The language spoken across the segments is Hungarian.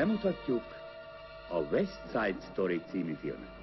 Bemutatjuk a West Side Story című filmet.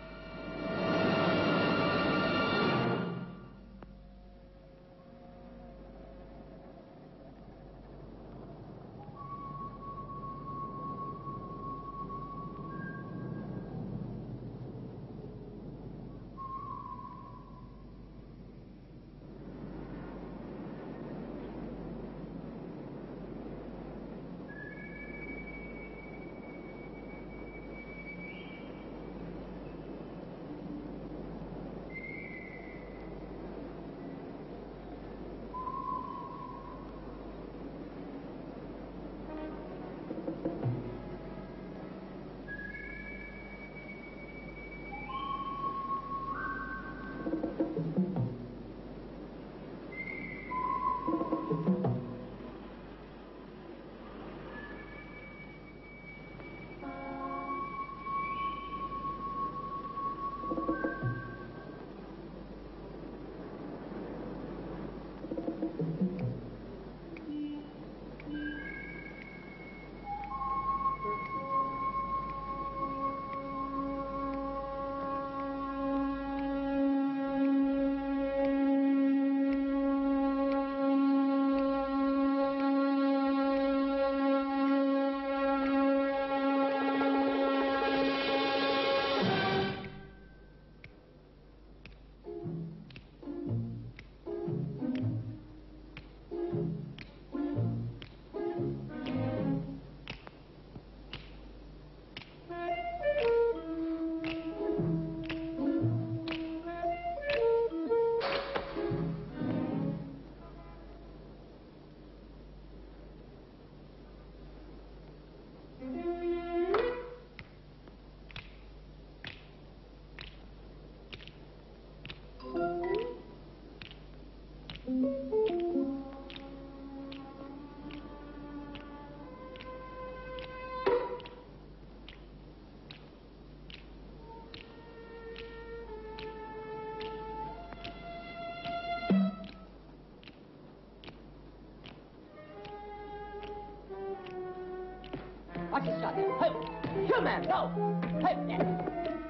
Watch your shot. Hey, shoot, man, go. Hey,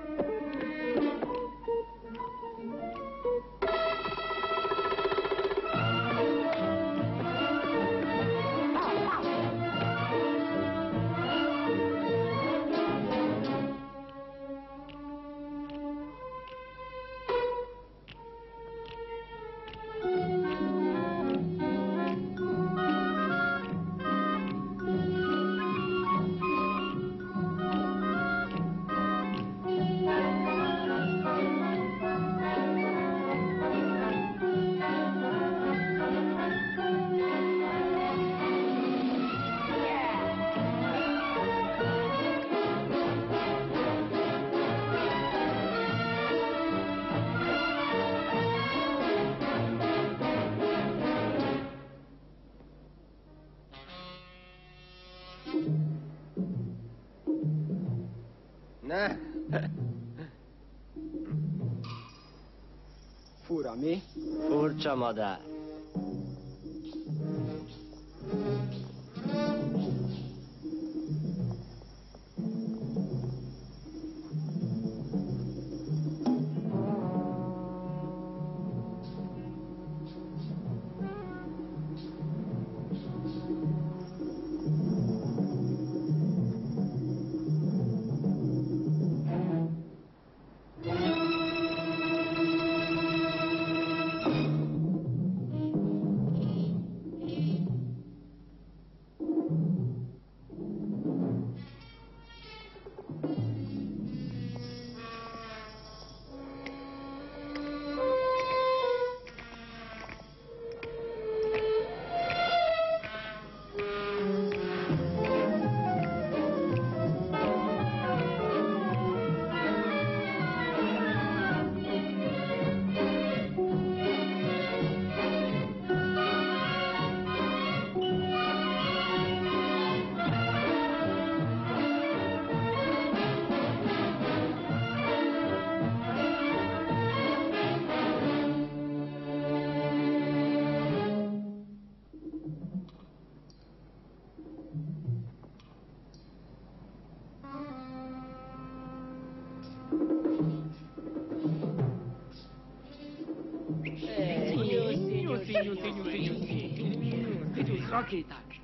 Fura, mi? Furcsa madár. rakéták.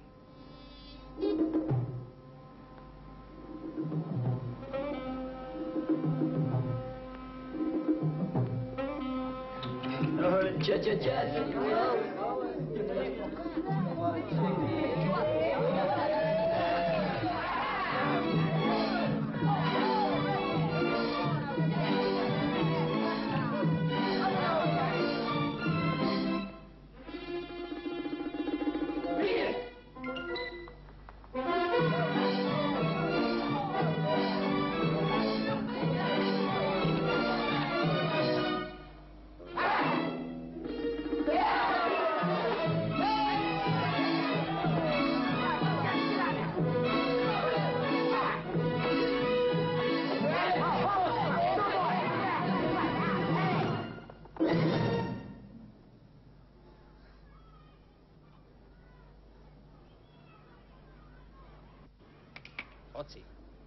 Foci.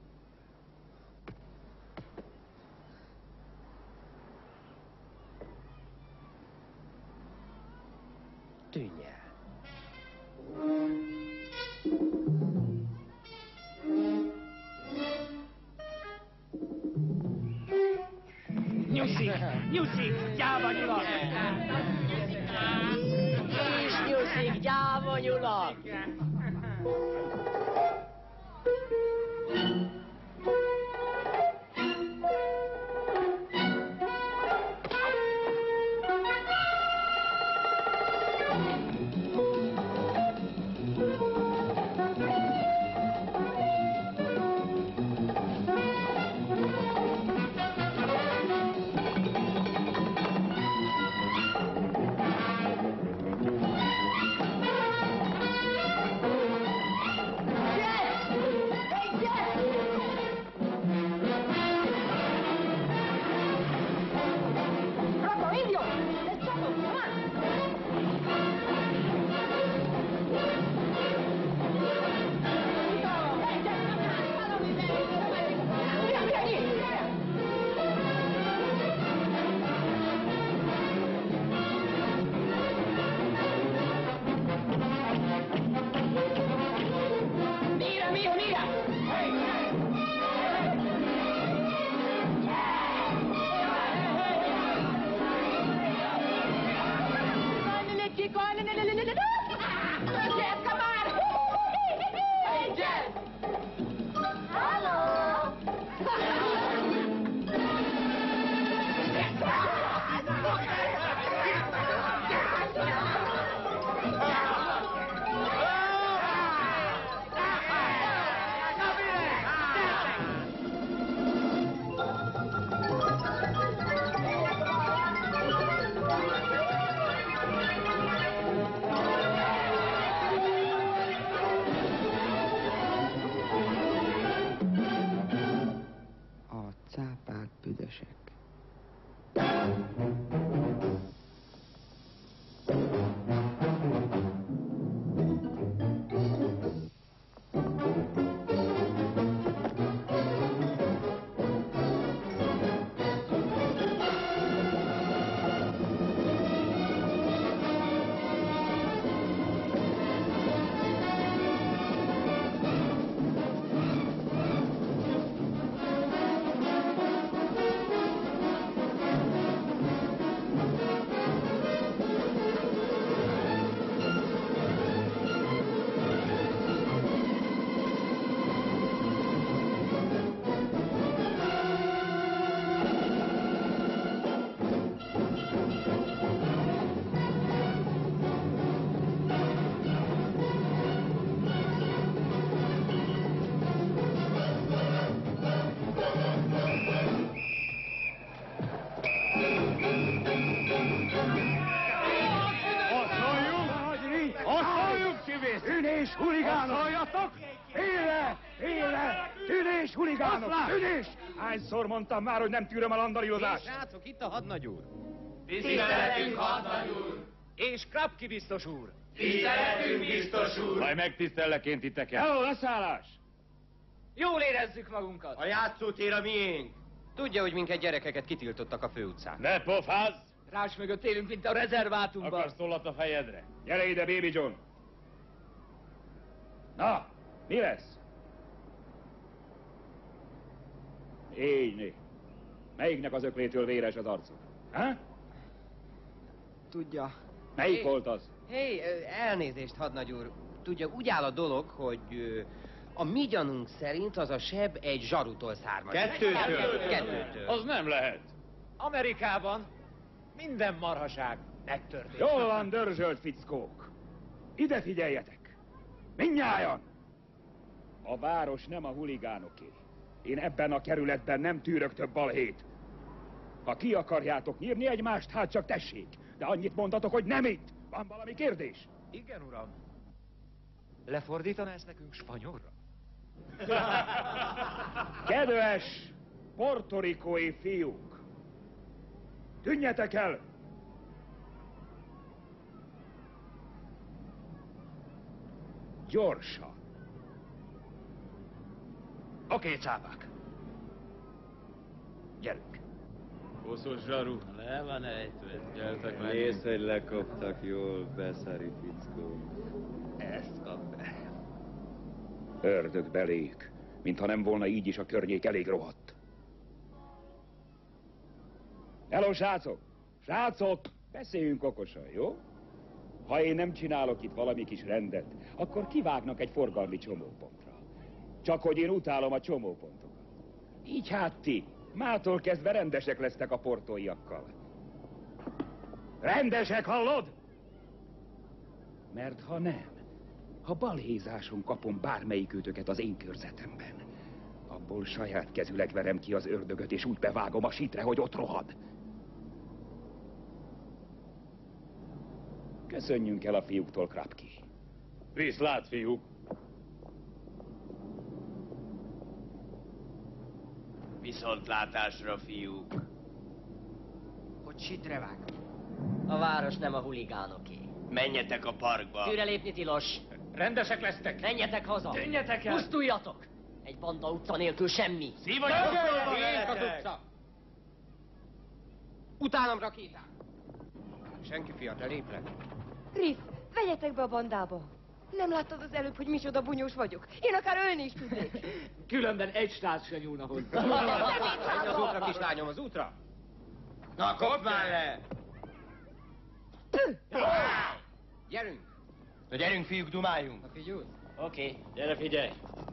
Tűnj el. Nyuszik, gyáva nyulak! És nyuszik, gyáva nyulak! Tűnés, huligánok! Szóljatok! Éle! Tűnés, huligánok! Tűnés! Hányszor mondtam már, hogy nem tűröm a landalírozást? Srácok, itt a hadnagy úr. Tiszteletünk, hadnagy úr! És Krapki biztos úr. Tiszteletünk, biztos úr! Majd megtisztellek én titeket. Hello, leszállás! Jól érezzük magunkat. A játszótér a miénk. Tudja, hogy minket gyerekeket kitiltottak a főutcán. Ne pofázz! Rás mögött élünk, mint a rezervátumban. Akarsz tollat a fejedre? Gyere ide, Baby John! Na, mi lesz? Így. Melyiknek az öklétől véres az arcuk? Ha? Tudja. Melyik volt az? Hé, elnézést, hadnagy úr. Tudja, úgy áll a dolog, hogy a mi gyanunk szerint az a seb egy zsarutól származik. Kettőtől. Az nem lehet. Amerikában minden marhaság megtörtént. Jól van, dörzsölt fickók. Ide figyeljetek. Mindnyájan. A város nem a huligánoké. Én ebben a kerületben nem tűrök több balhét. Ha ki akarjátok nyírni egymást, hát csak tessék. De annyit mondatok, hogy nem itt. Van valami kérdés? Igen, uram. Lefordítaná ezt nekünk spanyolra? Kedves portorikói fiúk! Tűnjetek el! Gyorsan! Oké, cápák. Gyerünk. Koszos zsaru. Le van ejtve. Gyertek meg. Nézd, hogy lekoptak jól, beszári fickó. Ezt kap be. Ördög beléjük, mintha nem volna így is a környék elég rohadt. Hello, srácok! Srácok! Beszéljünk okosan, jó? Ha én nem csinálok itt valami kis rendet, akkor kivágnak egy forgalmi csomópontra. Csak hogy én utálom a csomópontokat. Így hát ti, mától kezdve rendesek lesztek a portóiakkal. Rendesek, hallod? Mert ha nem, ha balhézáson kapom bármelyikőtöket az én körzetemben, abból saját kezüleg verem ki az ördögöt, és úgy bevágom a sítre, hogy ott rohad. Köszönjünk el a fiúktól, Krapki. Viszlát, fiúk. Viszontlátásra, fiúk. Hogy sitre vág. A város nem a huligánoké. Menjetek a parkba. Tűre lépni tilos. Rendesek lesztek. Menjetek haza. Tűnjetek el. Pusztuljatok. Egy banda utca nélkül semmi. Szívanyagok Éjjel az utca! Utánam rakéták! Senki fiat, elépre. Riff, vegyetek be a bandába. Nem láttad az előbb, hogy micsoda bunyós vagyok? Én akár ölni is tudnék. Különben egy srác se nyúlna hozzá. Menj az útra, kislányom, az útra! Na, kopd már le! Gyerünk! Na gyerünk, fiúk, dumáljunk. A figyelj! Oké. Gyere, figyelj.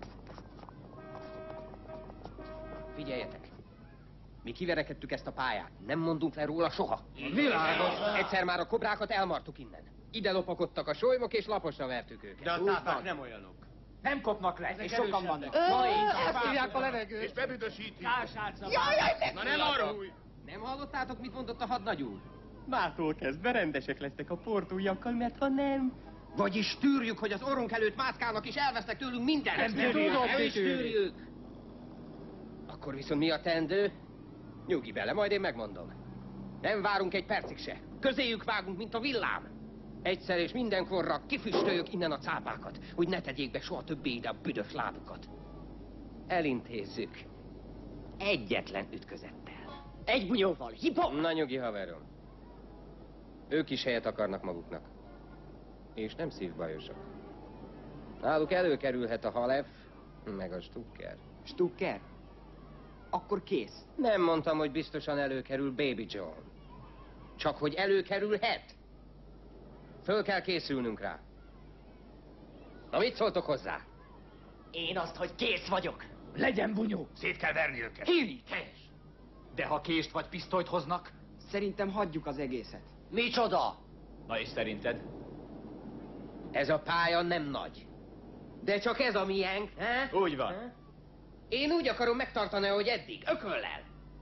Figyeljetek! Mi kiverekedtük ezt a pályát. Nem mondunk le róla soha. Világos. Egyszer már a kobrákat elmartuk innen. Ide lopakodtak a solymok, és laposra vertük őket. De a tápák nem olyanok. Nem kopnak le, és sokan vannak. Elszívják a levegőt. És bebüdösítik. Kásárca. Na nem arulj! Nem hallottátok, mit mondott a hadnagy úr? Mától kezdve rendesek lesznek a portójakkal, mert ha nem... Vagyis tűrjük, hogy az orrunk előtt mászkálnak, és elvesznek tőlünk mindent. Nem is tűrjük. Akkor viszont mi a teendő? Nyugi bele, majd én megmondom. Nem várunk egy percig se. Közéjük vágunk, mint a villám. Egyszer és mindenkorra kifüstöljük innen a cápákat, hogy ne tegyék be soha többé ide a büdös lábukat. Elintézzük. Egyetlen ütközettel. Egy bunyóval. Hip-hop! Na nyugi, haverom. Ők is helyet akarnak maguknak. És nem szívbajosok. Náluk előkerülhet a Halef, meg a Stucker. Stucker? Akkor kész. Nem mondtam, hogy biztosan előkerül Baby John. Csak hogy előkerülhet. Föl kell készülnünk rá. Na, mit szóltok hozzá? Én azt, hogy kész vagyok. Legyen bunyó. Szét kell verni őket. Hírni, teljes. De ha kést vagy pisztolyt hoznak? Szerintem hagyjuk az egészet. Micsoda? Na és szerinted? Ez a pálya nem nagy. De csak ez a miénk, he? Úgy van. He? Én úgy akarom megtartani, ahogy eddig, ököllel.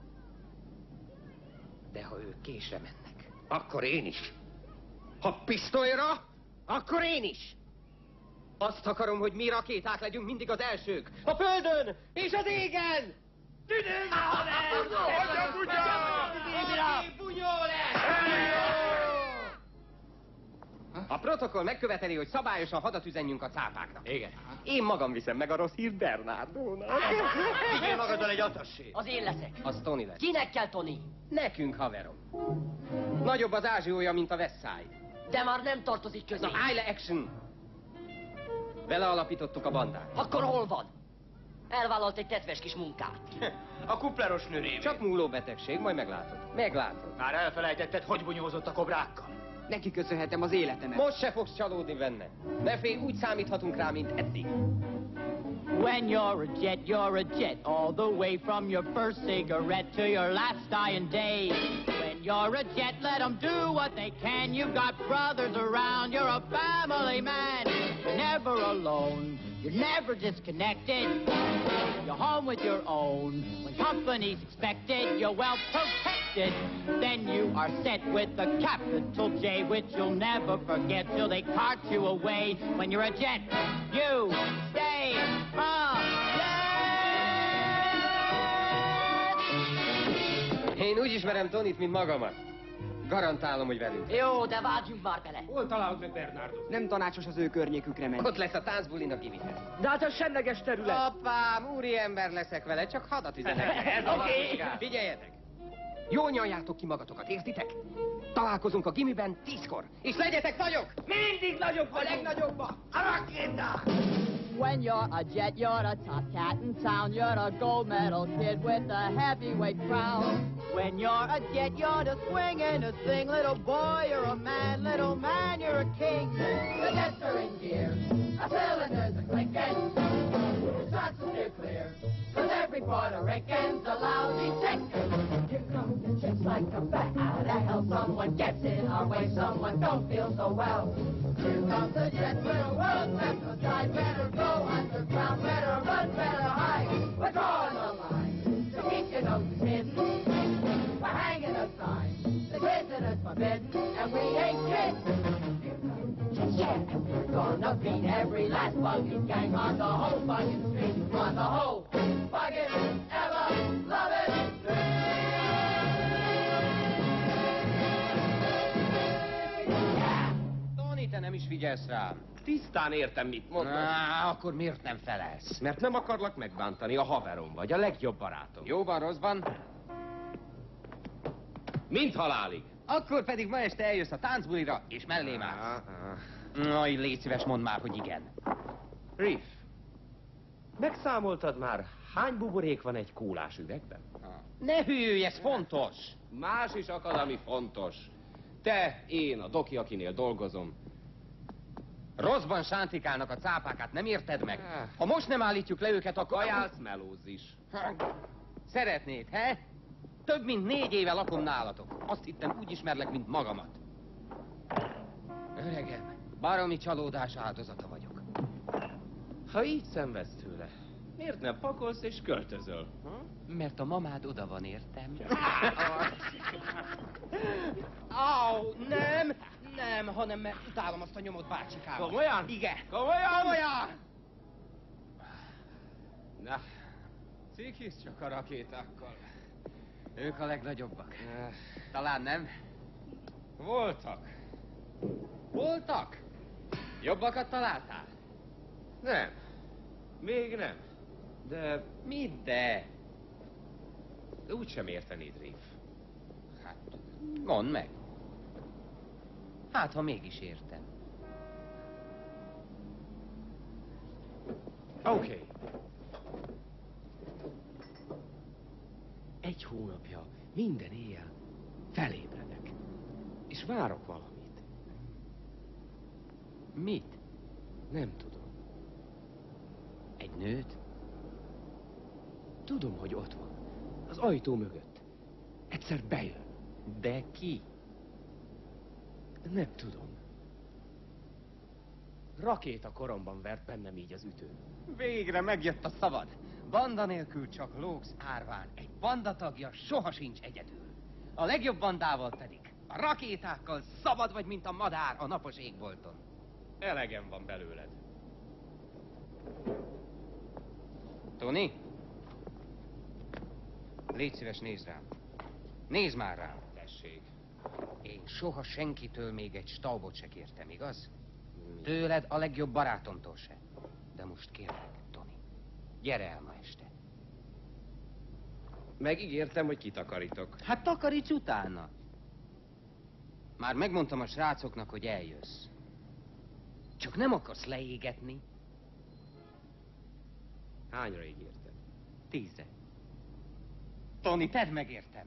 De ha ők késre mennek, akkor én is. Ha pisztolyra, akkor én is. Azt akarom, hogy mi rakéták legyünk mindig az elsők. A földön és az égen! Tüdőn! A protokoll megköveteli, hogy szabályosan hadat üzenjünk a cápáknak. Igen. Én magam viszem meg a rossz hírt Bernardónak. Vigyél magaddal egy atassét. Az én leszek. Az Tony lesz. Kinek kell, Tony? Nekünk, haverom. Nagyobb az ázsiója, mint a Versailles. De már nem tartozik közé. Na, állj le, action! Vele alapítottuk a bandát. Akkor hol van? Elvállalt egy tetves kis munkát. A kupleros nő révén. Csak múló betegség, majd meglátod. Meglátod. Már elfelejtetted, hogy bunyózott a kobrákkal? Neki köszönhetem az életemet. Most se fogsz csalódni benne. Ne félj, úgy számíthatunk rá, mint eddig. When you're a jet, all the way from your first cigarette to your last dying day. When you're a jet, let them do what they can. You've got brothers around, you're a family man. You're never alone, you're never disconnected. You're home with your own. When company's expected, you're well protected. Then you are set with the capital J, which you'll never forget till they cart you away. When you're a jet, you stay a jet! Én úgy ismerem Tonit, mint magamat. Garantálom, hogy velünk. Jó, de vágjunk már bele. Hol találod meg Bernardot? Nem tanácsos az ő környékükre menni. Ott lesz a táncbulinak Gimihez. De hát ez semleges terület. Apám, úri ember leszek vele, csak hadat üzenek. Ez a Oké. Figyeljetek! Jól nyaljátok ki magatokat, értitek? Találkozunk a gimiben 10-kor, és legyetek nagyok! Mindig nagyobb A legnagyobbak! A rakéták! When you're a jet, you're a top cat in town. You're a gold medal kid with a heavyweight crown. When you're a jet, you're the swing and the thing. Little boy, you're a man. Little man, you're a king. The jets are in gear. A cylinders are clicking. The shots will steer clear. 'Cause every Puerto Rican's a lousy chicken. Here comes the jets like a bat out of hell. Someone gets in our way. Someone don't feel so well. Here comes the jet with a world pencil side. Better go underground. Better run. Better hide. We're drawing the line. So keep your noses hidden. We're hanging a sign. The visitors forbidden. And we ain't kidding. Here comes the jet, yeah. And we're gonna beat every last bugging gang on the whole bugging street. On the whole bugging ever love it. Tony, te nem is figyelsz rám. Tisztán értem, mit mondod. Akkor miért nem felelsz? Mert nem akarlak megbántani, a haverom vagy, a legjobb barátom. Jóban, rosszban? Mint halálig. Akkor pedig ma este eljössz a táncbulira, és mellém állsz. Aj, légy szíves, mondd már, hogy igen. Riff, megszámoltad már, hány buborék van egy kólás üvegben? Ne hűlj, ez fontos! Más is akad, ami fontos. Te, én, a doki, akinél dolgozom. Rosszban sántikálnak a cápákat, nem érted meg? Ha most nem állítjuk le őket, akkor... Kajálsz, melóz is. Szeretnéd, he? Több mint 4 éve lakom nálatok. Azt hittem, úgy ismerlek, mint magamat. Öregem, baromi csalódás áldozata vagyok. Ha így szenvedsz tőle, miért nem pakolsz és költözöl? Mert a mamád oda van, értem? Au, nem, hanem mert utálom azt a nyomott bácsikámat. Komolyan? Igen. Komolyan? Na, cikisz csak a rakétákkal. Ők a legnagyobbak. Talán nem? Voltak? Jobbakat találtál? Nem. Még nem. De Mit de? úgy sem értenéd, Riff. Hát, mondd meg. Hát, ha mégis értem. Oké. Egy hónapja minden éjjel felébredek. És várok valamit. Mit? Nem tudom. Egy nőt? Tudom, hogy ott van. Az ajtó mögött. Egyszer bejön. De ki? Nem tudom. Rakéta koromban vert bennem így az ütő. Végre megjött a szavad. Banda nélkül csak lógsz árván. Egy banda tagja soha sincs egyedül. A legjobb bandával pedig a rakétákkal szabad vagy, mint a madár a napos égbolton. Elegem van belőled. Tony? Légy szíves, nézd rám. Nézd már rám. Tessék. Én soha senkitől még egy staubot se kértem, igaz? Tőled a legjobb barátomtól se. De most kérlek, Tony, gyere el ma este. Megígértem, hogy kitakarítok. Hát takaríts utána. Már megmondtam a srácoknak, hogy eljössz. Csak nem akarsz leégetni. Hányra ígérted? 10-re. Tony, tedd meg értem.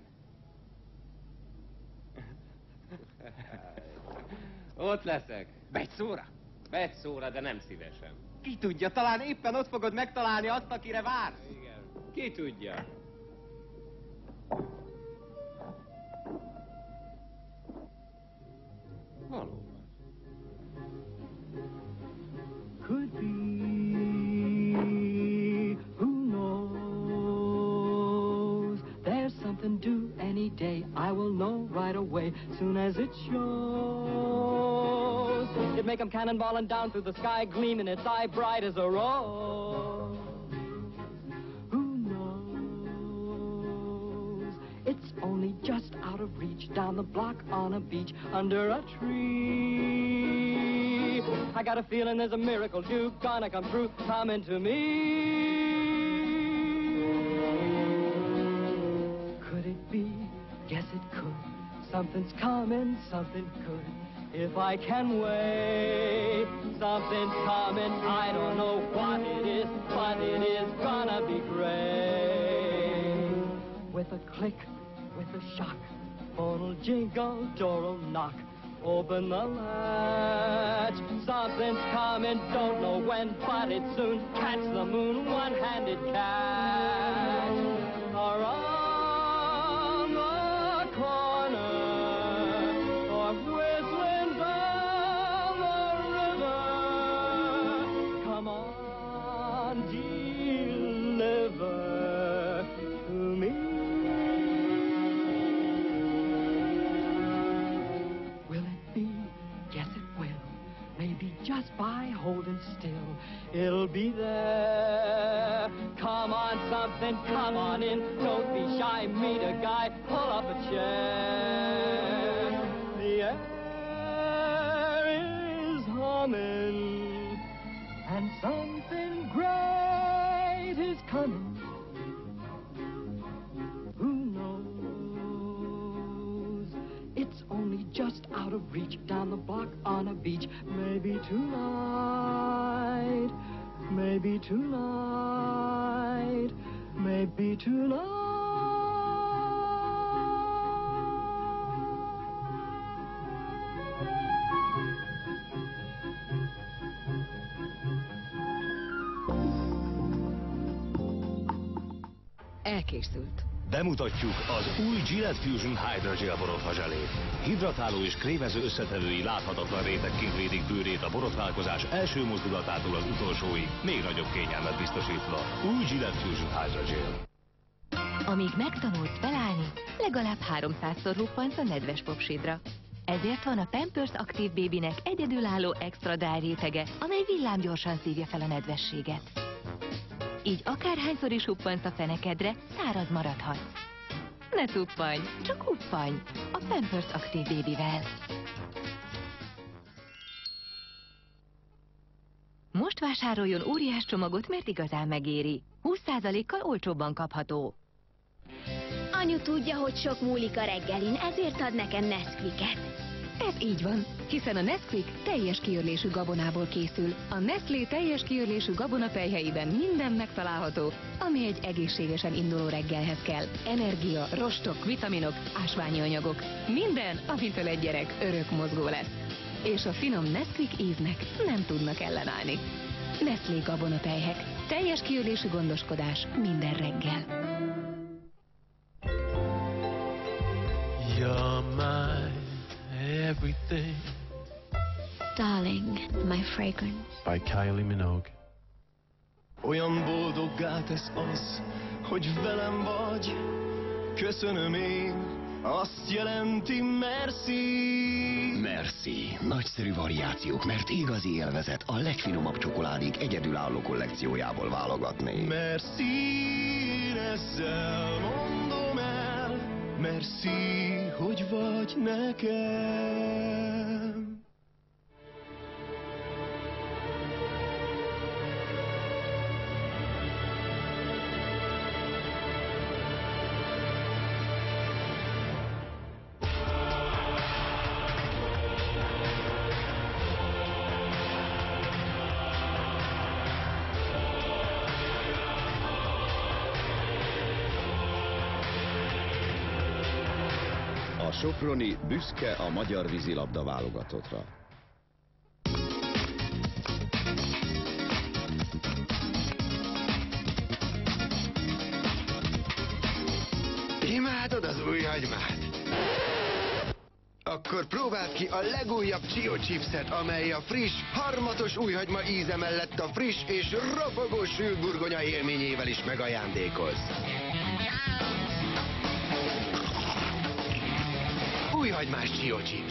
Ott leszek. Betszóra? Betszóra, de nem szívesen. Ki tudja, talán éppen ott fogod megtalálni azt, akire vársz. Igen. Ki tudja? Valóban. Could be, who knows? There's something due any day. I will know right away, soon as it shows. It make 'em cannonballing down through the sky, gleaming its eye bright as a rose. Who knows? It's only just out of reach, down the block on a beach, under a tree. I got a feeling there's a miracle due, gonna come true, coming to me. Could it be? Yes, it could. Something's coming, something good. If I can wait, something's coming. I don't know what it is, but it is gonna be great. With a click, with a shock, phone'll jingle, door'll knock. Open the latch, something's coming, don't know when, but it's soon. Catch the moon, one-handed catch. Around the corner, or whistling down the river. Come on, deliver to me. Just by holding still, it'll be there. Come on, something, come on in. Don't be shy, meet a guy, pull up a chair. The air is humming, and something great is coming. Who knows? It's only just out of reach, down the block on a beach. Maybe tonight, maybe tonight, maybe tonight. Elkészült. Bemutatjuk az új Gillette Fusion Hydrogel borotvazselét. Hidratáló és krémező összetevői láthatatlan rétegként védik bőrét a borotválkozás első mozdulatától az utolsóig, még nagyobb kényelmet biztosítva. Új Gillette Fusion Hydrogel. Amíg megtanulsz felállni, legalább 300-szor huppansz a nedves popsidra. Ezért van a Pampers Active Babynek egyedülálló extra dry rétege, amely villámgyorsan szívja fel a nedvességet. Így akárhányszor is huppansz a fenekedre, száraz maradhatsz. Ne cuppanj, csak huppanj a Pampers Active Babyvel. Most vásároljon óriás csomagot, mert igazán megéri. 20%-kal olcsóbban kapható. Anyu tudja, hogy sok múlik a reggelin, ezért ad nekem Nesquik-et. Ez így van, hiszen a Nesquik teljes kiörlésű gabonából készül. A Nestlé teljes kiörlésű gabonapelyhelyében minden megtalálható, ami egy egészségesen induló reggelhez kell. Energia, rostok, vitaminok, ásványi anyagok. Minden, amitől egy gyerek örök mozgó lesz. És a finom Nesquik íznek nem tudnak ellenállni. Nestlé gabonapelyhek. Teljes kiörlésű gondoskodás minden reggel. You're my everything. Darling, my fragrance. By Kylie Minogue. Olyan boldoggá tesz az, hogy velem vagy. Köszönöm én, azt jelenti merci. Merci. Nagyszerű variációk, mert igazi élvezet a legfinomabb csokoládék egyedülálló kollekciójából válogatni. Merci, ezzel mondom el. Merci, hogy vagy nekem. A soproni büszke a magyar vízilabda válogatottra. Imádod az új hagymát? Akkor próbáld ki a legújabb Chio chipset, amely a friss, harmatos újhagyma íze mellett a friss és ropogó sült burgonya élményével is megajándékoz. Újhagymás Chio chips.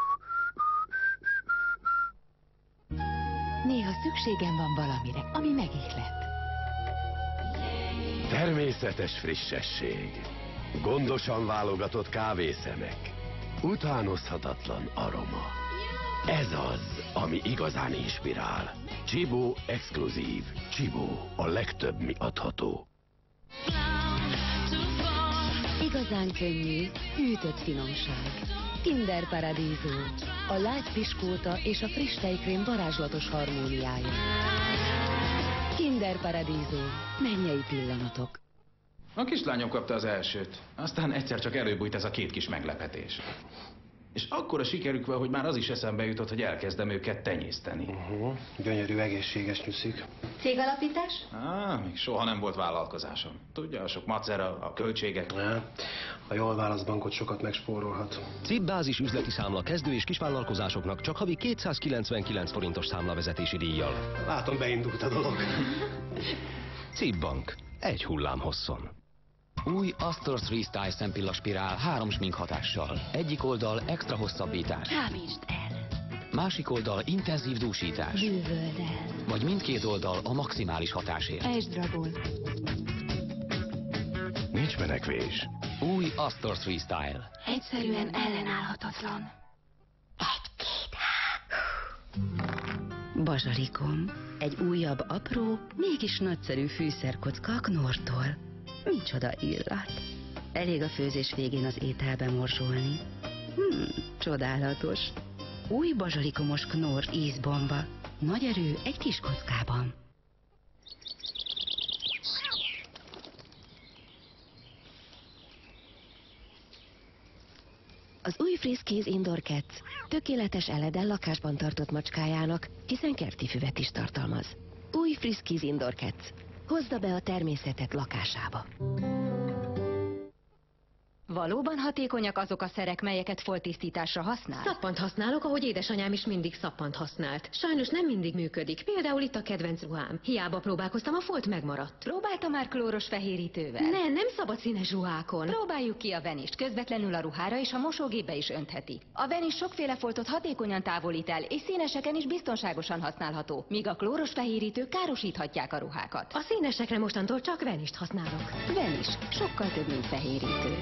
Néha szükségem van valamire, ami megihlet. Természetes frissesség. Gondosan válogatott kávészemek. Utánozhatatlan aroma. Ez az, ami igazán inspirál. Chibo exkluzív. Chibo, a legtöbb, mi adható. Igazán könnyű, hűtött finomság. Kinder Paradiso. A lágy piskóta és a friss tejkrém varázslatos harmóniája. Kinder Paradiso. Mennyei pillanatok. A kislányom kapta az elsőt, aztán egyszer csak előbújt ez a két kis meglepetés. És akkora sikerük van, hogy már az is eszembe jutott, hogy elkezdem őket tenyészteni. Gyönyörű, egészséges nyuszik. Cégalapítás? Még soha nem volt vállalkozásom. Tudja, a sok macera, a költségek. Ha jól választ bankot, sokat megspórolhat. CIP bázis üzleti számla kezdő és kisvállalkozásoknak csak havi 299 forintos számlavezetési díjjal. Látom, beindult a dolog. CIP Bank. Egy hullám hosszon. Új Astor 3 Style szempilla spirál 3 smink hatással. Egyik oldal extra hosszabbítás. Csábítsd el. Másik oldal intenzív dúsítás. Bűvöld el. Vagy mindkét oldal a maximális hatásért. Ejtsd dragul. Nincs menekvés. Új Astor 3 Style. Egyszerűen ellenállhatatlan. Bazsalikom. Egy újabb, apró, mégis nagyszerű fűszerkocka a Knorrtól. Micsoda illat. Elég a főzés végén az ételbe morzsolni. Csodálatos. Új bazsalikomos Knorr ízbomba. Nagy erő egy kis kockában. Az új Friskies Indoor Cats tökéletes eleden lakásban tartott macskájának, hiszen kerti füvet is tartalmaz. Új Friskies Indoor Cats. Hozza be a természetet lakásába. Valóban hatékonyak azok a szerek, melyeket foltisztításra használ? Szappant használok, ahogy édesanyám is mindig szappant használt. Sajnos nem mindig működik. Például itt a kedvenc ruhám. Hiába próbálkoztam, a folt megmaradt. Próbálta már klóros fehérítővel? Nem szabad színes ruhákon. Próbáljuk ki a venist, közvetlenül a ruhára és a mosógépbe is öntheti. A venis sokféle foltot hatékonyan távolít el, és színeseken is biztonságosan használható, míg a klóros fehérítők károsíthatják a ruhákat. A színesekre mostantól csak venist használok. Venis, sokkal több, mint fehérítő.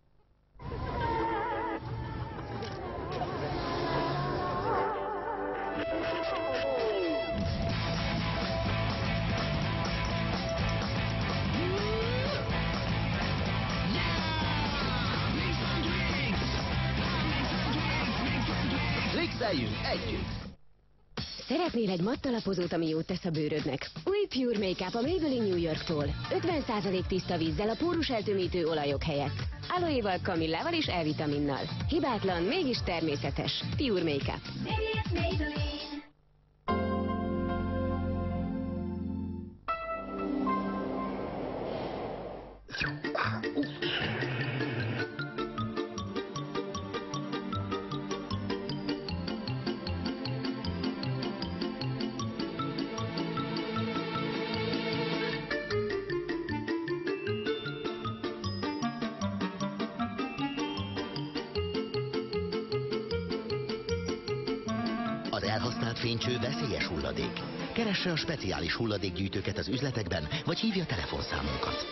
Lixeljünk együtt! Szeretnél egy mattalapozót, ami jót tesz a bőrödnek? Új Pure Makeup a Maybelline New Yorktól. 50% tiszta vízzel a pórus eltömítő olajok helyett. Aloéval, kamillával és E-vitaminnal. Hibátlan, mégis természetes. Pure Makeup. Az elhasznált fénycső veszélyes hulladék. Keresse a speciális hulladékgyűjtőket az üzletekben, vagy hívja telefonszámunkat.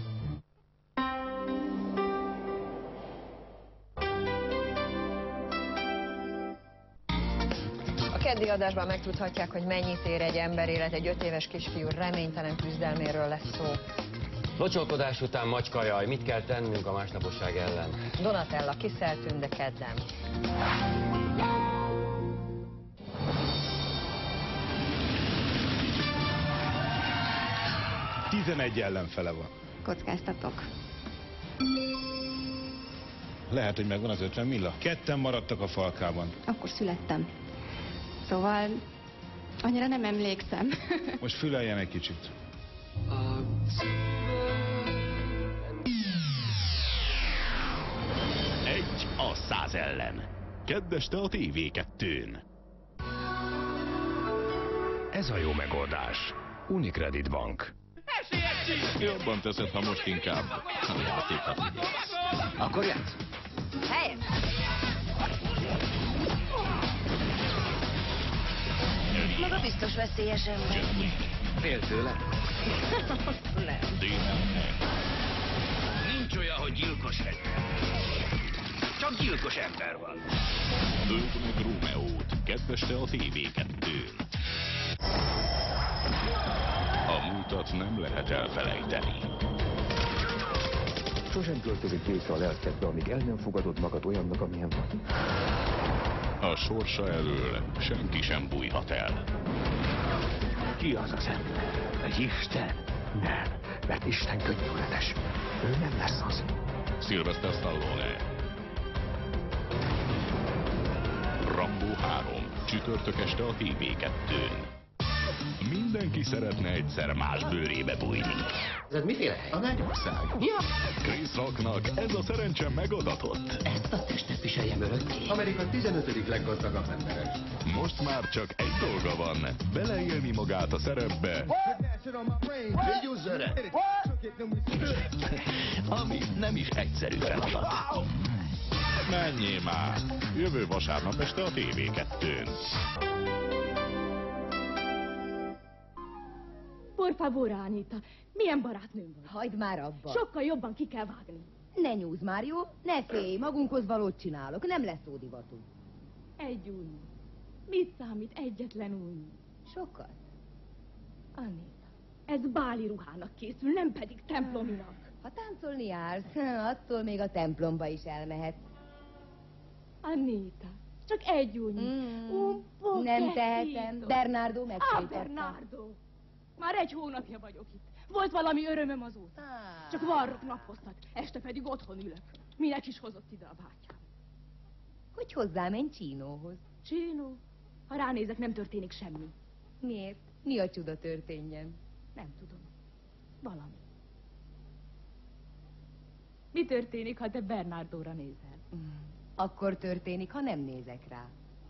A keddi adásban megtudhatják, hogy mennyit ér egy emberélet, egy 5 éves kisfiú reménytelen küzdelméről lesz szó. Locsolkodás után macskajaj, mit kell tennünk a másnaposság ellen? Donatella kiszeltünk, de kedden. – 11 ellenfele van. Kockáztatok. Lehet, hogy megvan az 50 milla. Ketten maradtak a falkában. Akkor születtem. Szóval annyira nem emlékszem. Most füleljen egy kicsit. Egy a 100 ellen. Kedd este a TV2-n. Ez a jó megoldás. Unicredit Bank. Jobban teszed, ha most inkább a játékot figyelsz. Akkor játsz. Helyes! Maga biztos veszélyes ember. Fél tőle. Nem. Nincs olyan, hogy gyilkos ember. Csak gyilkos ember van. Öld meg Rómeót. Kedd este a TV2-n. A múltat nem lehet elfelejteni. Sosem költözik vissza a lelkedbe, amíg el nem fogadod magad olyannak, amilyen vagy. A sorsa elől senki sem bújhat el. Ki az az ember? Egy Isten? Nem, mert Isten könnyűletes. Ő nem lesz az. Sylvester Stallone. Rambo 3. Csütörtök este a TV2-n. Mindenki szeretne egyszer más bőrébe bújni. Ez miféle hely? A Mennyország. Ja. Chris Rocknak ez a szerencse megadatott. Ezt a testet viseljem örökké. Amerika 15. leggazdagabb embere. Most már csak egy dolga van. Beleélni magát a szerepbe. Ami nem is egyszerű feladat. Menjél már! Jövő vasárnap este a TV2-n. Por favor, Anita, milyen barátnőm vagy? Hagyd már abba. Sokkal jobban ki kell vágni. Ne nyúzz már, jó? Ne félj, magunkhoz valót csinálok, nem lesz ódivatú. Egy újnyi. Mit számít egyetlen újnyi? Sokat. Anita, ez báli ruhának készül, nem pedig templominak. Ha táncolni jársz, attól még a templomba is elmehetsz. Anita, csak egy újnyi. Nem tehetem, Bernardo megfejtette. Bernardo! Már egy hónapja vagyok itt. Volt valami örömöm azóta. Csak varrok naphoztat, este pedig otthon ülök. Minek is hozott ide a bátyám? Hogy hozzámenj Csínóhoz? Csínó? Ha ránézek, nem történik semmi. Miért? Mi a csuda történjen? Nem tudom. Valami. Mi történik, ha te Bernardóra nézel? Akkor történik, ha nem nézek rá.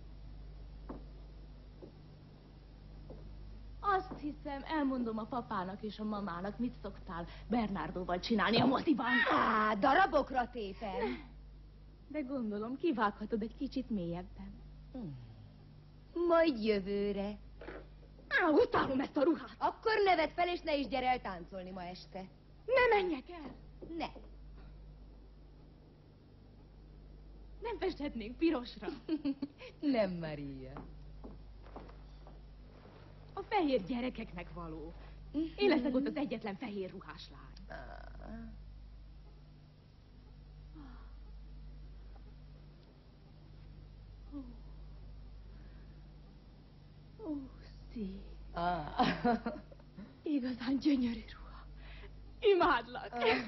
Azt hiszem, elmondom a papának és a mamának, mit szoktál Bernardóval csinálni a moziban. Darabokra tépen. De gondolom, kivághatod egy kicsit mélyebben. Majd jövőre. Utálom ezt a ruhát. Akkor neved fel, és ne is gyere el táncolni ma este. Ne menjek el. Ne. Nem festhetnénk pirosra. Nem, Maria. A fehér gyerekeknek való. Én leszek ott az egyetlen fehér ruhás lány. Szép. Igazán gyönyörű ruha. Imádlak.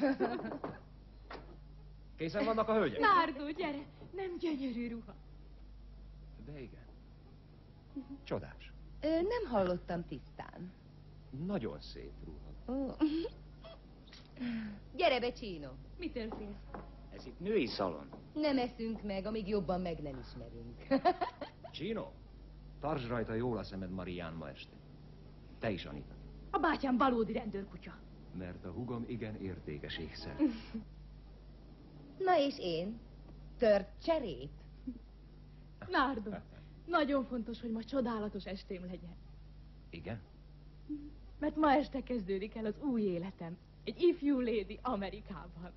Készen vannak a hölgyek? Nárdó, gyere. Nem gyönyörű ruha. De igen. Csodás. Nem hallottam tisztán. Nagyon szép ruha. Gyere be, Csino. Mitől félsz? Ez itt női szalon. Nem eszünk meg, amíg jobban meg nem ismerünk. Csino, tartsd rajta jól a szemed Marián ma este. Te is, Anita. A bátyám valódi rendőrkutya. Mert a hugom igen értékes ékszer. Na és én? Tört cserép? Nárdó, nagyon fontos, hogy ma csodálatos estém legyen. Igen? Mert ma este kezdődik el az új életem. Egy ifjú lady Amerikában.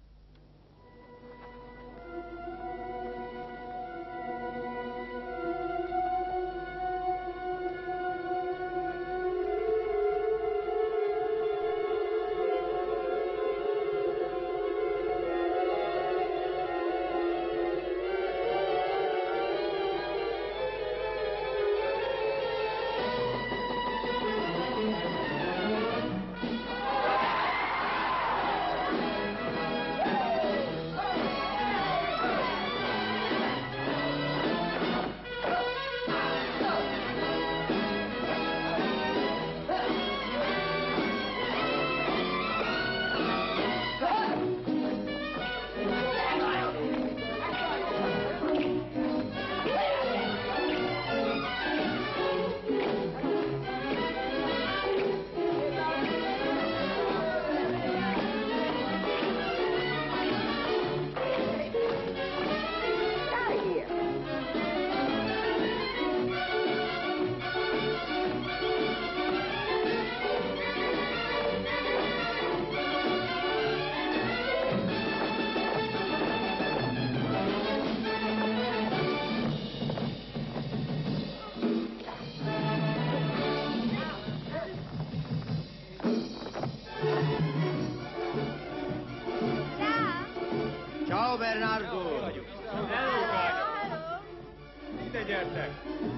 Ciao, Bernardo! Hello, lányok! Ide gyertek!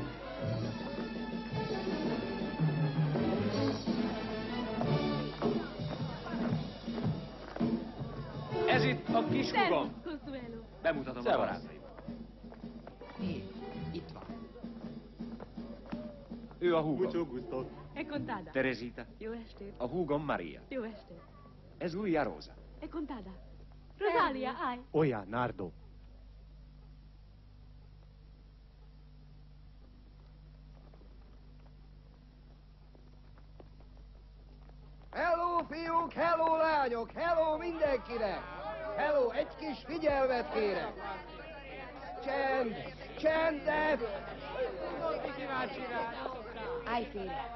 Ez itt a kis húgom. Bemutatom a barátaim. Itt van. Ő a húgom. Mucho gusto. E contada. Teresita. Jó estét. A húgom Maria. Jó estét. Ez Luia Rosa. E contada. Rosalia, ai. Olyan, Nardo. Hello, fiúk, hello, lányok, hello mindenkinek! Hello, egy kis figyelmet kérek! Csend, csendet! Állj félre.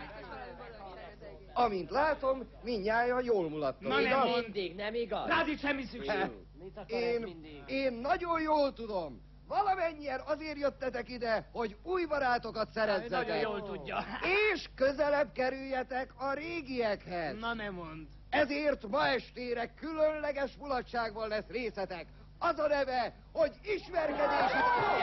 Amint látom, mindnyájan jól mulattok, Na igaz? nem mindig, nem igaz? Rád itt semmi szükség. Én nagyon jól tudom. Valamennyien azért jöttetek ide, hogy új barátokat szerezzetek. Nagyon jól tudja. És közelebb kerüljetek a régiekhez. Na ne mondd. Ezért ma estére különleges mulatságban lesz részetek. Az a neve, hogy ismerkedési...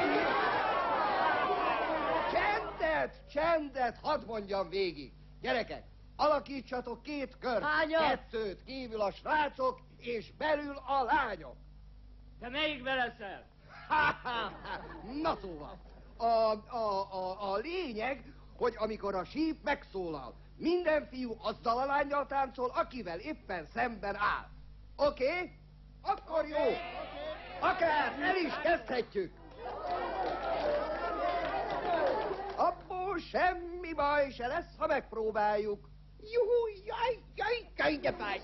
Csendet, hadd mondjam végig. Gyerekek, alakítsatok 2 kört. Hányat? 2 kívül a srácok, és belül a lányok. Te melyikbe leszel? Na szóval, a lényeg, hogy amikor a síp megszólal, minden fiú azzal a lánnyal táncol, akivel éppen szemben áll. Oké? Akkor jó. Akár el is kezdhetjük. Abból semmi baj se lesz, ha megpróbáljuk. Juhu, jaj, de fáj.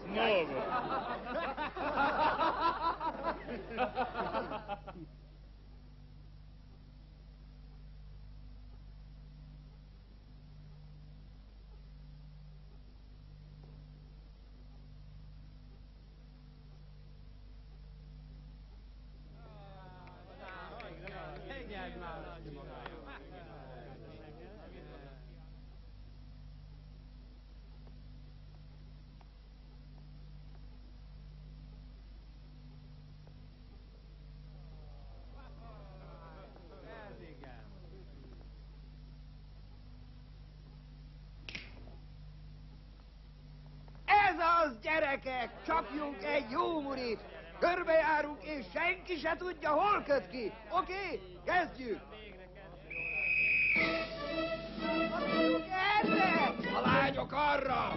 Ez az, gyerekek! Csapjunk egy jó murit! Körbejárunk, és senki se tudja, hol köt ki. Oké? Kezdjük! A fiúk erre! A lányok arra!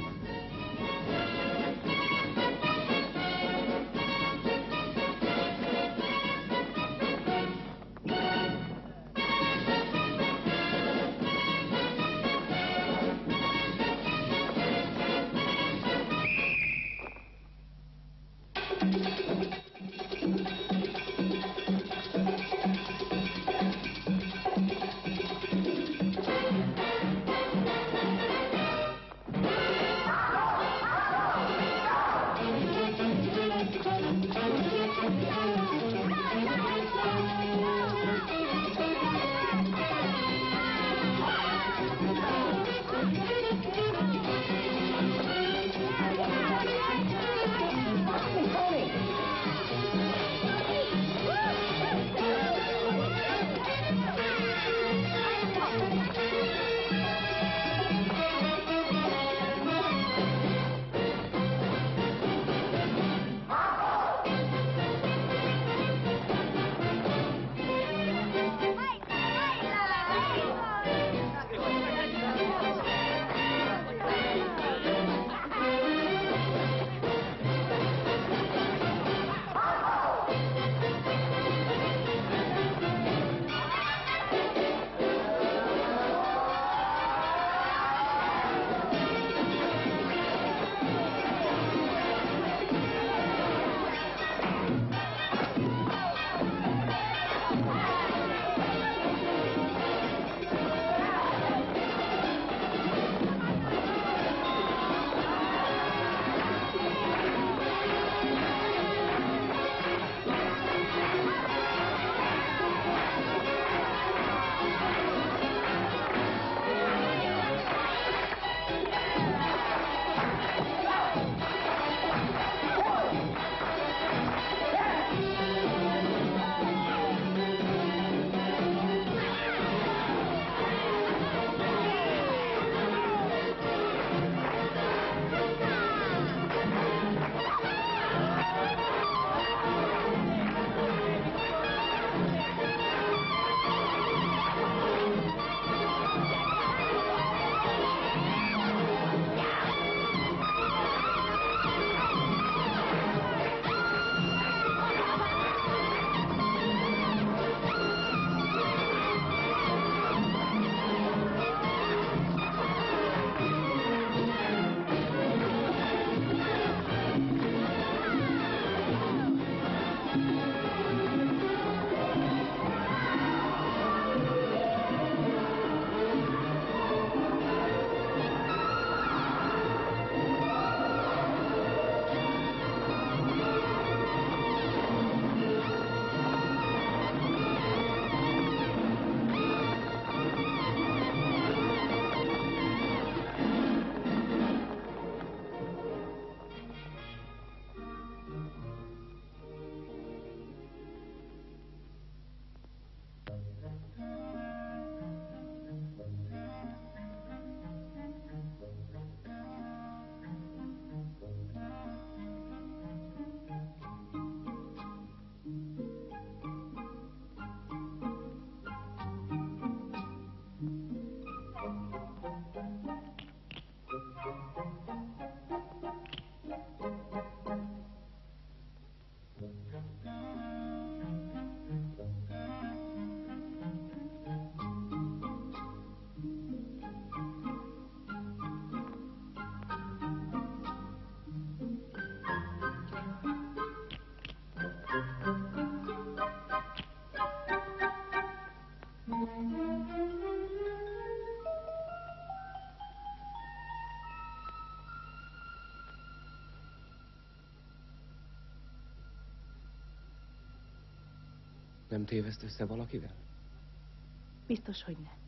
Nem téveszt össze valakivel? Biztos, hogy nem.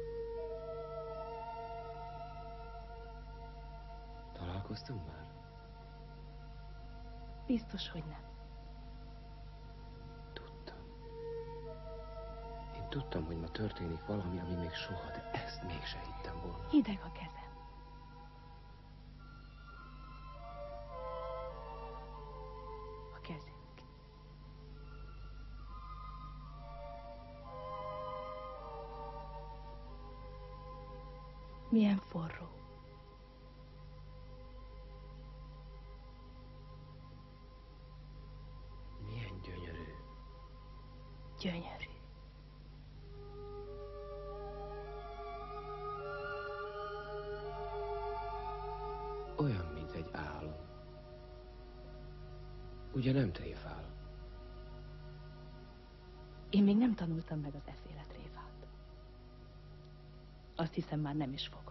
Találkoztunk már? Biztos, hogy nem. Én tudtam, hogy ma történik valami, ami még soha, de ezt mégse hittem volna. Hideg a kezem. A kezünk. Milyen forró. Milyen gyönyörű. Gyönyörű. Olyan, mint egy álom. Ugye nem tréfál? Én még nem tanultam meg az efféle tréfát. Azt hiszem, már nem is fogom.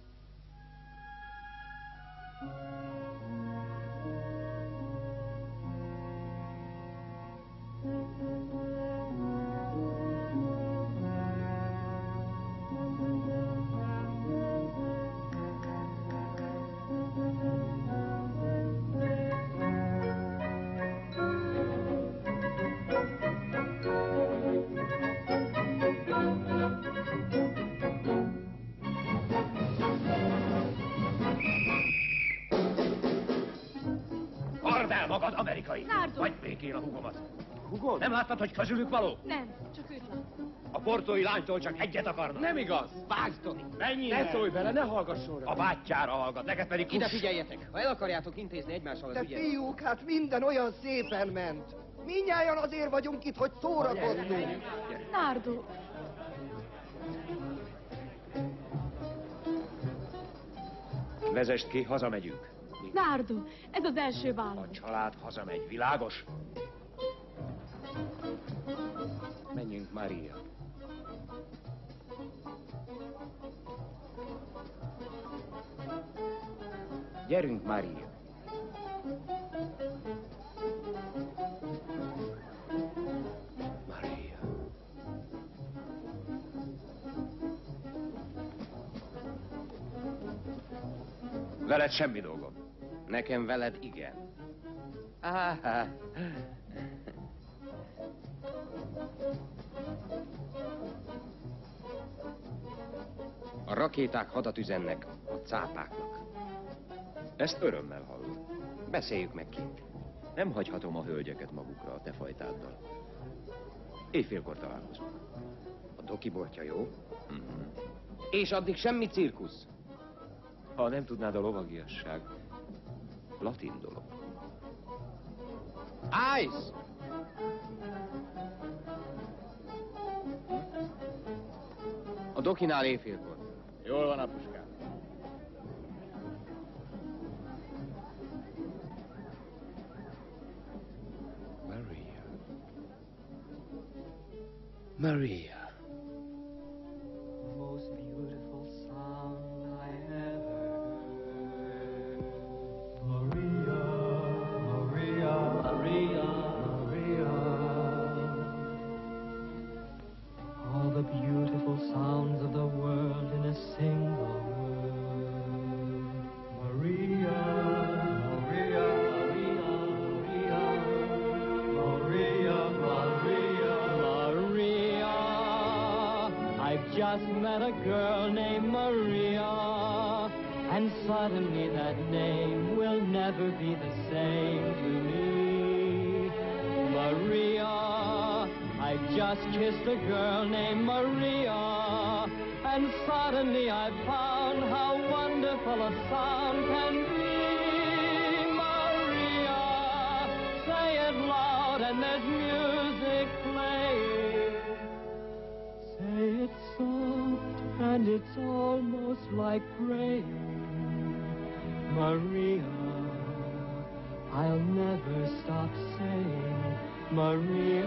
Magad amerikai! Nardo! Vagy békén a hugomat! Hugod? Nem láttad, hogy közülük való? Nem, csak őt láttam. A portói lánytól csak egyet akarnak. Nem igaz! Vágd, Tony! Ne szólj bele, ne hallgasson rá! A bátyjára hallgat, neked pedig Ide figyeljetek! Ha el akarjátok intézni egymással az De ügyet... fiúk, hát minden olyan szépen ment. Mindnyájan azért vagyunk itt, hogy szórakozzunk. Nardo! Vezest ki, hazamegyünk. Nardo, ez az első válasz. A család hazamegy, világos? Menjünk, Maria. Gyerünk, Maria. Maria. Veled semmi dolgom. Nekem veled igen. Áhá. A rakéták hadat üzennek a cápáknak. Ezt örömmel hallom. Beszéljük meg kint. Nem hagyhatom a hölgyeket magukra a te fajtáddal. Éjfélkor találkozunk. A dokiboltja jó? És addig semmi cirkusz. Ha nem tudnád a lovagiasság, latin dolog. Ice! A dokinál éjfélkor. Jól van, apuskám. Maria. Maria. Most beautiful sound I ever heard. Maria, Maria, Maria, Maria. All the beautiful sounds of the world in a single word. Maria, Maria, Maria, Maria, Maria, Maria. I've just met a girl named Maria, and suddenly that name will never be the same to me. Maria, I just kissed a girl named Maria, and suddenly I found how wonderful a sound can be. Maria, say it loud and there's music playing. Say it soft and it's almost like praying. Maria, I'll never stop saying Maria.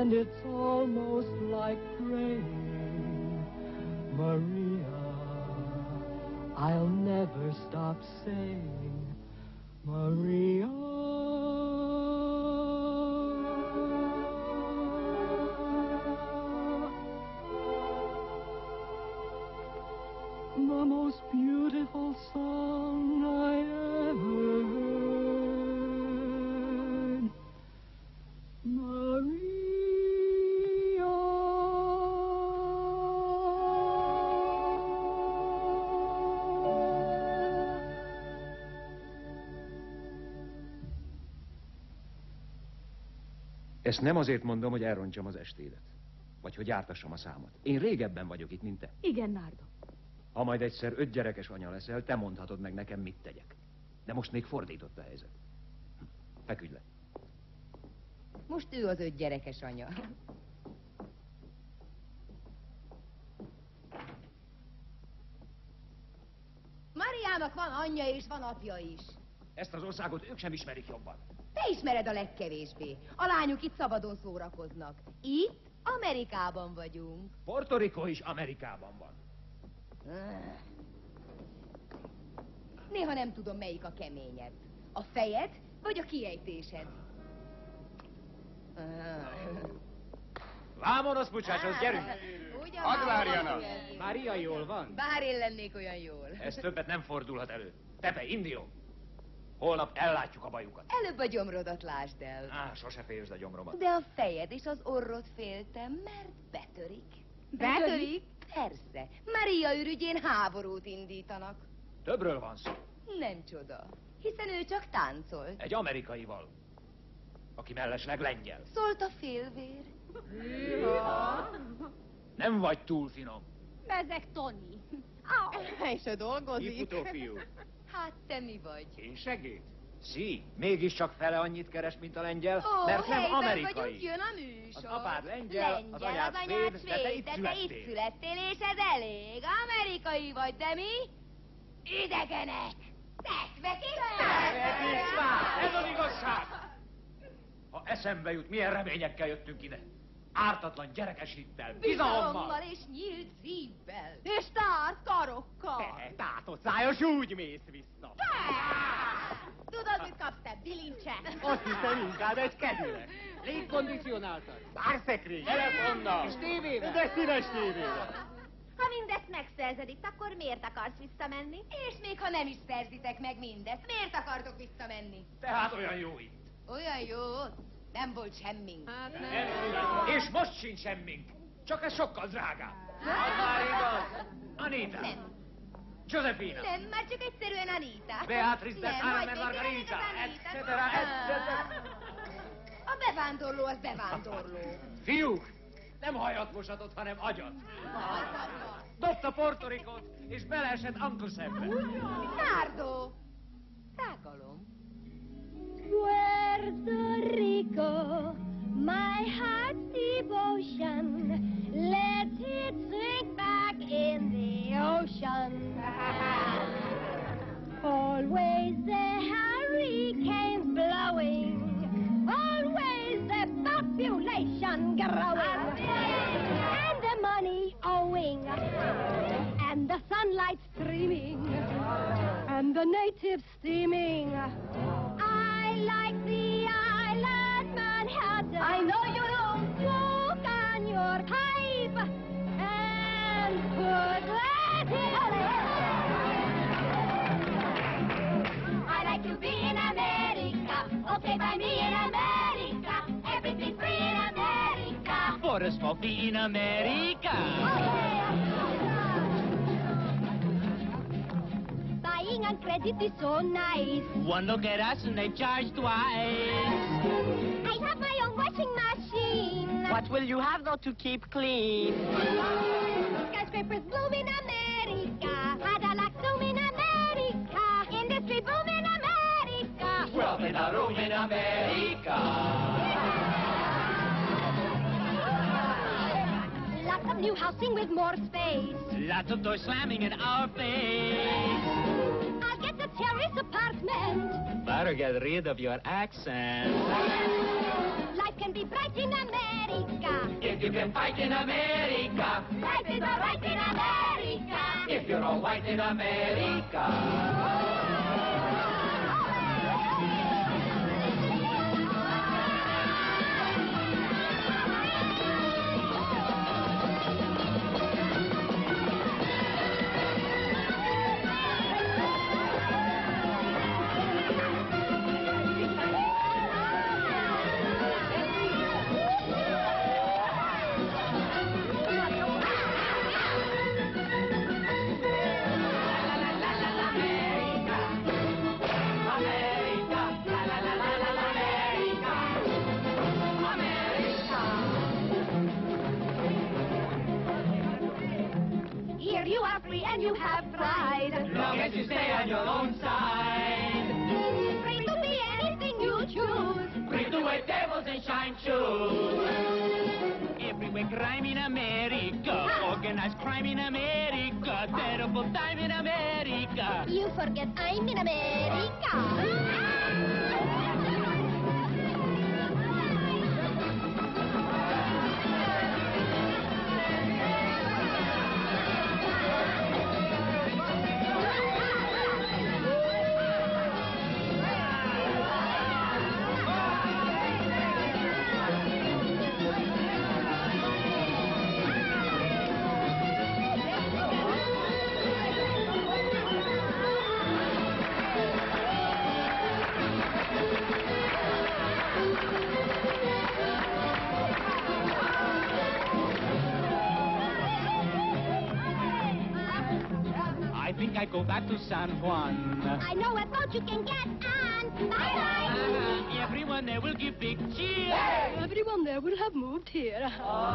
and it's almost like praying. Maria, I'll never stop saying, Maria. The most beautiful song I ever heard. Maria. Ezt nem azért mondom, hogy elrontsam az estédet. Vagy hogy ártassam a számot. Én régebben vagyok itt, mint te. Igen, Nárda. Ha majd egyszer 5 gyerekes anya leszel, te mondhatod meg nekem, mit tegyek. De most még fordított a helyzet. Feküdj le. Most ő az 5 gyerekes anya. Mariának van anyja és van apja is. Ezt az országot ők sem ismerik jobban. Te ismered a legkevésbé. A lányok itt szabadon szórakoznak. Itt Amerikában vagyunk. Puerto Rico is Amerikában van. Néha nem tudom, melyik a keményebb. A fejed, vagy a kiejtésed? Vámonos, muchachos, gyerünk! Hadd várjanak! Mária jól van? Bár én lennék olyan jól. Ez többet nem fordulhat elő. Tepe, Indio! Holnap ellátjuk a bajukat. Előbb a gyomrodat lásd el. Sose félsd a gyomromat. De a fejed és az orrod féltem, mert betörik. Betörik? Persze. Maria ürügyén háborút indítanak. Többről van szó. Nem csoda, hiszen ő csak táncolt. Egy amerikaival, aki mellesleg lengyel. Szólt a félvér. Nem vagy túl finom. Bezeg Tony. És ő dolgozik. Kifutófiú. Hát te mi vagy? Én segít? Sí, mégiscsak fele annyit keres, mint a lengyel, Ó, mert nem helyben amerikai. vagyunk, jön a műsor. Az apád lengyel, az anyád svéd, de te itt születtél, és ez elég. Amerikai vagy, de mi? Idegenek. Tekvek és már. Ez az igazság! Ha eszembe jut, milyen reményekkel jöttünk ide. Ártatlan gyerekes hittel, bizalommal. És nyílt szívvel. És tárt karokkal. Tátott szájos úgy mész vissza. Tudod, mit kapsz te, bilincset? Azt hiszem inkább egy kedület. Légkondicionáltan, bárszekrény, telefonnal, és tévével. De színes tévével. Ha mindezt megszerzed itt, akkor miért akarsz visszamenni? És még ha nem is szerzitek meg mindezt, miért akartok visszamenni? Tehát olyan jó itt. Olyan jó ott? Nem volt semmink. És most sincs semmink. Csak ez sokkal drágább. Az már igaz. Anita. Nem. Josephina. Nem, már csak egyszerűen Anita. Beatrice de Nem, Carmen majd még Margarita, tényleg az Anita. A bevándorló az bevándorló. Fiúk, nem hajat mosatott, hanem agyat. Dobta Puerto Ricót, és beleesett Uncle Sambe. Nárdo. Rágalom. Puerto Rico, my heart's devotion. Let it sink back in the ocean. Always the hurricanes blowing, always the population growing, and the money owing, and the sunlight streaming, and the natives steaming. I like the island Manhattan. I know you don't smoke on your pipe and put that I like to be in America. Okay, by me in America. Everything's free in America. For a small fee in America. Buying on credit is so nice. One look at us and they charge twice. I have my own washing machine. What will you have though to keep clean? Skyscrapers bloom in America. Cadillacs zoom in America. Industry boom in America. Wealth in a room in America. Lots of new housing with more space. Lots of doors slamming in our face. I'll get the terrace apartment. Better get rid of your accent. Life can be bright in America. If you can fight in America. Life is alright in America. If you're all white in America. Here you are free and you have pride. Long as you stay on your own side. Free to be anything you choose. Free to wear tables and shine shoes. Everywhere crime in America. Organized crime in America. Terrible time in America. You forget I'm in America. I think I go back to San Juan. I know a boat you can get on. Bye-bye. Everyone there will give big cheers. Everyone there will have moved here.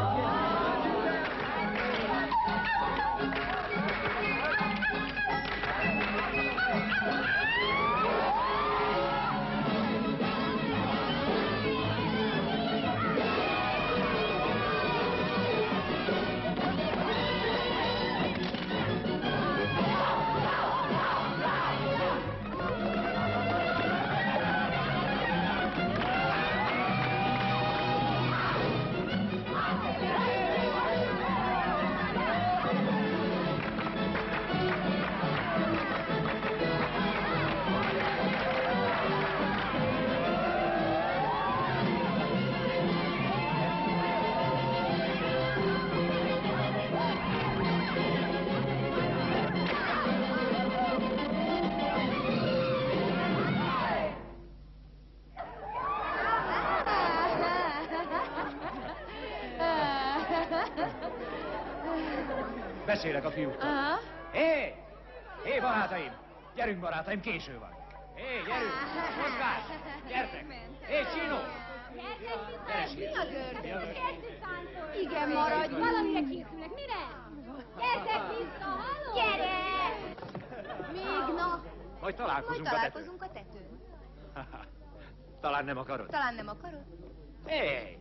Beszélek a fiúkkal. Hé! Hé, barátaim! Gyerünk, barátaim, késő van. Hé, gyerünk! Mozgás! Gyertek! Hé, Csino! Mi az ördög? Igen, maradj! Valamire készülnek, mire? Gyertek vissza, halló? Gyere! Még na! Majd találkozunk a tetőn. Találkozunk a tetőn. Talán nem akarod? Talán nem akarod? Hé!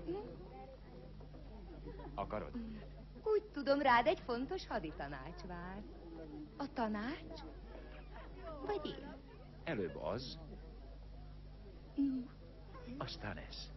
Akarod? Úgy tudom, rád egy fontos haditanács vár. A tanács? Vagy én? Előbb az, aztán ez.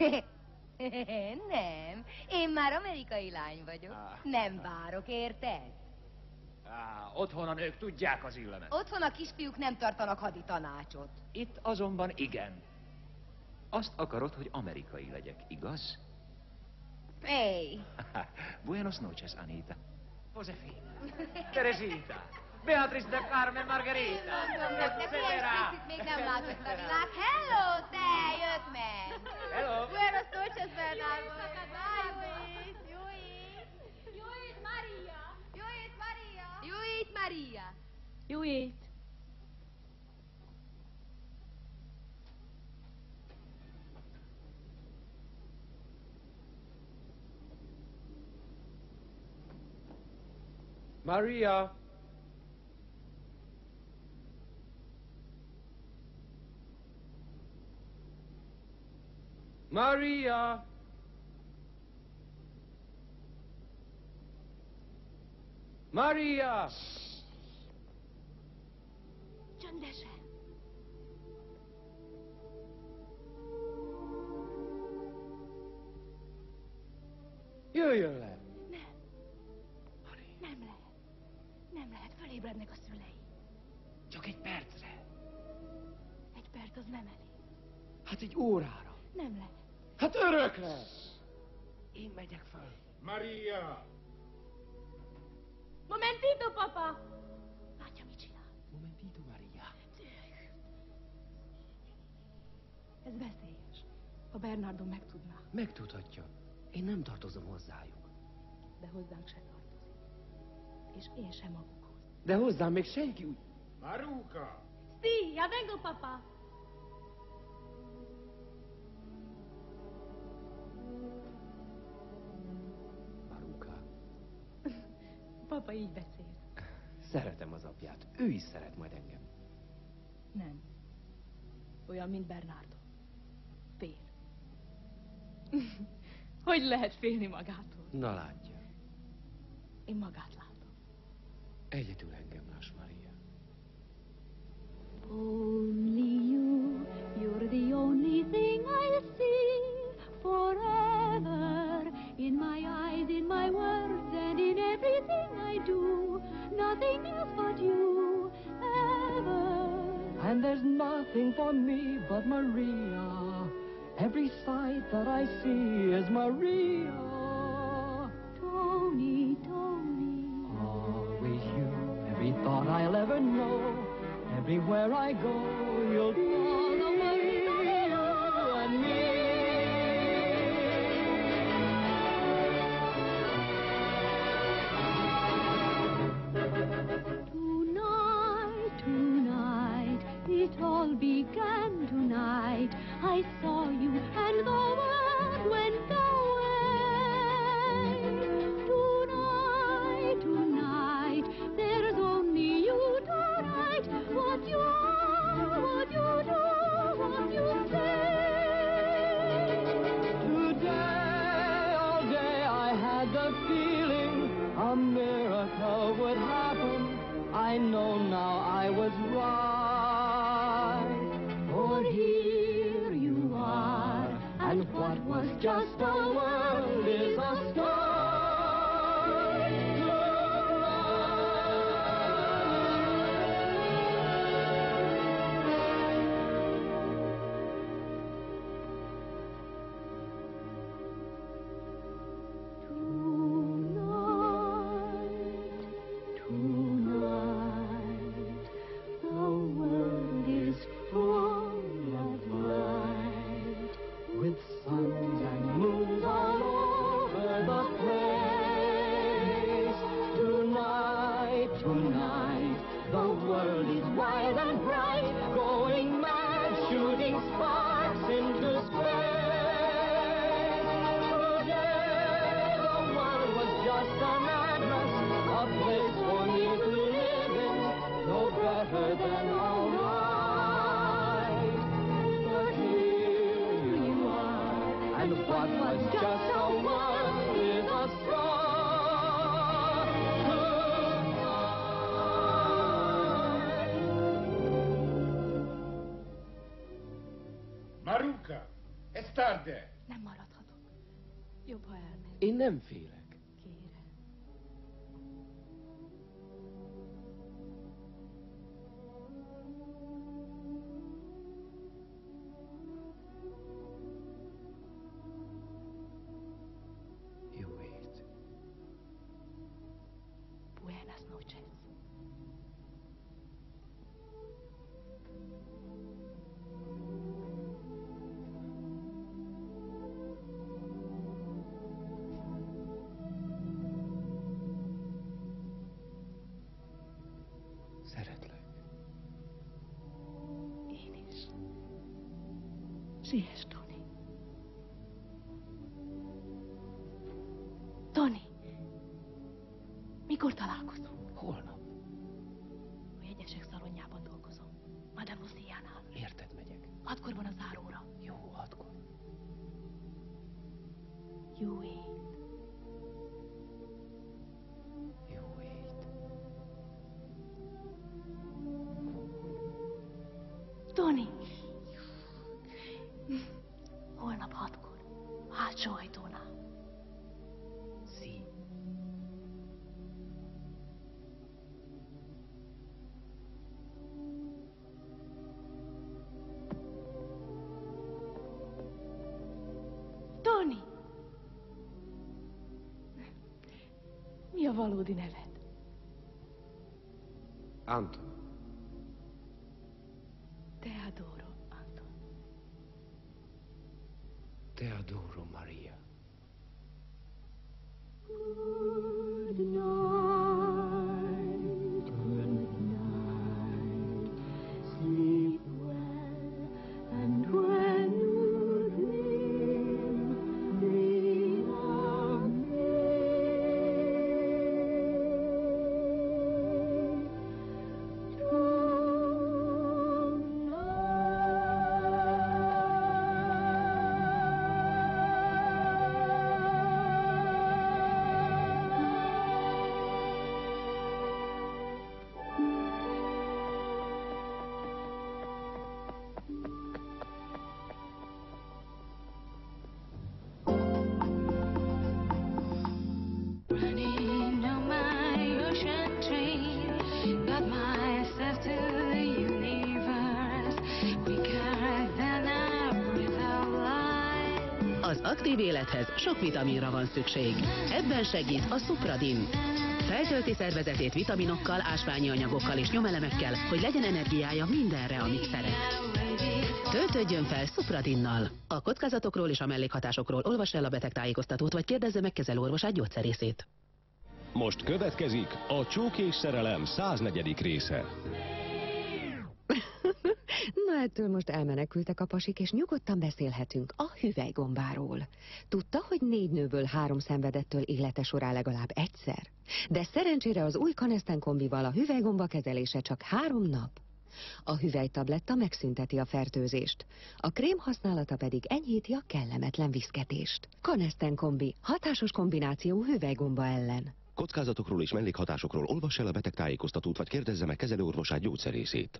Nem, én már amerikai lány vagyok. Nem várok, érted? Otthon a nők tudják az illemet. Otthon a kisfiúk nem tartanak haditanácsot. Itt azonban igen. Azt akarod, hogy amerikai legyek, igaz? Hey! Buenos noches, Anita. Josefina. Teresita. Beatrice de Carmen Margarita. Mondom nektek, ilyen picit még nem látott a világ. Hello, te, jött meg! Hello. Buenos noches, Bernardo. Bye, Luis. Jó ét, Maria! Jó ét, Maria! Jó ét, Maria! Jó ét! Maria. Maria. Maria. Csöndesen. Maria! jöjjön le! Nem lehet. Nem lehet, fölébrednek a szülei. Csak egy percre. Egy perc az nem elég. Hát egy órára. Nem lehet. Hát örökre! Én megyek föl. Maria! Momentito, papa! Látja, mit csinál. Momentito, Maria. Ez veszélyes. Ha Bernardo megtudná. Megtudhatja. Én nem tartozom hozzájuk. De hozzánk se tartozik. És én sem magukhoz. De hozzám még senki úgy... Maruka! Sí, ya vengo, papa. Maruka. Papa így beszél. Szeretem az apját. Ő is szeret majd engem. Nem. Olyan, mint Bernardo. Fél. Hogy lehet félni magától? Na látja. Én magát látom. Egyedül engem láss, Maria. Only you, you're the only thing I see forever. In my eyes, in my words, and in everything I do. Nothing else but you, ever. And there's nothing for me but Maria. Every sight that I see is Maria. Tony, Tony. Always you, every thought I'll ever know. Everywhere I go, you'll follow Maria and me. Tonight, tonight, it all began tonight. I saw you and the world went away. Tonight, tonight, there's only you tonight. What you are, what you do, what you say. Today, all day, I had the feeling a miracle would happen. I know now I was right. For here you are, and what was just a world is a start. Maruka! Ez tarde! Nem maradhatok. Jobb, ha elmegy. Én nem félek. Kérem. Jó ét. Buenas noches. Szeretlek. Én is. Siess, Tony. Tony! Mikor találkozunk? Holnap. A jegyesek szalonjában dolgozom. Madame Luciánál. Érted megyek? 6-kor van a záróra. Jó, 6-kor. Jó ét. Jó ét. Tony! Holnap 6-kor. Hátsó ajtónál. a valódi neved? Anton. Te adoro, Anton. Te adoro, Maria. Good night, sleep well, and when you dream of me, Running on my ocean train, got myself to the universe, quicker than a breath of light. Az aktív élethez sok vitaminra van szükség. Ebben segít a Supradin. Feltölti szervezetét vitaminokkal, ásványi anyagokkal és nyomelemekkel, hogy legyen energiája mindenre, amit szeret. Töltődjön fel Supradinnal. A kockázatokról és a mellékhatásokról olvass el a betegtájékoztatót, vagy kérdezze meg kezelőorvosát, gyógyszerészét. Most következik a Csók és szerelem 104. része. Na, ettől most elmenekültek a pasik, és nyugodtan beszélhetünk a hüvelygombáról. Tudta, hogy 4 nőből 3 szenvedettől élete során legalább egyszer? De szerencsére az új Canesten kombival a hüvelygomba kezelése csak 3 nap. A hüvelytabletta megszünteti a fertőzést, a krém használata pedig enyhíti a kellemetlen viszketést. Canesten kombi, hatásos kombináció hüvelygomba ellen. Kockázatokról és mellékhatásokról olvass el a betegtájékoztatót, vagy kérdezze meg kezelőorvosát, gyógyszerészét.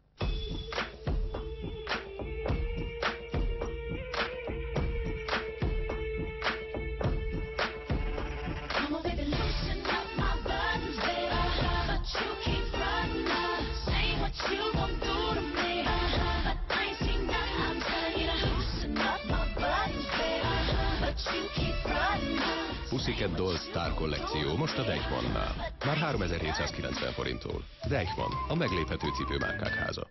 Pussycat Dolls Star kollekció most a Deichmannnál. Már 3790 forinttól. Deichmann, a megléphető cipőmárkák háza.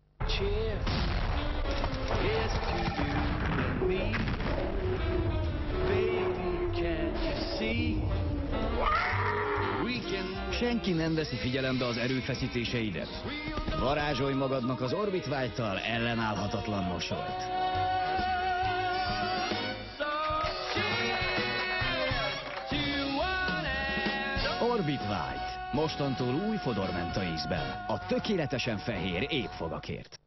Senki nem veszi figyelembe az erőfeszítéseidet. Varázsolj magadnak az Orbit-White-tal ellenállhatatlan mosolyt. Orbit-White. Mostantól új fodormenta ízben. A tökéletesen fehér épfogakért.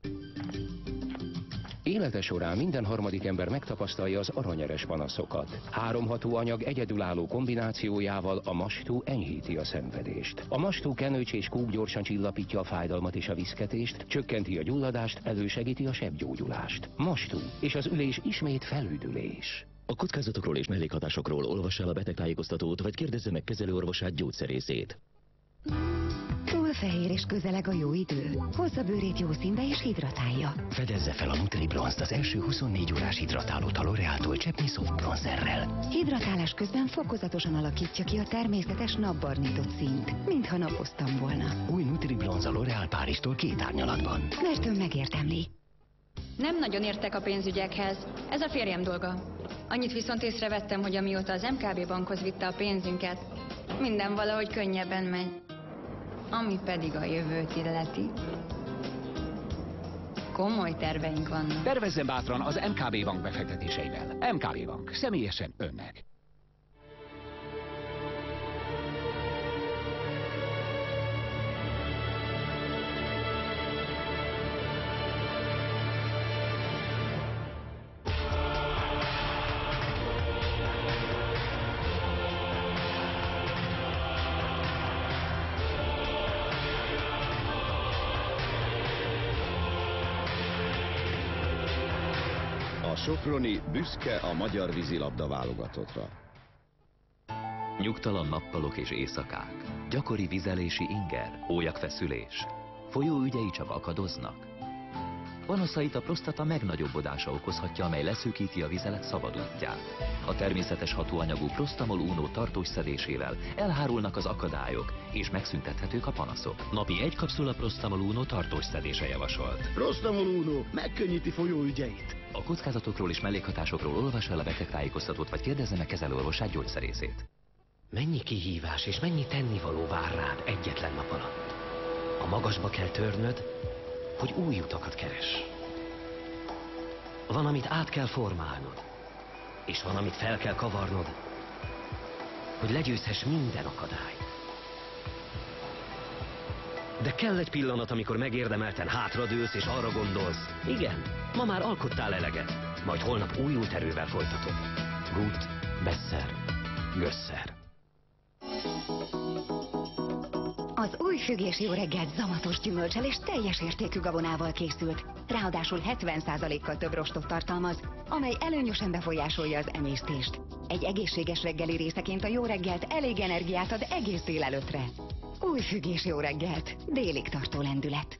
Élete során minden harmadik ember megtapasztalja az aranyeres panaszokat. 3 hatóanyag egyedülálló kombinációjával a Mastú enyhíti a szenvedést. A Mastú kenőcs és kúk gyorsan csillapítja a fájdalmat és a viszketést, csökkenti a gyulladást, elősegíti a sebgyógyulást. Mastú, és az ülés ismét felüdülés. A kockázatokról és mellékhatásokról olvass el a betegtájékoztatót, vagy kérdezze meg kezelőorvosát, gyógyszerészét. Túl fehér és közeleg a jó idő. Hozza bőrét jó színbe és hidratálja. Fedezze fel a Nutribronzt az első 24 órás hidratálót a L'Oréal-tól cseppnyi soft bronzerrel. Hidratálás közben fokozatosan alakítja ki a természetes napbarnított színt, mintha napoztam volna. Új Nutribronz a L'Oréal Párizstól 2 árnyalatban. Mert ön megérdemli. Nem nagyon értek a pénzügyekhez. Ez a férjem dolga. Annyit viszont észrevettem, hogy amióta az MKB bankhoz vitte a pénzünket, minden valahogy könnyebben megy. Ami pedig a jövőt illeti. Komoly terveink vannak. Tervezzen bátran az MKB bank befektetéseivel. MKB bank, személyesen önnek. A soproni büszke a magyar vízilabda válogatottra. Nyugtalan nappalok és éjszakák, gyakori vizelési inger, ólyagfeszülés, folyóügyei csak akadoznak. panaszait a prostata megnagyobbodása okozhatja, amely leszűkíti a vizelet szabad útját. A természetes hatóanyagú Prostamol Uno tartós szedésével elhárulnak az akadályok, és megszüntethetők a panaszok. Napi 1 kapszula Prostamol Uno tartós szedése javasolt. Prostamol Uno megkönnyíti folyóügyeit. A kockázatokról és mellékhatásokról olvassa el a betegtájékoztatót, vagy kérdezze meg kezelőorvosát, gyógyszerészét. Mennyi kihívás és mennyi tennivaló vár rád egyetlen nap alatt. A magasba kell törnöd, hogy új utakat keres. Van, amit át kell formálnod, és van, amit fel kell kavarnod, hogy legyőzhess minden akadályt. De kell egy pillanat, amikor megérdemelten hátradőlsz és arra gondolsz, igen, ma már alkottál eleget, majd holnap újult erővel folytatod. Gut, besser, gösser. Az új fügés jó reggelt zamatos gyümölcsel és teljes értékű gabonával készült. Ráadásul 70%-kal több rostot tartalmaz, amely előnyösen befolyásolja az emésztést. Egy egészséges reggeli részeként a jó reggelt elég energiát ad egész délelőttre. Új fügés jó reggelt, délig tartó lendület.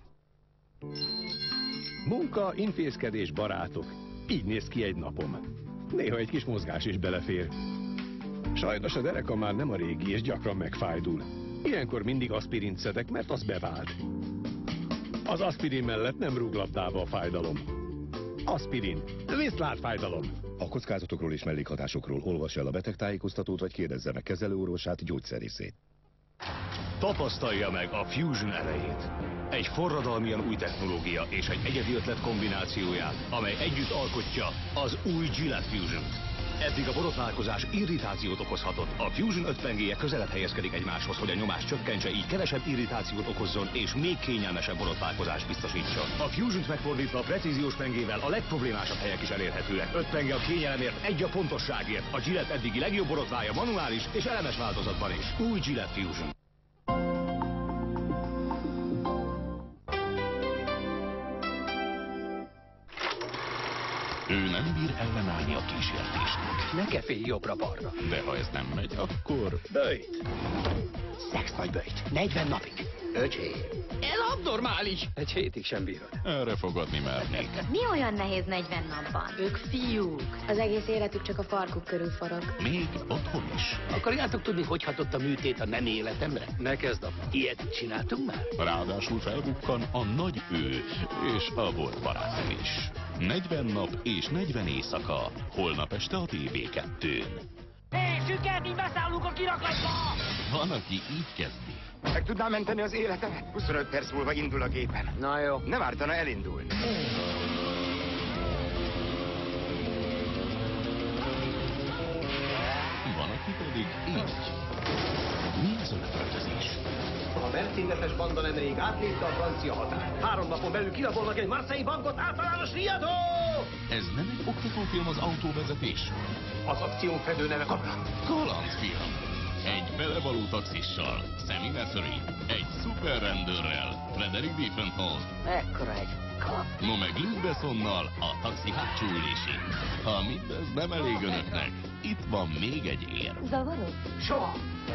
Munka, intézkedés, barátok. Így néz ki egy napom. Néha egy kis mozgás is belefér. Sajnos a dereka már nem a régi, és gyakran megfájdul. Ilyenkor mindig aszpirint szedek, mert az bevált. Az aszpirin mellett nem rúg labdába a fájdalom. Aszpirin. Viszlát fájdalom. A kockázatokról és mellékhatásokról olvassa el a betegtájékoztatót, vagy kérdezze meg kezelőorvosát, gyógyszerészét. Tapasztalja meg a Fusion erejét. Egy forradalmian új technológia és egy egyedi ötlet kombinációját, amely együtt alkotja az új Gillette Fusion-t. Eddig a borotválkozás irritációt okozhatott. A Fusion 5 pengéje közelebb helyezkedik egymáshoz, hogy a nyomás csökkentse, így kevesebb irritációt okozzon és még kényelmesebb borotválkozást biztosítson. A Fusion-t megfordítva a precíziós pengével a legproblémásabb helyek is elérhetőek. 5 penge a kényelemért, 1 a pontosságért. A Gillette eddigi legjobb borotvája manuális és elemes változatban is. Új Gillette Fusion. Ő nem bír ellenállni a kísértésnek. Ne kefélj jobbra-balra. De ha ez nem megy, akkor... Böjt! Szex vagy böjt. 40 napig. Öcsém. Ez abnormális. Egy hétig sem bírod. Erre fogadni mernék. Mi olyan nehéz 40 napban? Ők fiúk. Az egész életük csak a farkuk körül forog. Még otthon is. Akarjátok tudni, hogy hatott a műtét a nem életemre? Ne kezd, apa. Ilyet csináltunk már? Ráadásul felbukkan a nagy ő és a volt barátom is. 40 nap és 40 éjszaka. Holnap este a TV2-n. Hé, süket, így beszállunk a kirakatba! Van, aki így kezdi. Meg tudnám menteni az életemet? 25 perc múlva indul a gépen. Na jó. Nem ártana elindulni. Van, aki pedig így. Mi az a leföltözés? A mercedeses banda nemrég átlépte a francia határt. 3 napon belül kirabolnak egy marseille bankot, általános riadó! Ez nem egy oktatófilm az autóvezetés? Az akció fedő neve Kalandfilm. Egy belevaló taxissal, Sammy Nassery, egy szuperrendőrrel, Frederick Diefenthal. Ekkora egy kap. No meg Luc Bessonnal, a taxi hátsó ülésén. Ha mindez nem elég önöknek, itt van még egy ér. Zavarod? Soha!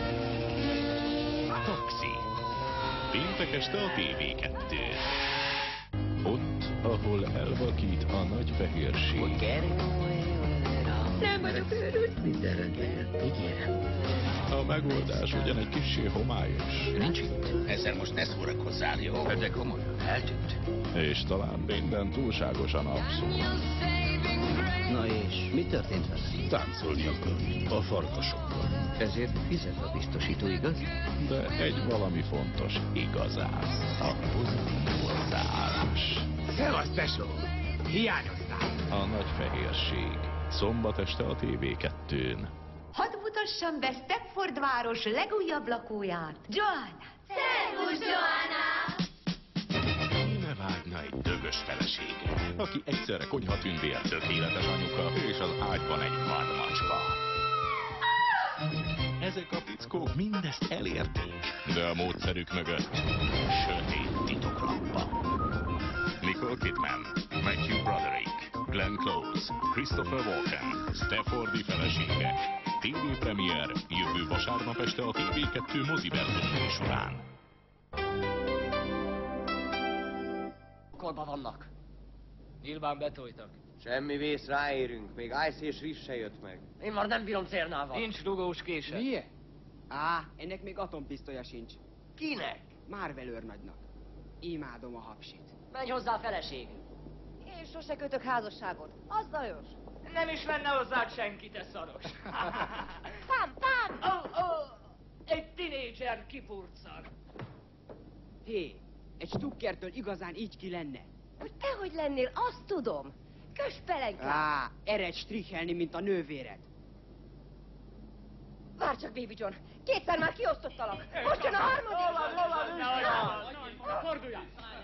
Taxi. Péntek este a TV2-n. Ott, ahol elvakít a nagy fehérség. Nem vagyok őrült. Minden rendben, ígérem. A megoldás ugyan egy kissé homályos. Nincs itt. Ezzel most ne szórakozzál, jó? De komolyan, eltűnt. És talán minden túlságosan abszurd. Na és mi történt vele? Táncolni akar a farkasokkal. Ezért fizet a biztosító, igaz? De egy valami fontos igazán. A pozitív hozzáállás. Szevasz, tesó! Hiányoztál! A nagy fehérség. Szombat este a TV2-n. Hadd mutassam be Stepford város legújabb lakóját, Joanna. Szervusz, Joanna! Ne vágyna egy dögös felesége, aki egyszerre konyhatündér, tökéletes anyuka, és az ágyban egy vadmacska. Ezek a fickók mindezt elérték, de a módszerük mögött sötét titok lappa. Nicole Kidman, Matthew Broderick, Glenn Close, Christopher Walken, Stepfordi felesége. TV premier jövő vasárnap este a TV2 moziverzum műsorán. Kolba vannak. Nyilván betoltak. Semmi vész, ráérünk. Még Ice és Riff se jött meg. Én már nem bírom cérnával. Nincs dugós kése. Milyen? Ennek még atompisztolya sincs. Kinek? Marvel őrnagynak. Imádom a hapsit. Menj hozzá a feleségünk. Én sose kötök házasságot. Az Lajos. Nem is menne hozzád senki, te szaros. Pam! Egy tinédzser kipurcag. Hé, egy stukkertől igazán így ki lenne. Hogy tehogy lennél, azt tudom. Kös pelenka. Ered strichelni, mint a nővéred. Várj csak, Baby John. Kétszer már kiosztottalak. Most jön a harmadik. Forduljál!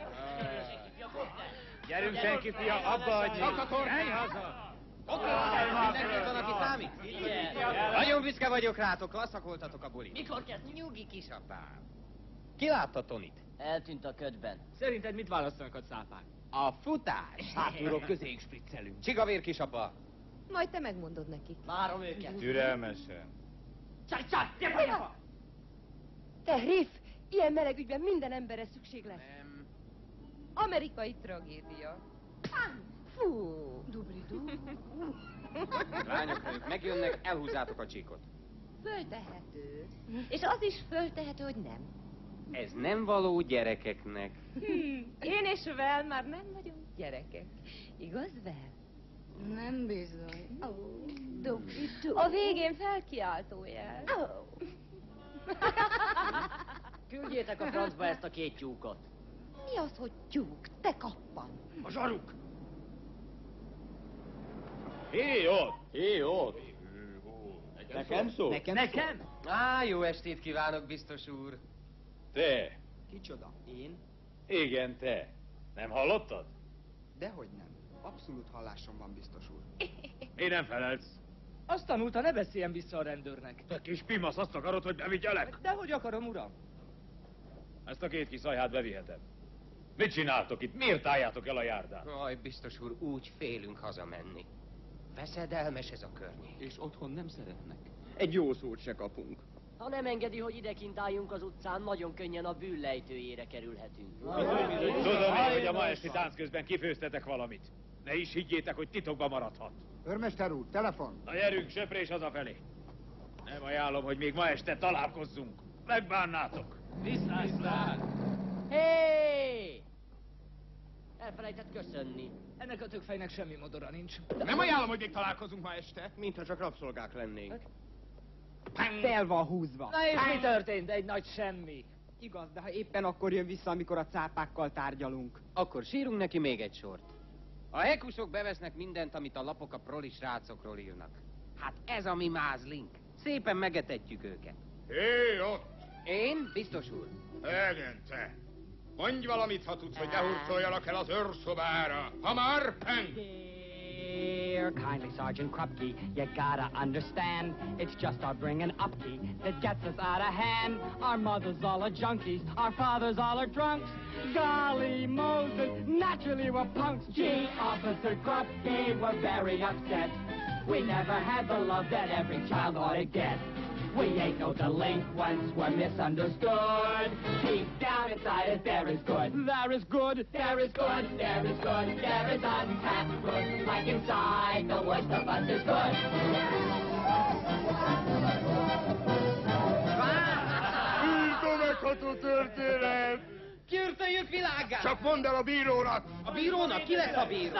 Gyerünk, senki fia, abba adj! Menj haza! Mindenki van, aki számít? Nagyon büszke vagyok rátok, lassakoltatok a bulit. Mikor kezdjük? Nyugi kisapám. Ki látta Tonit? Eltűnt a ködben. Szerinted mit választanak a cápák? A futás! Hátulról közénk spriccelünk. Csigavér kisapa! Majd te megmondod neki. Várom őket. Türelmesen. Csaj, gyere! Te, Riff, ilyen meleg ügyben minden emberre szükség lesz. Nem. Amerikai tragédia. Fú, dubli-dub. Lányok, ha ők megjönnek, elhúzzátok a csíkot. Föltehető. És az is föltehető, hogy nem. Ez nem való gyerekeknek. Én és Vel már nem vagyunk gyerekek. Igaz, Vel? Nem bizony. Dubli-dub. A végén felkiáltójel. Küldjétek a francba ezt a két tyúkot. Mi az, hogy tyúk? Te kappan. A zsaruk! Hé, ott! Nekem szó? Nekem? Jó estét kívánok, biztos úr. Te! Kicsoda? Én? Igen, te. Nem hallottad? Dehogy nem. Abszolút hallásom van, biztos úr. Én nem felelsz. Azt tanulta, ne beszéljen vissza a rendőrnek. Te kis pimasz, azt akarod, hogy bevigyelek? Dehogy akarom, uram. Ezt a két kis szajhát bevihetem. Mit csináltok itt? Miért álljátok el a járdát? Aj, biztos úr, úgy félünk hazamenni. Veszedelmes ez a környék. És otthon nem szeretnek. Egy jó szót se kapunk. Ha nem engedi, hogy idekint álljunk az utcán, nagyon könnyen a bűnlejtőjére kerülhetünk. Tudom én, hogy a ma esti tánc közben kifőztetek valamit. Ne is higgyétek, hogy titokban maradhat. Őrmester úr, telefon! Na gyerünk, söprés hazafelé. Nem ajánlom, hogy még ma este találkozzunk. Megbánnátok. Viszlát! Hé! Elfelejtett köszönni. Ennek a tökfejnek semmi modora nincs. Nem ajánlom, hogy még találkozunk ma este. Mintha csak rabszolgák lennénk. Fel van húzva. Na és mi történt? Egy nagy semmi. Igaz, de ha éppen akkor jön vissza, amikor a cápákkal tárgyalunk. Akkor sírunk neki még egy sort. A hekusok bevesznek mindent, amit a lapok a proli srácokról írnak. Hát ez a mi mázlink. Szépen megetetjük őket. Hé, ott! Én? Biztos úr. Igen, te! Mondj valamit, ha tudsz, hogy ne hurcoljalak el az őrszobára. Hamar, peng! Here, kindly Sergeant Krupke, you gotta understand, it's just our bringing upkeep that gets us out of hand. Our mothers all are junkies, our fathers all are drunks. Golly Moses, naturally we're punks. Gee, Officer Krupke, we're very upset. We never had the love that every child ought to get. We ain't no delinquents, we're misunderstood. Deep down inside us there is good. There is good, there is good, there is good, there is untapped good. Like inside, the worst of us is good. Megható történet! Kiürtöljük világát! Csak mondd el a bírónak! A bírónak? Ki lesz a bíró?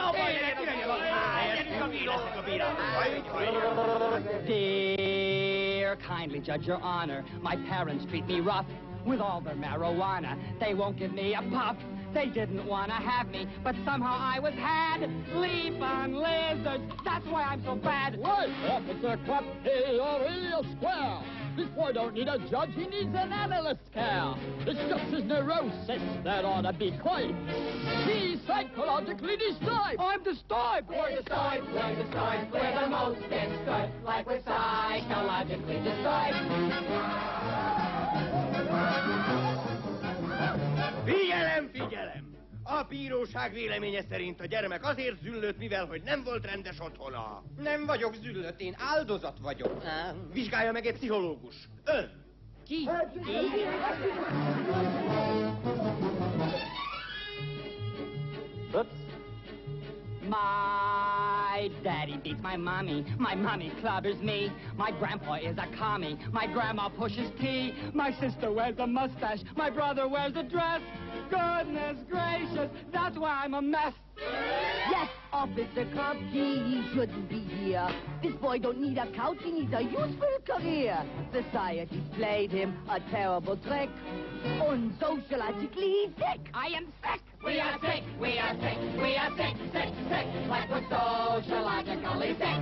Dear, kindly judge your honor, my parents treat me rough with all their marijuana. They won't give me a puff. They didn't want to have me, but somehow I was had. Leap on lizards, that's why I'm so bad. Right, Officer Krupke, you're really a square. This boy don't need a judge, he needs an analyst's care. It's just his neurosis that ought to be quite. He's psychologically disturbed. I'm disturbed. We're disturbed, we're the most disturbed, like we're psychologically disturbed. Figyelem, figyelem! A bíróság véleménye szerint a gyermek azért züllött, mivel hogy nem volt rendes otthona. Nem vagyok züllött, én áldozat vagyok. Vizsgálja meg egy pszichológus. Ön! Ki? My daddy beats my mommy clobbers me. My grandpa is a commie, my grandma pushes tea. My sister wears a mustache, my brother wears a dress. Goodness gracious, that's why I'm a mess. Yes, Officer Krupke, he shouldn't be here. This boy don't need a couch, he needs a useful career. Society played him a terrible trick. And sociologically, he's sick. I am sick. We are sick, we are sick, we are sick, sick, sick, like we're sociologically sick.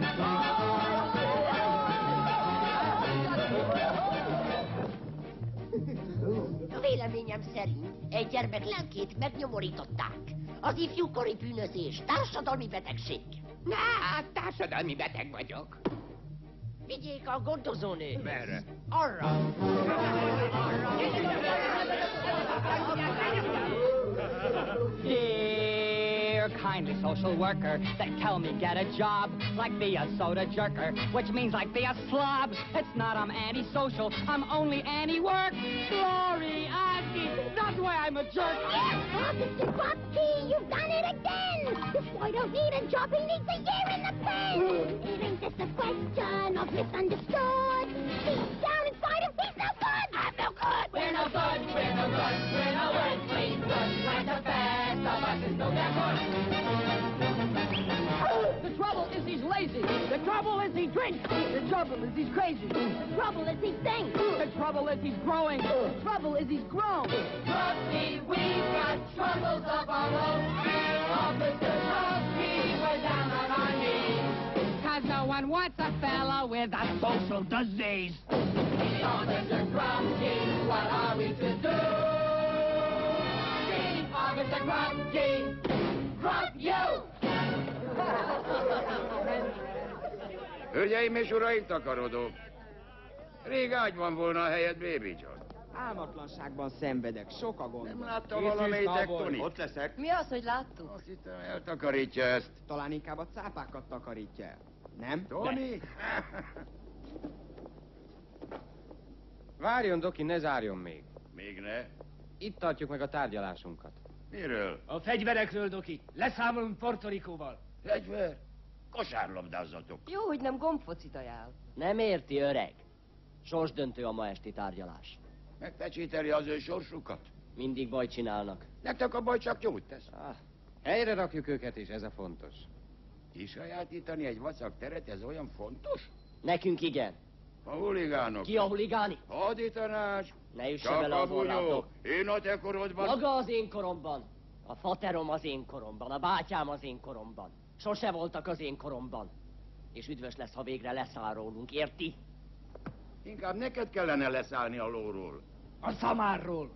Véleményem szerint egy gyermek lelkét megnyomorították. Az ifjúkori bűnözés, társadalmi betegség. Hát társadalmi beteg vagyok. Vigyék a gondozónő. Merre? Arra. Dear kindly social worker, they tell me get a job, like be a soda jerker, which means like be a slob. It's not I'm antisocial, I'm only anti-work. Glory, Ozzy, that's why I'm a jerk. Yes, Officer Krupke, you've done it again. This boy don't need a job, he needs a year in the pen. Isn't this a question of misunderstood? Deep down inside him, he's no good. I'm no good. We're no good, we're no good, we're no earthly good. Like the best of us is no that good. The trouble is he's lazy. The trouble is he drinks. The trouble is he's crazy. The trouble is he thinks. The trouble is he's growing. The trouble is he's grown. Krupke, we've got troubles of our own. Officer Krupke, we're down on our knees. 'Cause no one wants a fella with a social disease. Officer Krupke, what are we to do? Officer Krupke, Krupp you! Hölgyeim és uraim, takarodók! Rég ágyban volna a helyed, Baby John. Álmatlanságban szenvedek, sok a gond. Nem látta valamelyitek, Tony? Ott leszek. Mi az, hogy láttuk? Azt hittem, eltakarítja ezt. Talán inkább a cápákat takarítja el. Nem? Tony? Várjon, Doki, ne zárjon még. Még ne. Itt tartjuk meg a tárgyalásunkat. Miről? A fegyverekről, Doki. Leszámolunk Puerto Ricóval. Fegyver? Kosárlabdázzatok. Jó, hogy nem gombfocit ajánl. Nem érti, öreg. Sorsdöntő a ma esti tárgyalás. Megpecsételi az ő sorsukat. Mindig bajt csinálnak. Nektek a baj csak jót tesz. Helyre rakjuk őket, és ez a fontos. Kisajátítani egy vacak teret, ez olyan fontos? Nekünk igen. A huligánok. Ki a huligáni? Haditanács. Ne üsse Csak bele a az orrátok. bunyó. Én a te korodban... Maga az én koromban. A faterom az én koromban. A bátyám az én koromban. Sose voltak az én koromban. És üdvös lesz, ha végre leszáll rólunk, érti? Inkább neked kellene leszállni a lóról. A szamárról.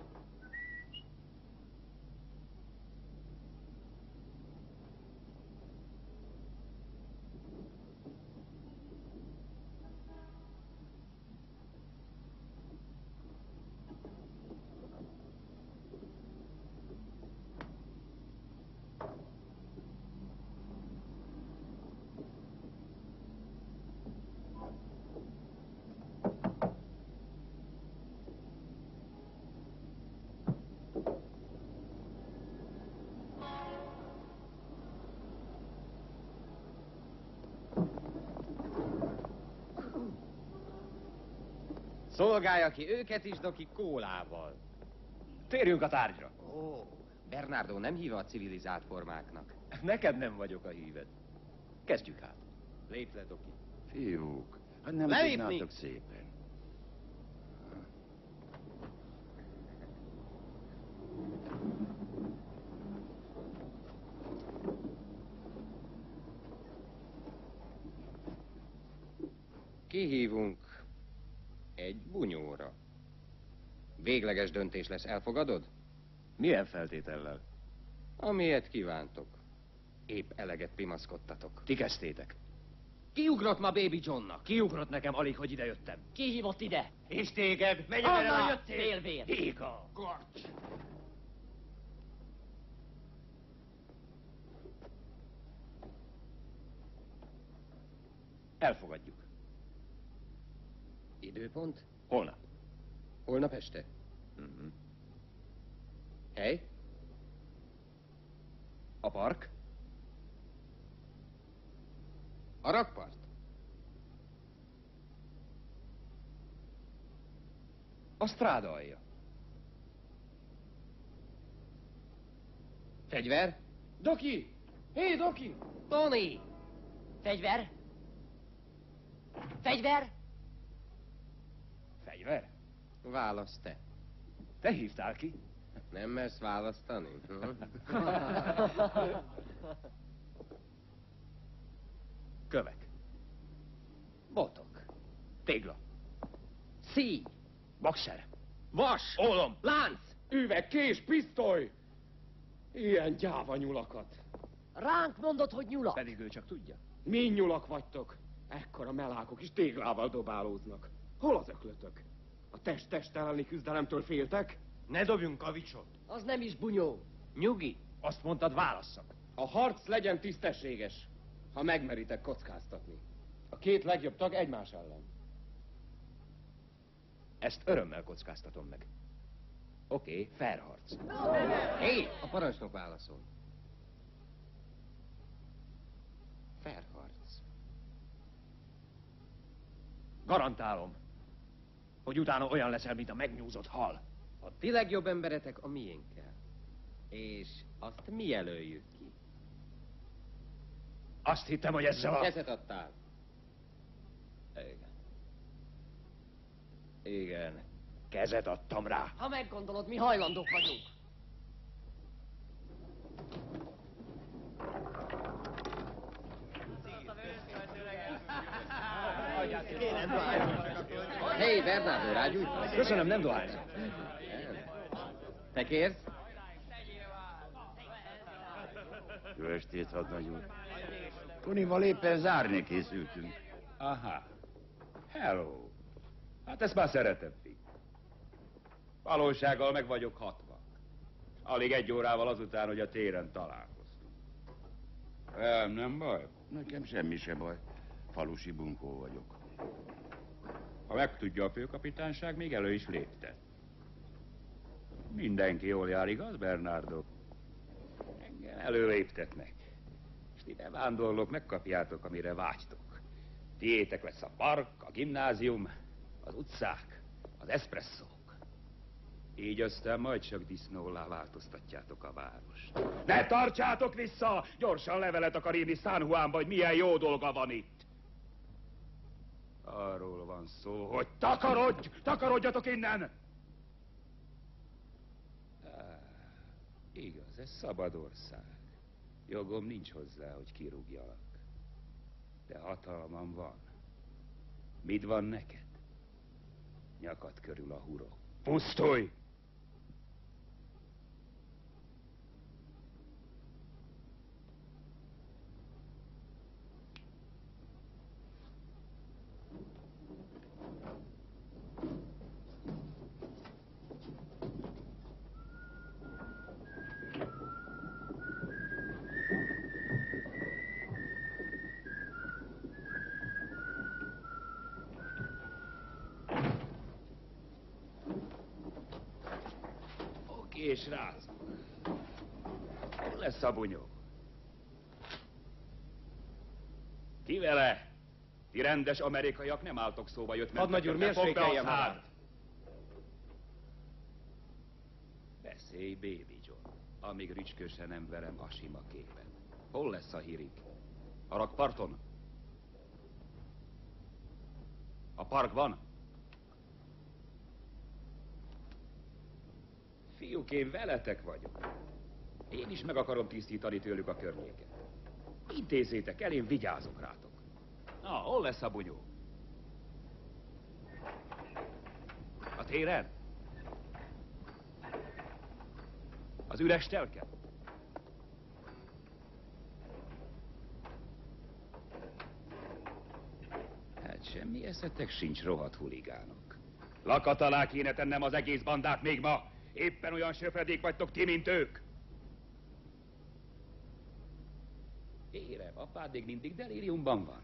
Szolgálja ki őket is, Doki, kólával. Térjünk a tárgyra. Ó, Bernardo nem hív a civilizált formáknak. Neked nem vagyok a híved. Kezdjük hát. Lépj le, Doki. Fiúk, hát nem Lelépni! tudnátok szépen. Kihívunk egy bunyóra. Végleges döntés lesz, elfogadod? Milyen feltétellel? Amilyet kívántok. Épp eleget pimaszkodtatok. Ti kezdtétek. Ki ugrott ma Baby Johnnak? Ki ugrott nekem alig, hogy ide jöttem? Ki hívott ide? És téged? Menj Anna! erre, jöttél! Félvér! Éga! Garcs! Elfogadjuk. Időpont? Holnap. Holnap este? Hely? A park? A rakpart? A stráda alja. Fegyver? Doki! Hé, Doki! Tony! Fegyver? Fegyver? Fegyver? Válasz te. Te hívtál ki? Nem mersz választani? Kövek. Botok. Tégla. Szíj! Bakser. Vas! Ólom. Lánc! Üveg, kés, pisztoly! Ilyen gyáva nyulakat. Ránk mondod, hogy nyulak? Pedig ő csak tudja. Mi nyulak vagytok? Ekkora melákok is téglával dobálóznak. Hol az öklötök? A test-test elleni küzdelemtől féltek? Ne dobjunk kavicsot. Az nem is bunyó. Nyugi, azt mondtad, válasszak. A harc legyen tisztességes, ha megmeritek kockáztatni. A két legjobb tag egymás ellen. Ezt örömmel kockáztatom meg. Oké, fair harc. Hé, a parancsnok válaszol. Fair harc. Garantálom, hogy utána olyan leszel, mint a megnyúzott hal. A ti legjobb emberetek a miénkkel. És azt mi jelöljük ki. Azt hittem, hogy ezzel a... Kezet adtál. Igen. Igen, kezet adtam rá. Ha meggondolod, mi hajlandók vagyunk. Hé, Bernardo, rágyújtasz? Köszönöm, nem dohányzom. Te kérsz? Jó estét, hadnagy úr. Tonival éppen zárni készültünk. Aha. Hello. Hát ezt már szeretem, fi. Valósággal meg vagyok 60. Alig 1 órával azután, hogy a téren találkoztunk. Nem baj? Nekem semmi se baj. Falusi bunkó vagyok. Ha megtudja a főkapitányság, még elő is léptet. Mindenki jól jár, igaz, Bernardo? Engem előléptetnek. És ti bevándorlók megkapjátok, amire vágytok. Tiétek lesz a park, a gimnázium, az utcák, az eszpresszók. Így aztán majd csak disznóllá változtatjátok a várost. Ne tartsátok vissza! Gyorsan levelet akar írni San Juanba, hogy milyen jó dolga van itt. Arról van szó, hogy takarodj! Takarodjatok innen! Igaz, ez szabad ország. Jogom nincs hozzá, hogy kirúgjalak. De hatalmam van. Mit van neked? Nyakad körül a hurok. Pusztulj! És ráz. Hol lesz a bunyó? Ki vele? Ti rendes amerikaiak nem álltok szóba, jött meg. Hadnagy úr, mérsékelje magát. Beszélj, Baby John, amíg rücskösen nem verem a sima képen. Hol lesz a hírig? A rakparton? A parkban? Fiúk, én veletek vagyok. Én is meg akarom tisztítani tőlük a környéket. Intézzétek el, én vigyázok rátok. Na, hol lesz a bunyó? A téren? Az üres telken? Hát semmi eszetek sincs, rohadt huligánok. Lakat alá kéne tennem az egész bandát még ma. Éppen olyan söpredék vagytok ti, mint ők. Érem, apád még mindig delíriumban van.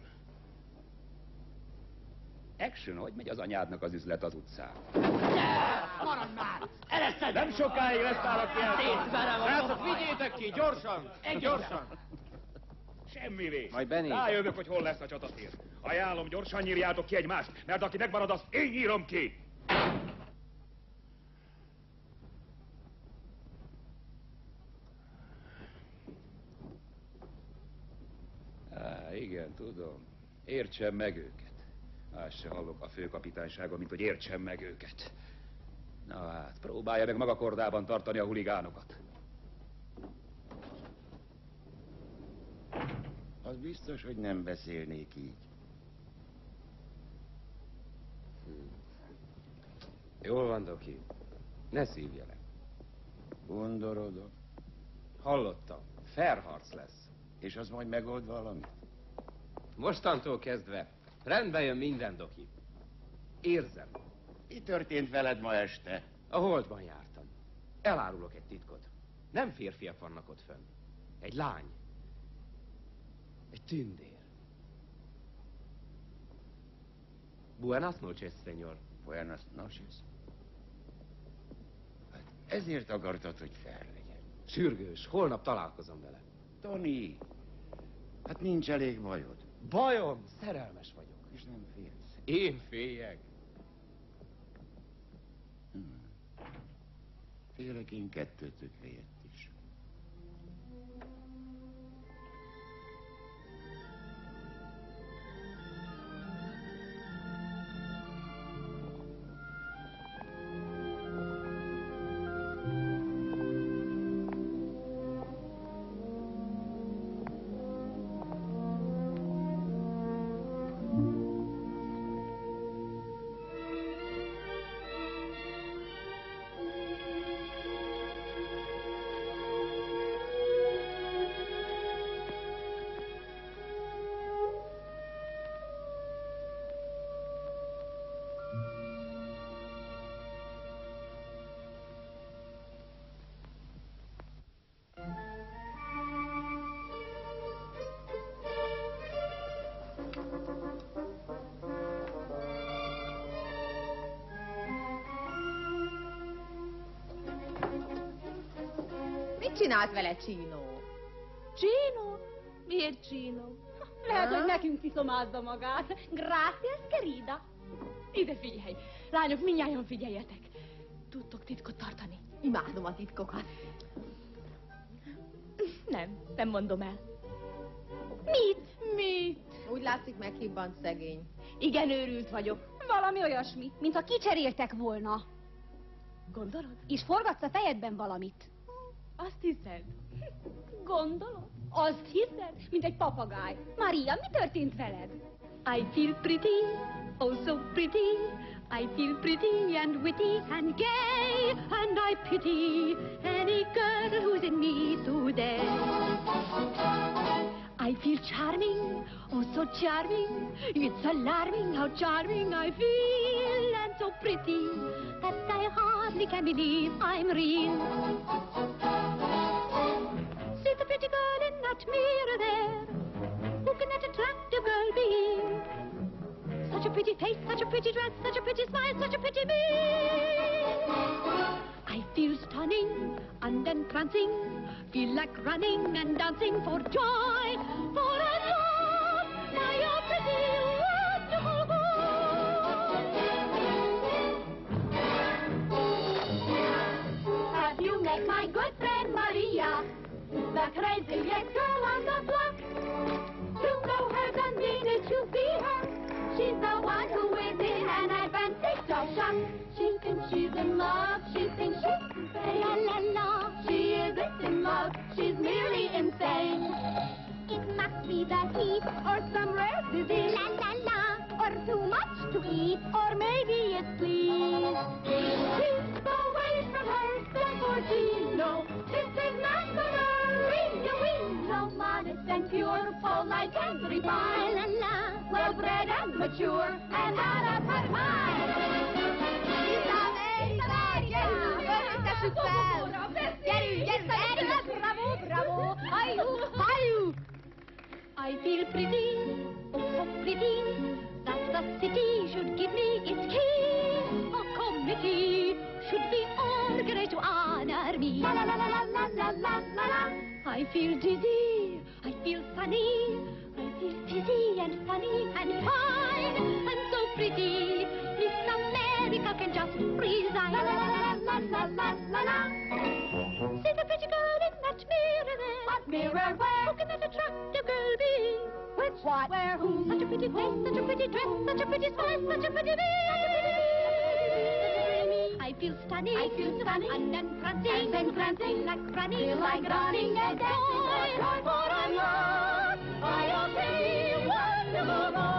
Action, hogy megy az anyádnak az üzlet az utcán? Maradj már! Ereszted! Nem sokáig lesz állok ki el. Szétverem a Rácok, vigyétek ki, gyorsan! Gyorsan! Semmivé. Majd benézek. Rájövök, hogy hol lesz a csatatér. Ajánlom, gyorsan nyírjátok ki egymást, mert aki megmarad, azt én nyírom ki. Igen, tudom. Értsem meg őket. Azt se hallok a főkapitányságon, mint hogy értsem meg őket. Na hát, próbálja meg maga kordában tartani a huligánokat. Az biztos, hogy nem beszélnék így. Jól van, Doki. Ne szívja le. Gondolod? Hallottam. Fair harc lesz. És az majd megold valamit? Mostantól kezdve rendbe jön minden, Doki. Érzem. Mi történt veled ma este? A Holdban jártam. Elárulok egy titkot. Nem férfiak vannak ott fönn. Egy lány. Egy tündér. Buenas noches, señor. Buenas noches. Hát ezért akartad, hogy fellegyen. Sürgős. Holnap találkozom vele. Tony, hát nincs elég bajod. Bajom? Szerelmes vagyok. És nem félsz. Én féljek. Félek én kettőtök helyett is. Mit csinált vele Csínó? Csínó? Miért Csínó? Lehet, hogy nekünk ciszomázza magát. Gracias, querida. Ide figyelj! Lányok, mindnyájan figyeljetek! Tudtok titkot tartani? Imádom a titkokat. Nem mondom el. Mit? Úgy látszik, meghibbant szegény. Igen, őrült vagyok. Valami olyasmi, mintha kicseréltek volna. Gondolod? És forgatsz a fejedben valamit. Azt hiszed? Gondolod? Azt hiszed? Mint egy papagáj. Maria, mi történt veled? I feel pretty, oh so pretty. I feel pretty and witty and gay. And I pity any girl who's in me today. I feel charming, oh so charming. It's alarming how charming I feel. And so pretty that I hardly can believe I'm real. See the pretty girl in that mirror there. Who can that attractive girl be? Such a pretty face, such a pretty dress, such a pretty smile, such a pretty me. I feel stunning and entrancing. Feel like running and dancing for joy. For a love by your pretty, wonderful boy. Have you met my good friend Maria? The craziest girl on the block. To know her doesn't mean it to be her. She's the one who is in an advantage of shock. She thinks she's in love. She thinks she's la la la. She isn't in love. She's merely insane. It must be the heat or some rare disease. La la la. Or too much to eat. Or maybe it's sleep. Keep away from her. Therefore she knows this is not the Maria we know. Modest and pure, polite and refined. La la. Well bred and mature and out of her mind. Örültessük fel! Gyerünk, bravo! Halljuk! I feel pretty, oh so pretty, that the city should give me its key. A committee should be organized to honor me. La la la la la la la la la. I feel dizzy, I feel funny. I feel dizzy and funny and fine and so pretty. Miss America can just resign. La la la la la la la la. See the pretty girl in that mirror there. What mirror? Where? Who can that attractive girl be? Which? What? Where? Who? Such a pretty face, such a pretty dress, such a pretty smile, such a pretty me. I feel stunning. I feel stunning. And then prancing like running. Feel like running and dancing. For I'm loved by a pretty wonderful boy.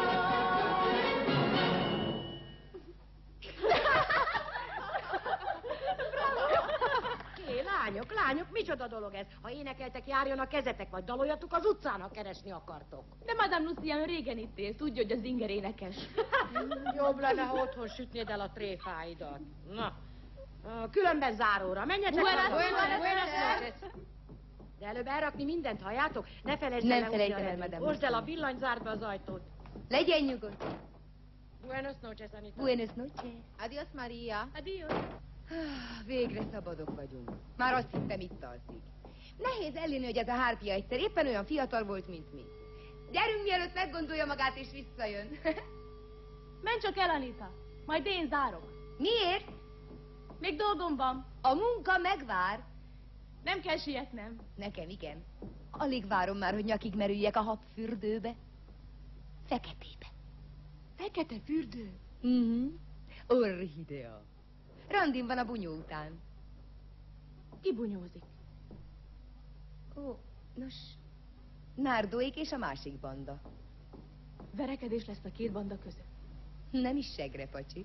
Lányok, micsoda dolog ez? Ha énekeltek, járjon a kezetek, vagy daloljatok az utcán, ha keresni akartok. De Madame Lucian régen itt él, tudja, hogy az inger énekes. Jobb lenne, ha otthon sütnéd el a tréfáidat. Na, különben záróra. Menjetek Buenas. De előbb elrakni mindent, halljátok? Ne felejtsd Nem el felejtem el, Madame Hozd el a villany, zárd be az ajtót. Legyen nyugodt. Buenos noches, Anita. Buenos noches. Adios, Maria. Adios. Végre szabadok vagyunk. Már azt hittem, itt alszik. Nehéz elhinni, hogy ez a hárpia egyszer éppen olyan fiatal volt, mint mi. Gyerünk, mielőtt meggondolja magát és visszajön. Menj csak el, Anita. Majd én zárok. Miért? Még dolgom van. A munka megvár. Nem kell sietnem. Nekem igen. Alig várom már, hogy nyakig merüljek a habfürdőbe. Feketébe. Fekete fürdő? Orhidea. Randin van a bunyó után. Ki bunyózik? Ó, nos, Nárdóék és a másik banda. Verekedés lesz a két banda között. Nem is segre, pacsi.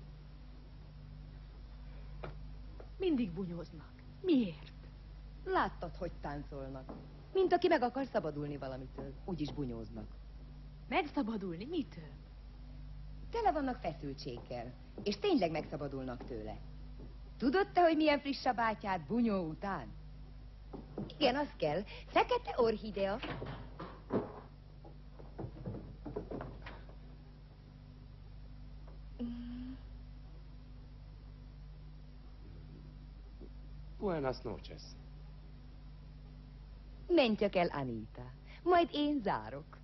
Mindig bunyóznak. Miért? Láttad, hogy táncolnak. Mint aki meg akar szabadulni valamitől. Úgyis bunyóznak. Megszabadulni? Mitől? Tele vannak feszültséggel, és tényleg megszabadulnak tőle. Tudod te, hogy milyen friss a bátyád bunyó után? Igen, az kell. Fekete orhidea. Buenas noches. Menj csak el, Anita. Majd én zárok.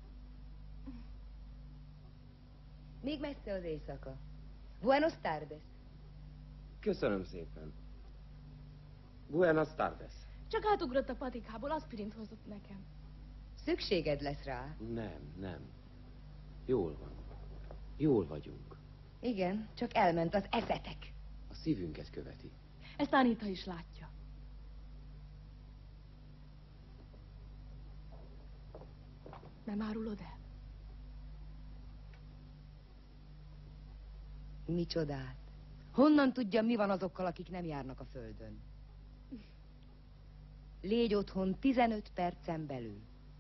Még messze az éjszaka. Buenos tardes. Köszönöm szépen. Buenas tardes. Csak átugrott a patikából, aspirint hozott nekem. Szükséged lesz rá. Nem. Jól van. Jól vagyunk. Igen, csak elment az eszetek. A szívünket követi. Ezt Anita is látja. Nem árulod el? Micsodát? Honnan tudja, mi van azokkal, akik nem járnak a földön? Légy otthon 15 percen belül.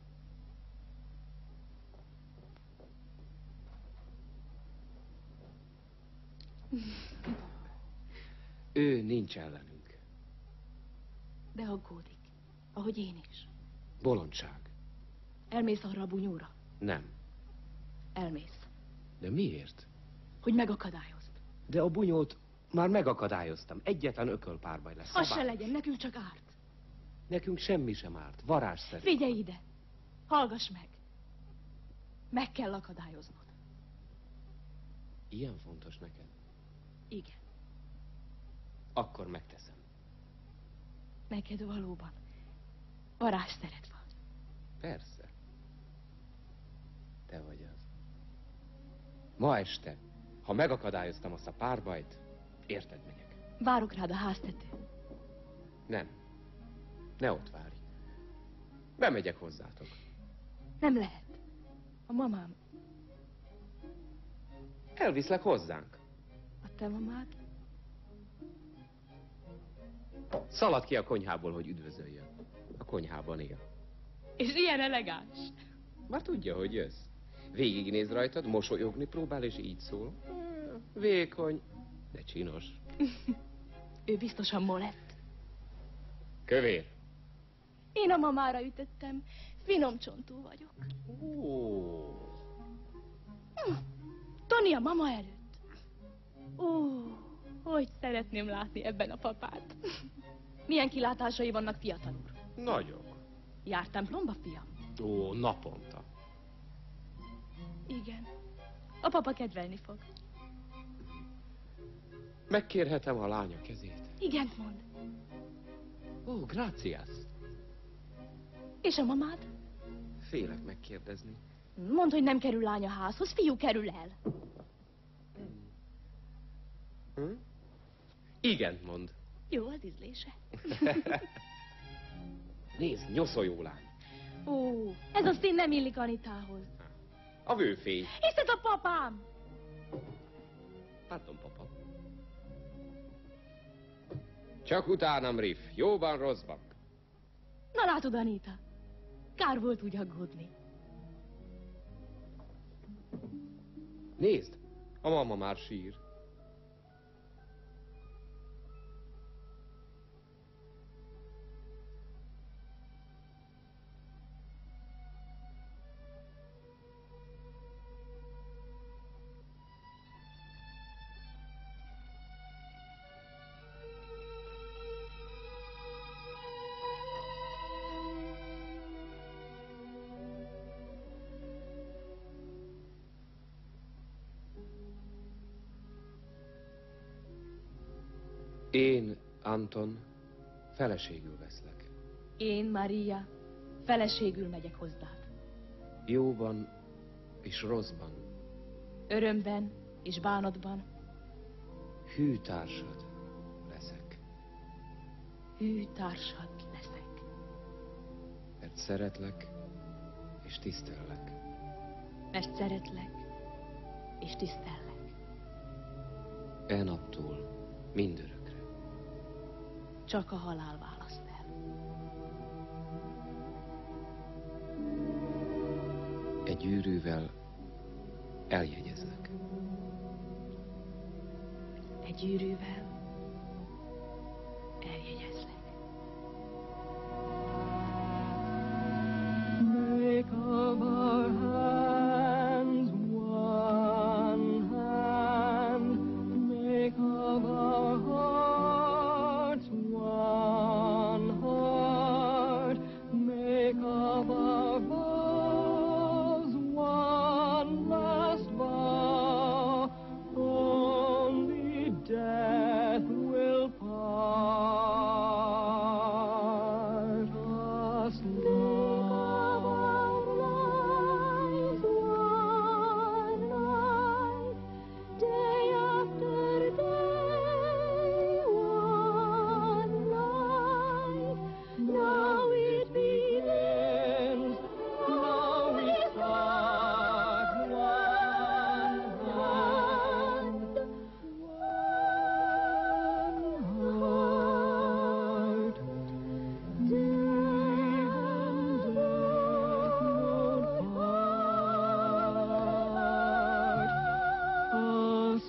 Ő nincs ellenünk. De aggódik, ahogy én is. Bolondság. Elmész arra a bunyóra? Nem. Elmész. De miért? Hogy megakadályozd. De a bunyót már megakadályoztam. Egyetlen ökölpárbaj lesz. Az se legyen, nekünk csak árt. Nekünk semmi sem árt. Varázsszerű. Figyelj ide! Hallgass meg! Meg kell akadályoznod. Ilyen fontos neked? Igen. Akkor megteszem. Neked valóban varázsszered van. Persze. Te vagy az. Ma este, ha megakadályoztam azt a párbajt, érted megyek. Várok rád a háztetőn. Nem. Ne ott várj. Bemegyek hozzátok. Nem lehet. A mamám. Elviszlek hozzánk. A te mamád? Szalad ki a konyhából, hogy üdvözöljön. A konyhában él. És ilyen elegáns. Már tudja, hogy jössz. Végignéz rajtad, mosolyogni próbál, és így szól. Vékony, de csinos. Ő biztosan molett. Kövér. Én a mamára ütöttem. Finom csontú vagyok. Ó. Tony a mama előtt. Ó, hogy szeretném látni ebben a papát. Milyen kilátásai vannak, fiatal úr? Nagyok. Jár templomba, fiam? Ó, naponta. Igen. A papa kedvelni fog. Megkérhetem a lánya kezét? Igent mond. Ó, gracias. És a mamád? Félek megkérdezni. Mondd, hogy nem kerül lány a házhoz, fiú kerül el. Igent mond. Jó az ízlése. Nézd, nyoszoló lány. Ó, ez a szín nem illik Anitához. A vőfény. Hiszed a papám? Pardon, papa. Csak utánam, Riff. Jóban, rosszban. Na látod, Anita. Kár volt úgy aggódni. Nézd, a mama már sír. Én, Anton, feleségül veszlek. Én, Maria, feleségül megyek hozzád. Jóban és rosszban. Örömben és bánatban. Hű társad leszek. Hű társad leszek. Mert szeretlek és tisztellek. Mert szeretlek és tisztellek. E naptól mindörökre. Csak a halál választ el. Egy gyűrűvel eljegyezlek. Egy gyűrűvel eljegyezlek. Make of our hands one hand, make of our hearts one heart, make of our vows one last vow, only death will part us day after day, one night. Now it begins, now we start. One hand, one heart. Day and death won't part us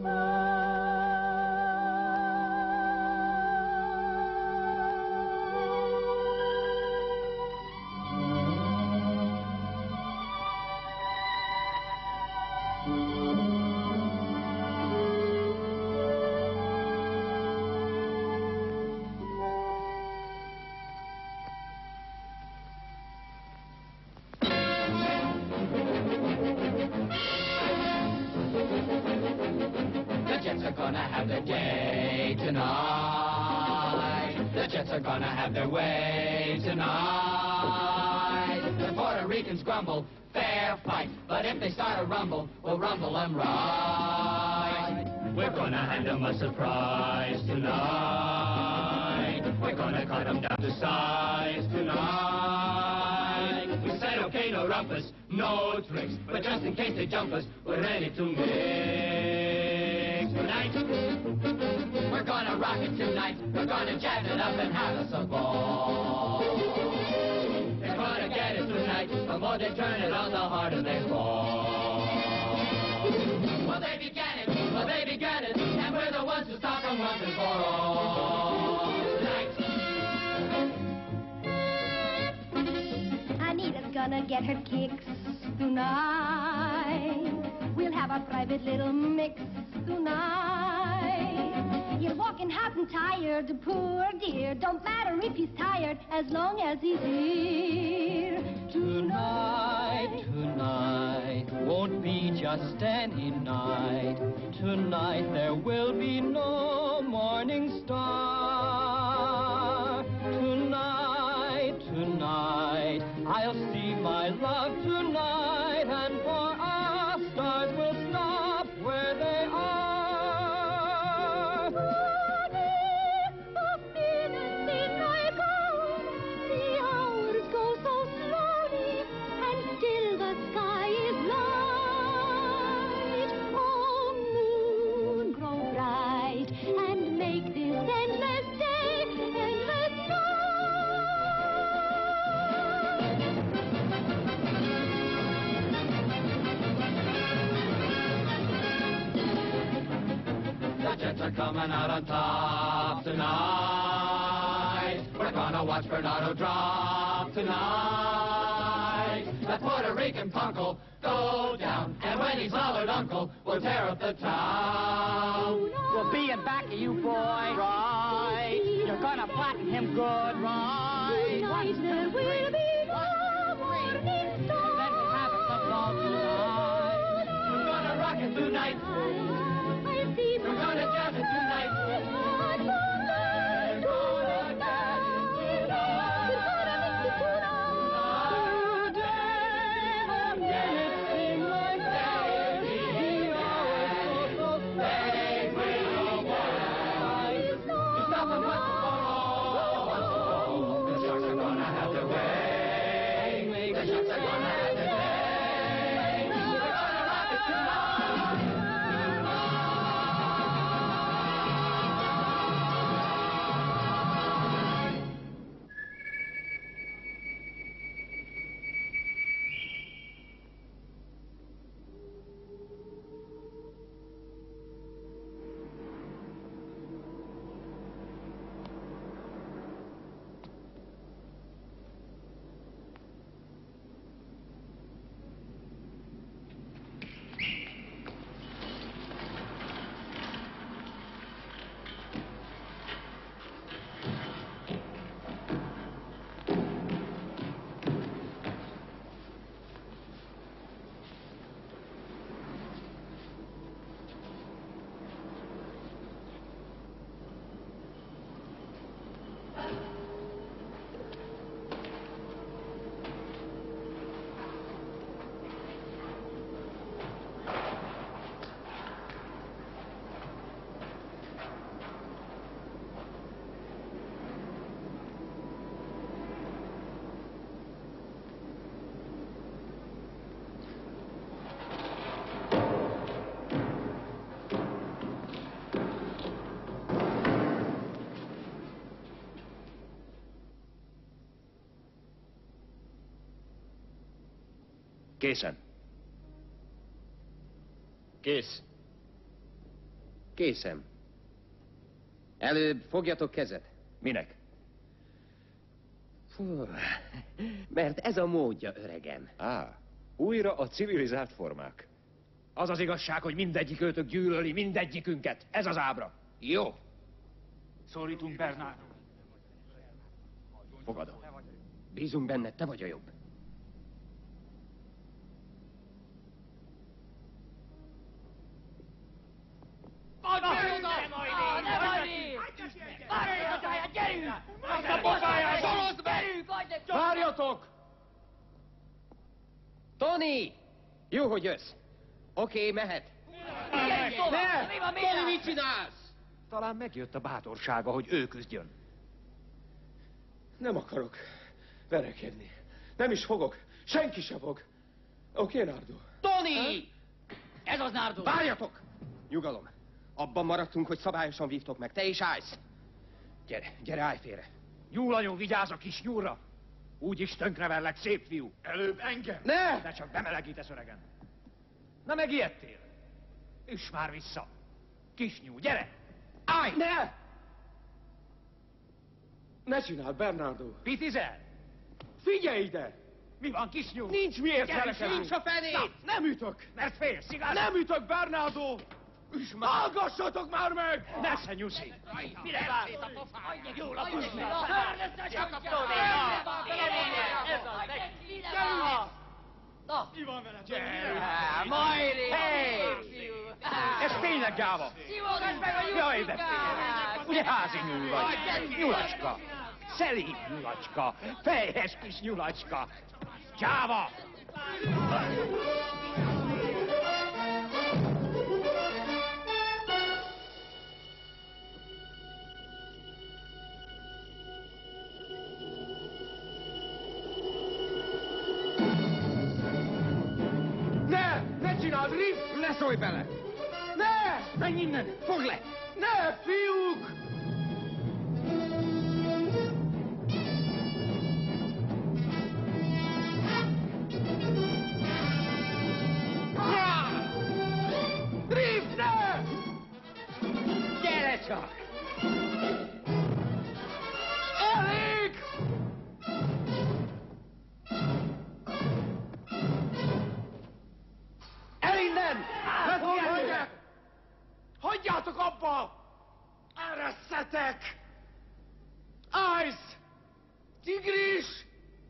The Jets are gonna have their day tonight. The Jets are gonna have their way tonight. The Puerto Ricans grumble, fair fight. But if they start a rumble, we'll rumble them right. We're gonna hand them a surprise tonight. We're gonna cut them down to size tonight. We said okay, no rumpus, no tricks. But just in case they jump us, we're ready to mix. Tonight, we're gonna rock it tonight. We're gonna jazz it up and have us a ball. They're gonna get it tonight. The more they turn it on, the harder they fall. Well, they began it. Well, they began it. And we're the ones who stop them once and for all. Tonight. Anita's gonna get her kicks tonight. We'll have our private little mix tonight. You'll walking hot and tired, poor dear. Don't matter if he's tired, as long as he's here. Tonight, tonight won't be just any night. Tonight there will be no morning star. Tonight, tonight I'll see my love tonight, and for us stars will stop where they are. The hours go so slowly, and still the sky is light. Oh, moon, grow bright, and make this endless day endless The Jets are coming out on top tonight. We're gonna watch Bernardo drop tonight. That Puerto Rican punk will go down, and when he's hollered uncle, we'll tear up the town. We'll be in back of you, boy. Right. You're gonna flatten him good. Right. Tonight there will be no morning star. Let's have some fun tonight. We're gonna rock it tonight. We're gonna jazz it tonight. Készen. Kész. Készen. Előbb fogjatok kezet. Minek? Fú, mert ez a módja, öregem. Újra a civilizált formák. Az az igazság, hogy mindegyik őtök gyűlöli mindegyikünket. Ez az ábra. Jó. Szólítunk Bernardo. Fogadom. Bízunk benned, te vagy a jobb. Várjatok! Tony! Jó, hogy jössz. Oké, mehet. Ne! Tony, mit csinálsz? Talán megjött a bátorsága, hogy ő küzdjön. Nem akarok verekedni. Nem is fogok. Senki se fog. Oké, Nardo? Tony! Ez az Nardo! Várjatok! Nyugalom. Abban maradtunk, hogy szabályosan vívtok meg. Te is állsz. Gyere, állj félre. Nyúlanyó, vigyázz a kis nyúlra! Úgyis tönkreverlek, szép fiú. Előbb engem! Ne! De csak bemelegítesz, öregem. Na, megijedtél? Üss már vissza. Kis nyúl, gyere! Állj! Ne! Ne csinál, Bernardo! Pitizel? Figyelj ide! Mi van, kis nyúl? Nincs miért Gyere, verekedni. nincs a fenét! Nem ütök! Mert félsz, igaz? Nem ütök, Bernardo! Hallgassatok már meg! Nesze, Nyuszi! Mire vár? Jól a pusra! Na, mi van vele? Majri! Ez tényleg gyáva! Szivogass meg a Jaj, de nyuszkát! ugye házi nyúl vagy? Nyulacska! Szelíd nyulacska! Fejhes kis nyulacska! Gyáva! Ne csináld, Riff! Ne szólj bele! Ne! Menj innen! Fogd le! Ne, fiúk! Riff, ne! Gyere csak! Elég! El innen! Hagyjátok abba! Ereszetek! Ice! Tigris!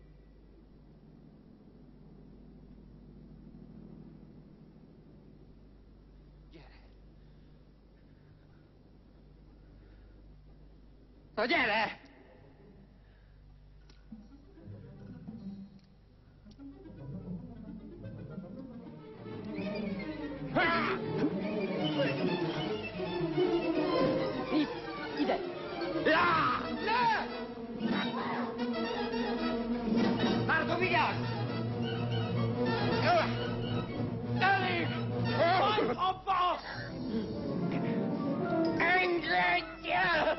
Na gyere! Ide! Ne! Márko, vigyázz! Elég! Hagyd abba! Engedj el!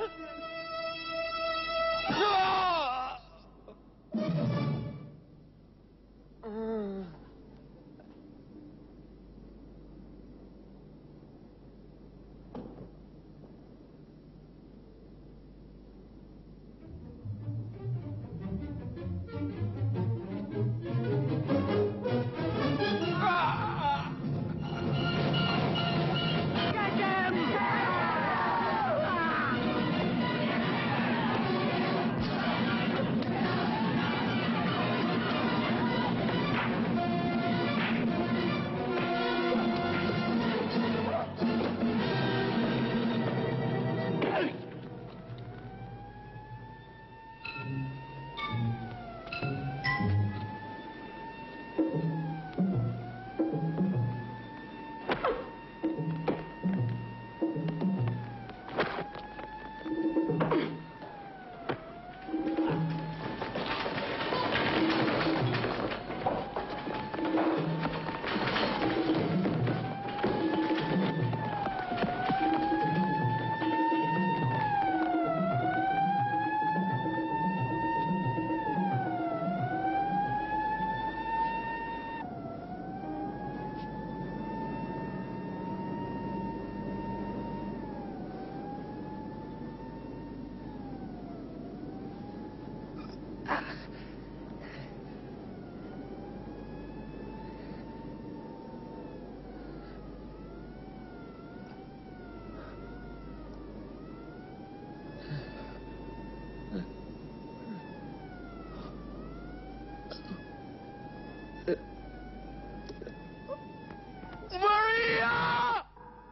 Maria!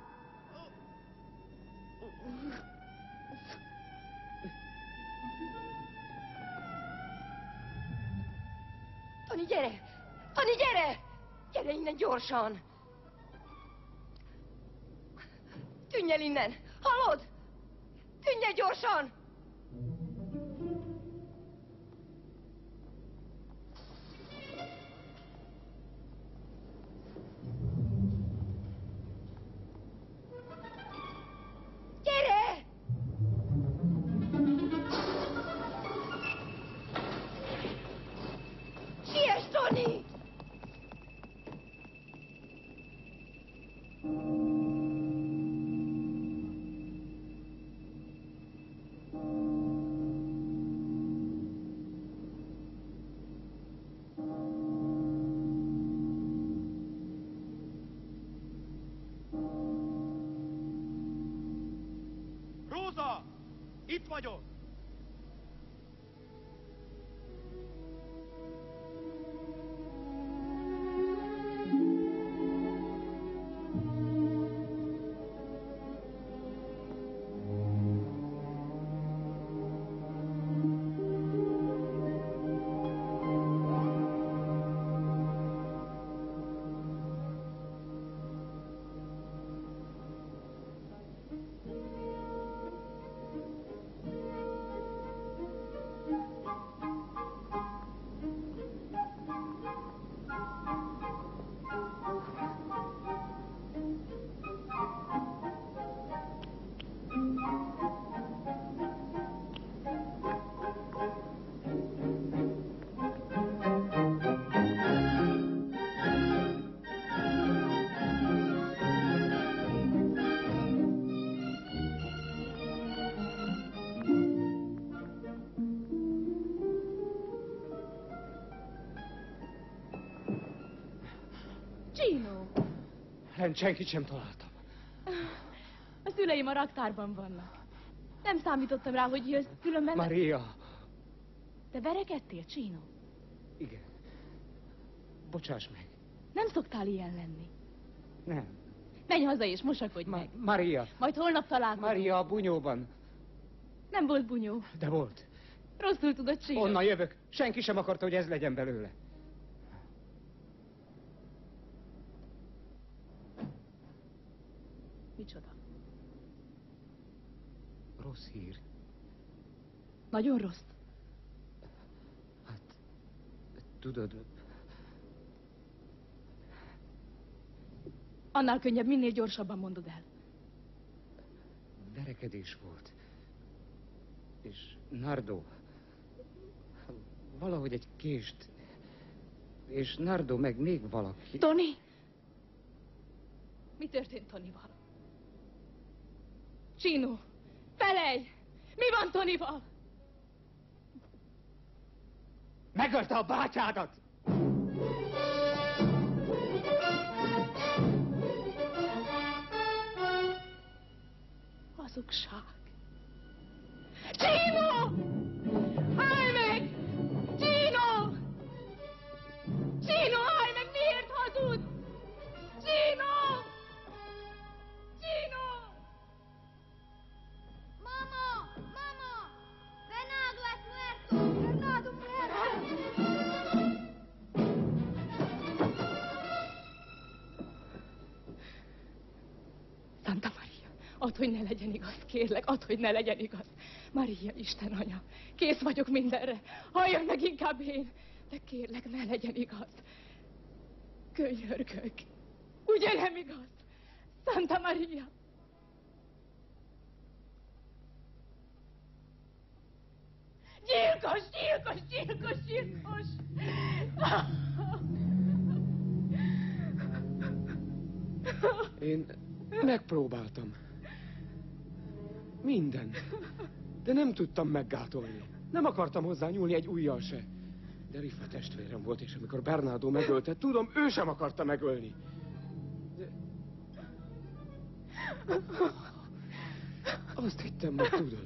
Tony, gyere! Tony, gyere! Gyere innen gyorsan! Tűnj el innen! Hallod? Tűnj el gyorsan! Gyere! Siess, Tony! itt vagyok! Gino! Senkit sem találtam. A szüleim a raktárban vannak. Nem számítottam rá, hogy jössz, különben... Maria! Te verekedtél, Gino? Igen. Bocsáss meg. Nem szoktál ilyen lenni. Nem. Menj haza és mosakodj meg. Maria! Majd holnap találkozunk. Maria, a bunyóban. Nem volt bunyó. De volt. Rosszul tudod, Gino. Onnan jövök. Senki sem akarta, hogy ez legyen belőle. Micsoda? Rossz hír. Nagyon rossz. Tudod... Annál könnyebb, minél gyorsabban mondod el. Verekedés volt. És Nardo... Valahogy egy kést... És Nardo meg még valaki... Tony! Mi történt Tonyval? Gino! Felej! Mi van Tonyval? Megölte a bátyádat! Hazugság. Gino! Állj meg! Gino! Gino, állj meg! Miért hazudsz? Gino! Gino! Mamma! Mamma! Bernardo è muerto! Bernardo muerto! Santa Maria, add, hogy ne legyen igaz, kérlek, add, hogy ne legyen igaz. Maria, Isten anya, kész vagyok mindenre. Halljak meg inkább én, de kérlek, ne legyen igaz. Könyörgök. Ugye nem igaz? Santa Maria. Gyilkos, gyilkos, gyilkos, gyilkos! Én megpróbáltam. Mindent. De nem tudtam meggátolni. Nem akartam hozzá nyúlni egy ujjal se. De Riffa testvérem volt, és amikor Bernardo megölte, tudom, ő sem akarta megölni. De... Azt hittem, hogy tudod.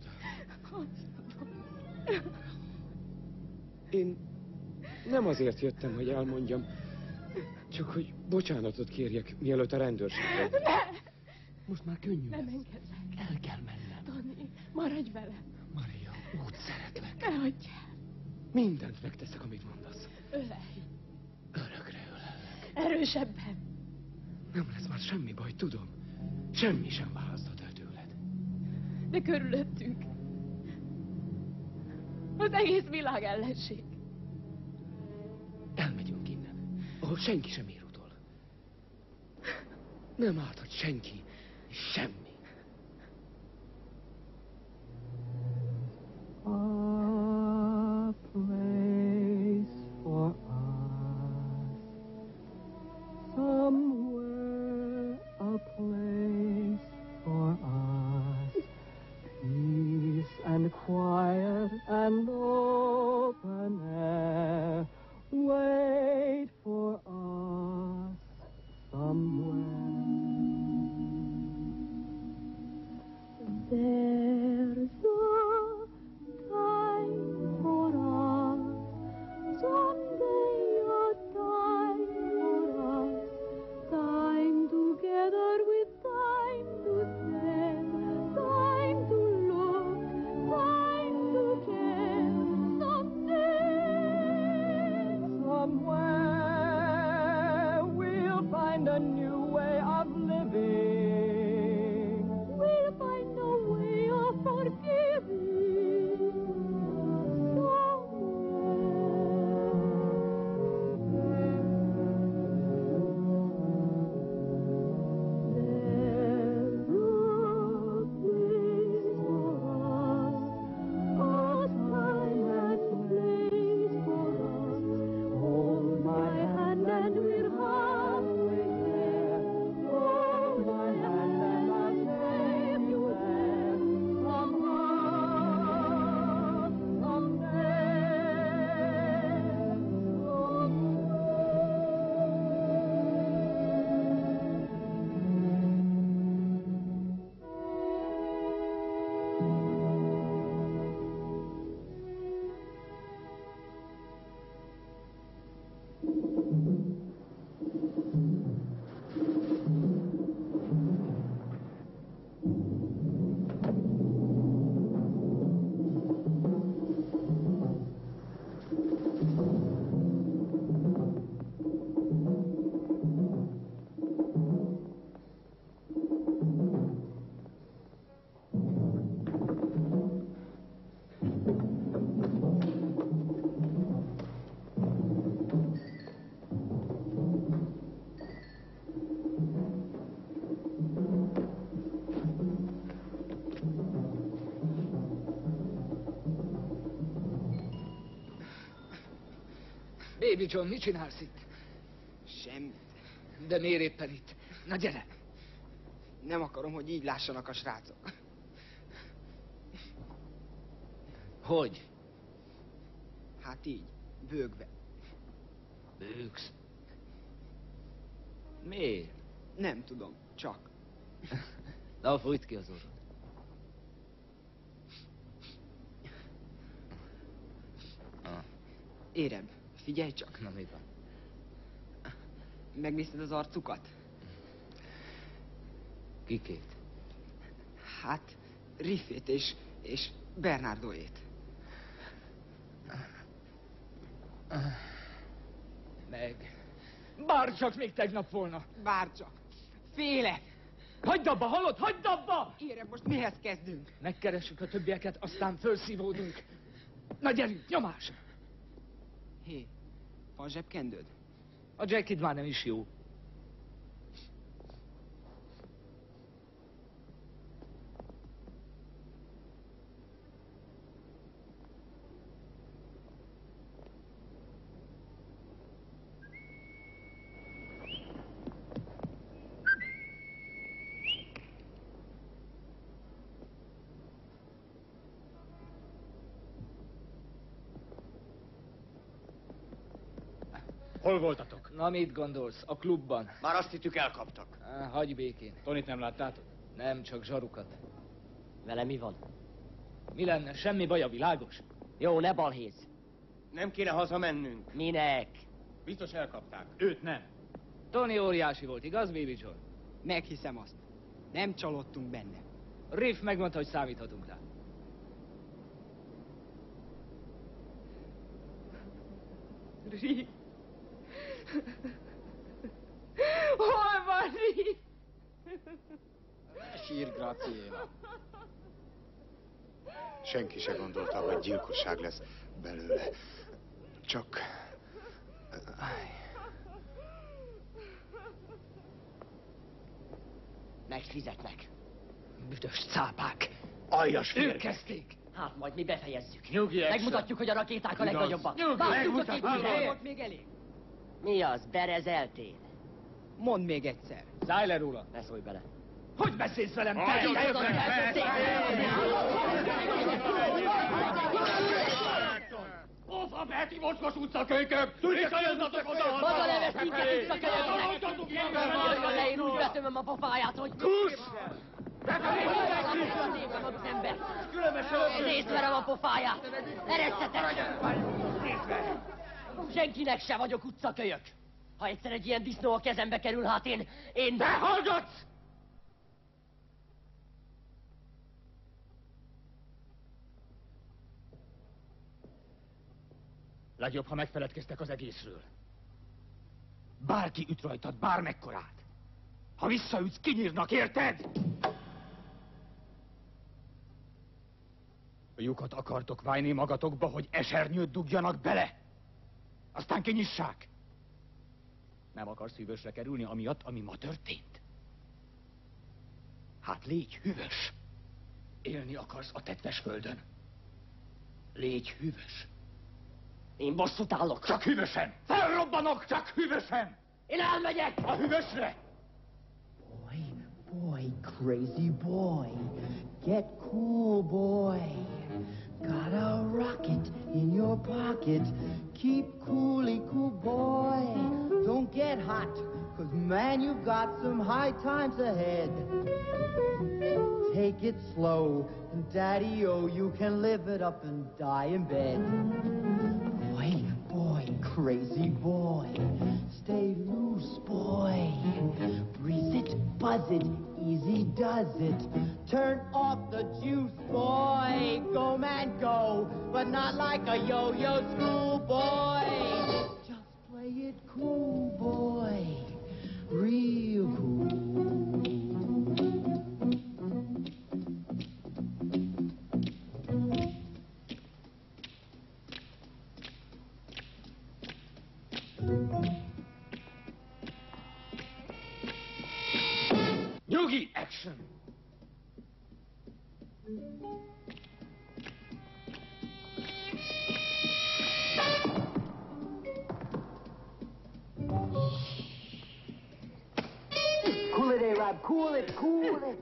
Én nem azért jöttem, hogy elmondjam, csak hogy bocsánatot kérjek, mielőtt a rendőrség jön. Ne! Most már könnyű. Nem engedlek. El kell mennem. Tony, maradj velem. Maria, úgy szeretlek. Ne hagyj el. Mindent megteszek, amit mondasz. Ölelj. Örökre ölellek. Erősebben. Nem lesz már semmi baj, tudom. Semmi sem választhat el tőled. De körülöttünk. Az egész világ ellenség. Elmegyünk innen, ahol senki sem ér utol. Nem árthat senki, semmi. A place for us, somewhere a place for us, peace and quiet and open air, wait for us somewhere. Baby John, mit csinálsz itt? Semmit. De miért éppen itt? Na gyere! Nem akarom, hogy így lássanak a srácok. Hogy? Hát így, bőgve. Bőgsz? Miért? Nem tudom, csak. Na, fújt ki az orrod. Érebb, figyelj csak. Na, mi van? Megnézted az arcukat? Kikét? Hát, Riffét és Bernardoét. Meg. Bárcsak még tegnap volna. Bárcsak. Félek. Hagyd abba, hallod? Hagyd abba! Érebb, most mihez kezdünk? Megkeressük a többieket, aztán felszívódunk. Na gyerünk, nyomás! Hé, van zsebkendőd? A jackid már nem is jó. Hol voltatok? Na, mit gondolsz? A klubban. Már azt hittük elkaptak. Hagyj békén. Tonit nem láttátok? Nem, csak zsarukat. Vele mi van? Mi lenne? Semmi baja, világos? Jó, ne balhéz. Nem kéne hazamennünk. Minek? Biztos elkapták. Őt nem. Tony óriási volt, igaz, Baby John? Meghiszem azt. Nem csalódtunk benne. Riff megmondta, hogy számíthatunk rá. Riff. Hol van Riff? Sír, Graciela. Senki se gondolta, hogy gyilkosság lesz belőle. Csak... Megfizetnek. Büdös cápák. Aljas Ők kezdték. Hát majd mi befejezzük. Nyugi, Megmutatjuk, hogy a rakéták a legnagyobbak. Megmutatjuk. Volt még elég. Mi az? Berezeltél? Mondd még egyszer. Szállj le róla. Ne szólj bele. Hogy beszélsz velem? Ofa, Betty, mocskos utcakölykök! Visszajönnatok oda! Maga neves minket utcakölyöknek! Jöjjön le, én úgy betömöm a pofáját, hogy... Kuss! Részverem a pofáját! Eresszetek! Senkinek se vagyok utcakölyök! Ha egyszer egy ilyen disznó a kezembe kerül, hát én... De hallgatsz! Legjobb, ha megfeledkeztek az egészről. Bárki üt rajtad, bármekkorát. Ha visszaütsz, kinyírnak, érted? A lyukat akartok vájni magatokba, hogy esernyőt dugjanak bele? Aztán kinyissák. Nem akarsz hűvösre kerülni amiatt, ami ma történt? Hát légy hűvös. Élni akarsz a tetves földön. Légy hűvös. Én bosszút állok. Csak hűvösen! Felrobbanok, csak hűvösen! Én elmegyek! A hűvösre! Boy, crazy boy, get cool, boy. Got a rocket in your pocket. Keep coolly cool, boy. Don't get hot, 'cause man, you've got some high times ahead. Take it slow, and daddy-o, you can live it up and die in bed. Boy, crazy boy, stay loose, boy. Breeze it, buzz it, easy does it. Turn off the juice, boy. Go, man, go, but not like a yo-yo schoolboy. Just play it cool, boy, real cool. Yugi, action! Rob. Cool it, cool it.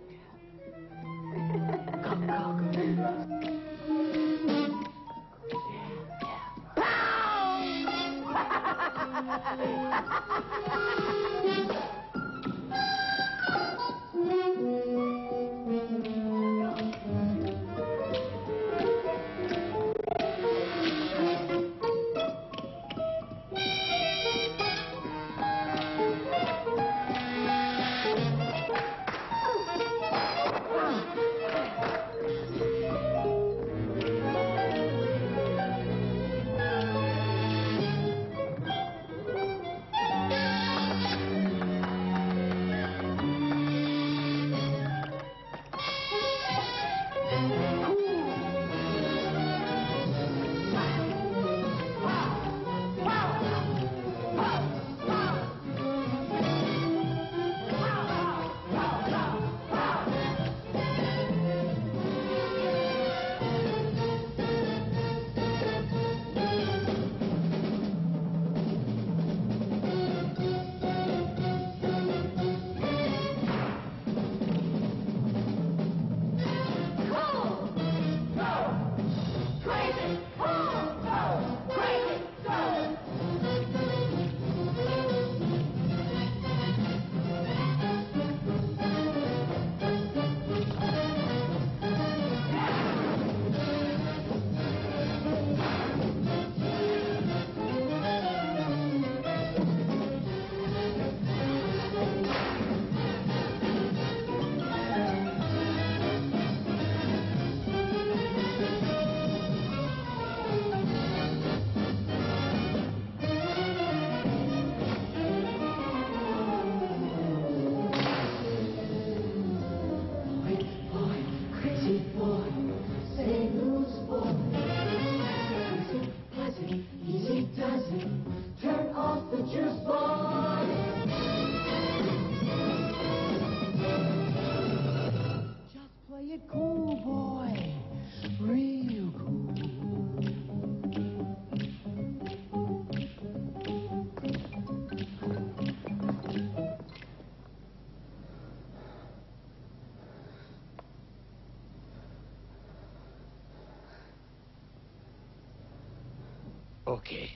Oké.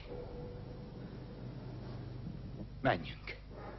Menjünk.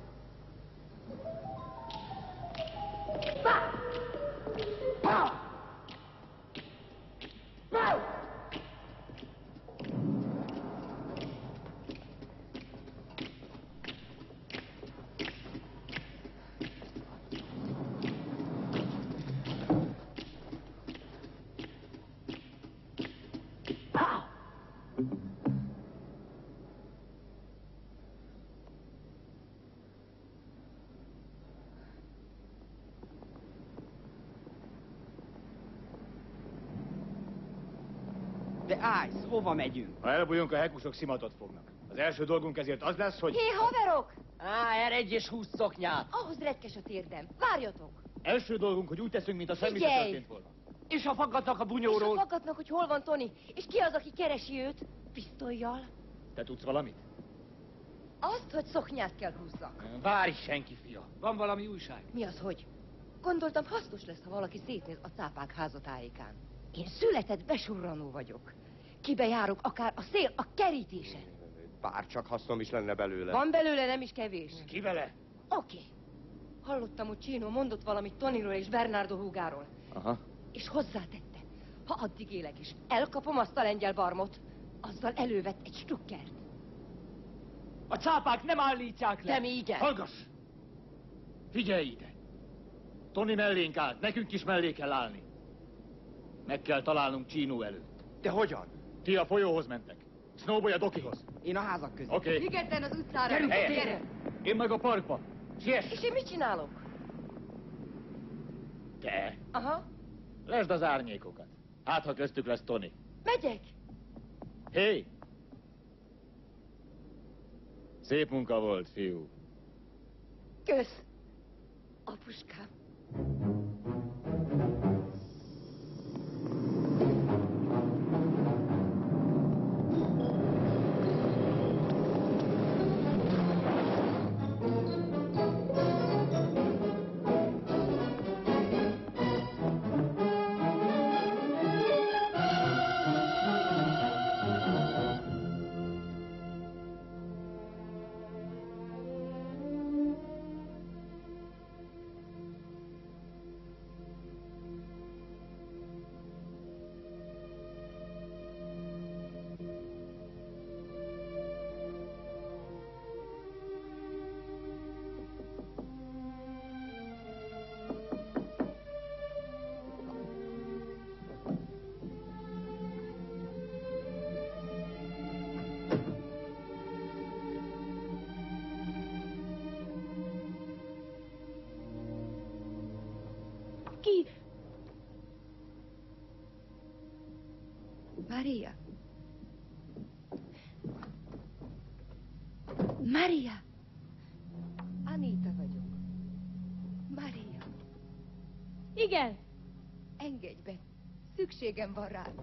De állsz, hova megyünk? Ha elbújunk, a hekusok szimatot fognak. Az első dolgunk ezért az lesz, hogy... Hé, haverok! Eredj és húzz szoknyát! Ahhoz retkes a térdem. Várjatok! Első dolgunk, hogy úgy teszünk, mint a semmi se Figyelj! történt volna. És ha faggatnak a És bunyóról? ha fakadnak, hogy hol van Tony, és ki az, aki keresi őt? Pisztollyal? Te tudsz valamit? Azt, hogy szoknyát kell húzzak. Várj, senki fia. Van valami újság? Mi az, hogy? Gondoltam, hasznos lesz, ha valaki szétnéz a cápák házatájékán. Én született besurranó vagyok. Kibe járok akár a szél a kerítésen. Bárcsak hasznom is lenne belőle. Van belőle nem is kevés. Ki vele? Oké. Hallottam, hogy Chino mondott valamit Tonyról és Bernardo húgáról. Aha. És hozzátette, ha addig élek is, elkapom azt a lengyel barmot, azzal elővett egy stukkert. A cápák nem állítják le. De mi igen. Hallgass! Figyelj ide! Tony mellénk állt, nekünk is mellé kell állni. Meg kell találnunk Chino előtt. De hogyan? Ti a folyóhoz mentek. Snowboy a dokihoz. Én a házak közé. Oké. Ligetten az utcára. Gyerünk, Gyere. Én meg a parkba. Siess! És én mit csinálok? Te. Aha. Lesd az árnyékokat. Hát, ha köztük lesz Tony. Megyek. Hé! Szép munka volt, fiú. Kösz. Apuskám. Ki? Maria. Maria! Anita vagyok. Maria. Igen. Engedj be. Szükségem van rád.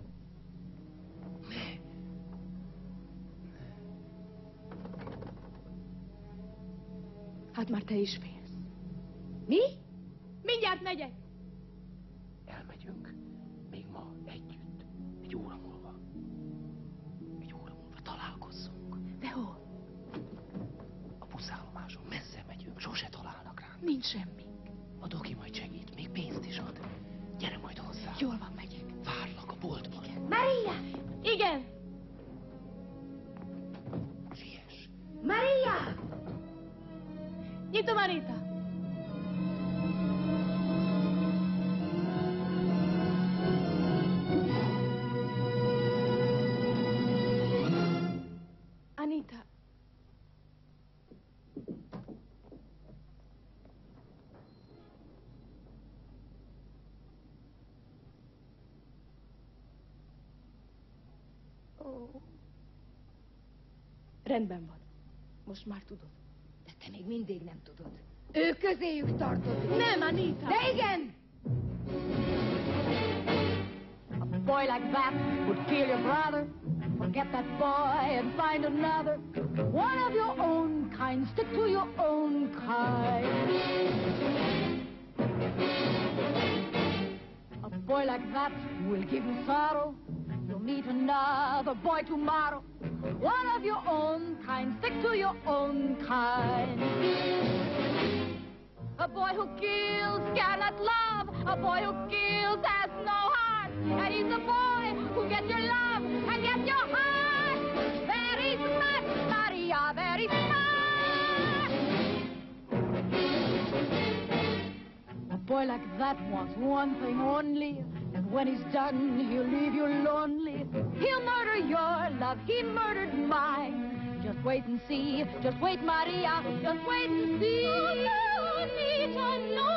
Hát már te is félsz. Mi? Mindjárt megyek. Elmegyünk. Még ma együtt. Egy óra múlva találkozzunk. De hol? A buszállomáson messze megyünk, sose találnak ránk. Nincs semmi. A doki majd segít, még pénzt is ad. Gyere majd hozzá. Jól van, megyek. Várlak a boltban. Maria! Igen. Siess. Maria! Nyitom, Anita. Anita. Ó, Rendben van. Most már tudod. de te még mindig nem tudod. Ő közéjük tartozik. Nem, Anita. De igen! A boy like that would kill your brother. Forget that boy and find another. One of your own kind. Stick to your own kind. A boy like that will give you sorrow. You'll meet another boy tomorrow. One of your own kind. Stick to your own kind. A boy who kills cannot love. A boy who kills has no heart. And he's a boy who gets your love and gets your heart. Very smart, Maria, very smart. A boy like that wants one thing only. And when he's done, he'll leave you lonely. He'll murder your love, he murdered mine. Just wait and see, just wait, Maria, just wait and see. Oh, no, Anita, no,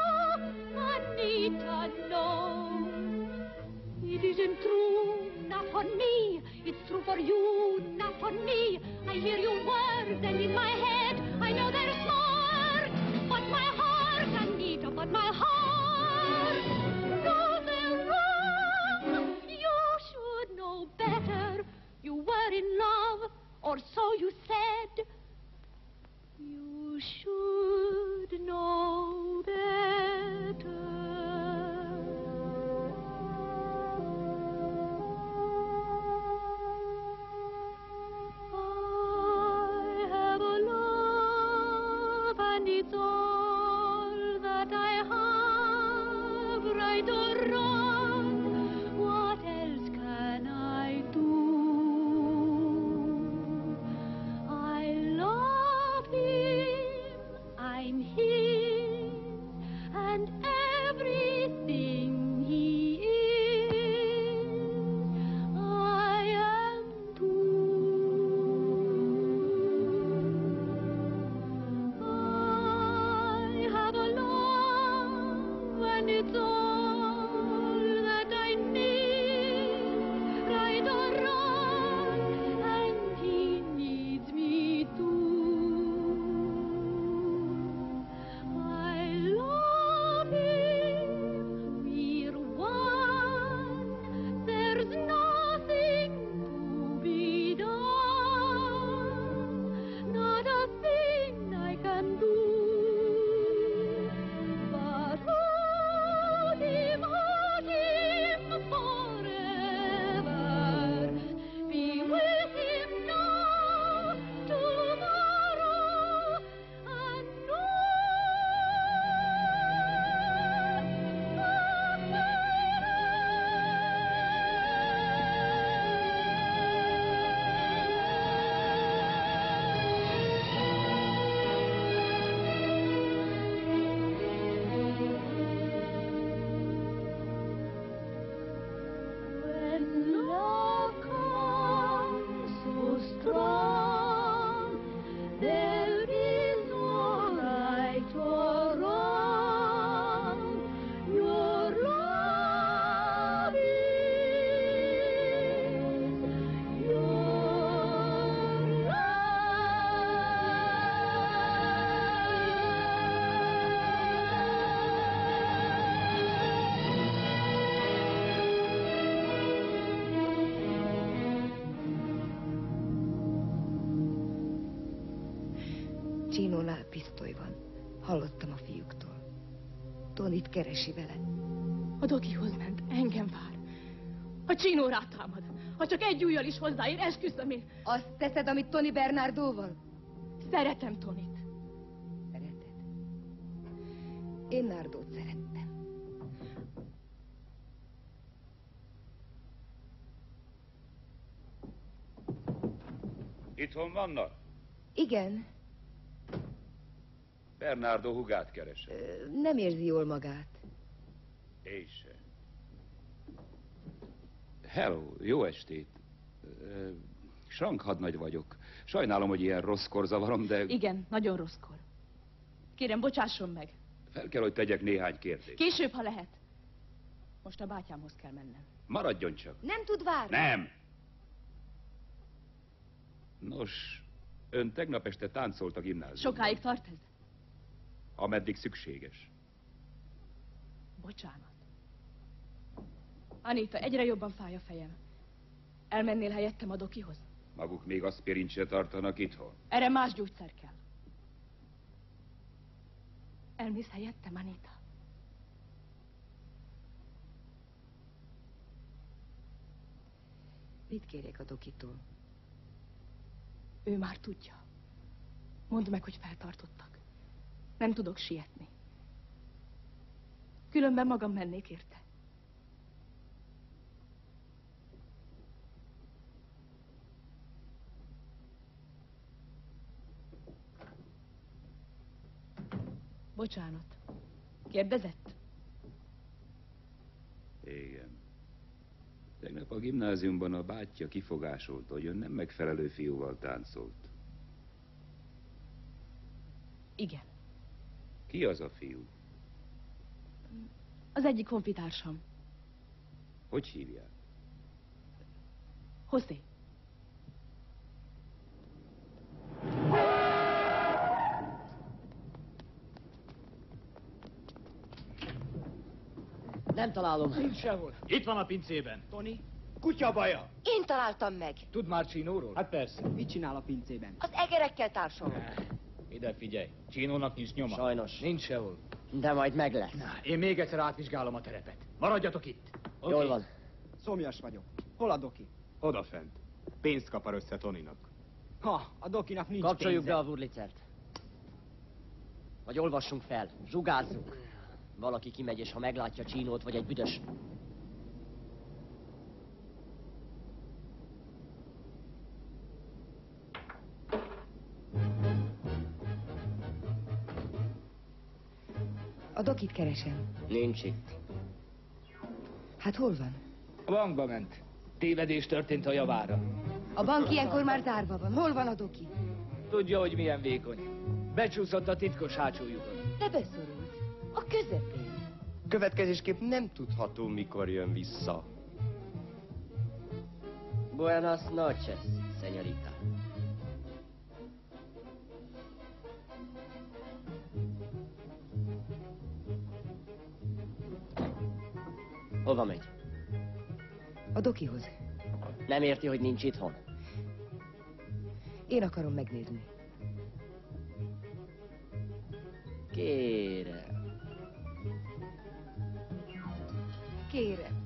Anita, no. It isn't true, not for me. It's true for you, not for me. I hear your words, and in my head, I know there's more. But my heart, Anita, but my heart knows they're wrong. You should know better. You were in love, or so you said. You should know better. I have a love, and it's all that I have, right or wrong. What else can I do? I love him, I'm his, and everything he is, I am too. I have a love, and it's all that I need, right or wrong, and he needs me too. I love him, we're one, there's nothing to be done, not a thing I can do. But who Csinónál pisztoly van. Hallottam a fiúktól. Tonit keresi vele. A Dokihoz ment, engem vár. A Csinó rátámad. Ha csak egy ujjal is hozzáér, esküszöm én. Azt teszed, amit Tony Bernardóval? Szeretem Tonit. Szereted? Én Nardót szerettem. Itthon vannak? Igen. Bernardo hugát keresem. Nem érzi jól magát. Én se. Hello, jó estét. Frank hadnagy vagyok. Sajnálom, hogy ilyen rosszkor zavarom, de... Igen, nagyon rosszkor. Kérem, bocsásson meg. Fel kell, hogy tegyek néhány kérdést. Később, ha lehet. Most a bátyámhoz kell mennem. Maradjon csak. Nem tud várni? Nem! Nos, ön tegnap este táncolt a gimnáziumban. Sokáig tart ez? Ameddig szükséges. Bocsánat. Anita, egyre jobban fáj a fejem. Elmennél helyettem a Dokihoz? Maguk még aspirint se tartanak itthon. Erre más gyógyszer kell. Elmész helyettem, Anita? Mit kérjek a Dokitól? Ő már tudja. Mondd meg, hogy feltartottak. Nem tudok sietni. Különben magam mennék érte. Bocsánat. Kérdezett? Igen. Tegnap a gimnáziumban a bátyja kifogásolta, hogy ön nem megfelelő fiúval táncolt. Igen. Ki az a fiú? Az egyik honfitársam. Hogy hívják? José. Nem találom. Nincs sehol. Itt van a pincében. Tony, kutya baja. Én találtam meg. Tud már Csinóról? Hát persze. Mit csinál a pincében? Az egerekkel társul. Ide figyelj. Csinónak nincs nyoma. Sajnos. Nincs sehol. De majd meg lesz. Na, én még egyszer átvizsgálom a terepet. Maradjatok itt. Okay. Jól van. Szomjas vagyok. Hol a Doki? Odafent. Pénzt kapar össze Toninak. Ha, a Dokinak nincs Kapcsoljuk pénze. be a Wurlitzert. Vagy olvassunk fel. Zsugázzunk. Valaki kimegy, és ha meglátja Csinót, vagy egy büdös... A Dokit keresem. Nincs itt. Hát hol van? A bankba ment. Tévedés történt a javára. A bank ilyenkor már zárva van. Hol van a Doki? Tudja, hogy milyen vékony. Becsúszott a titkos hátsójukon. De beszorult. A közepén. Következésképp nem tudható, mikor jön vissza. Buenas noches, señorita. Hova megy? A Dokihoz. Nem érti, hogy nincs itthon? Én akarom megnézni. Kérem. Kérem.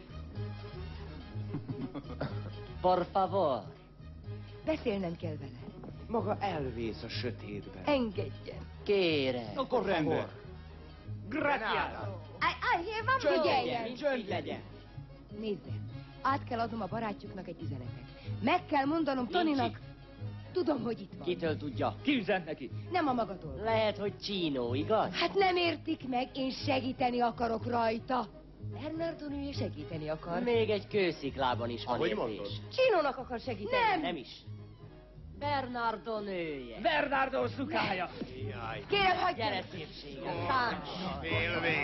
Por favor. Beszélnem kell vele. Maga elvész a sötétben. Engedjen. Kérem. Akkor rendben. Gracias. Van figyeljen. Csönd legyen. Nézze, át kell adnom a barátjuknak egy üzenetet. Meg kell mondanom Toninak. Tudom, hogy itt van. Kitől tudja? Ki üzent neki? Nem a magatól. Lehet, hogy Csinó, igaz? Hát nem értik meg, én segíteni akarok rajta. Bernardo nője segíteni akar. Még egy kősziklában is van Ahogy értés. mondod. Csinónak akar segíteni. Nem! Nem is. Bernardo nője. Bernardo szukája. Jaj. Kérem, hagyja. Gyere szépségem. Táncsolj. Félvég.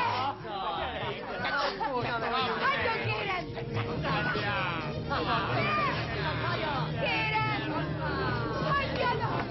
Hagyjon, kérem! Kérem! Hagyjanak!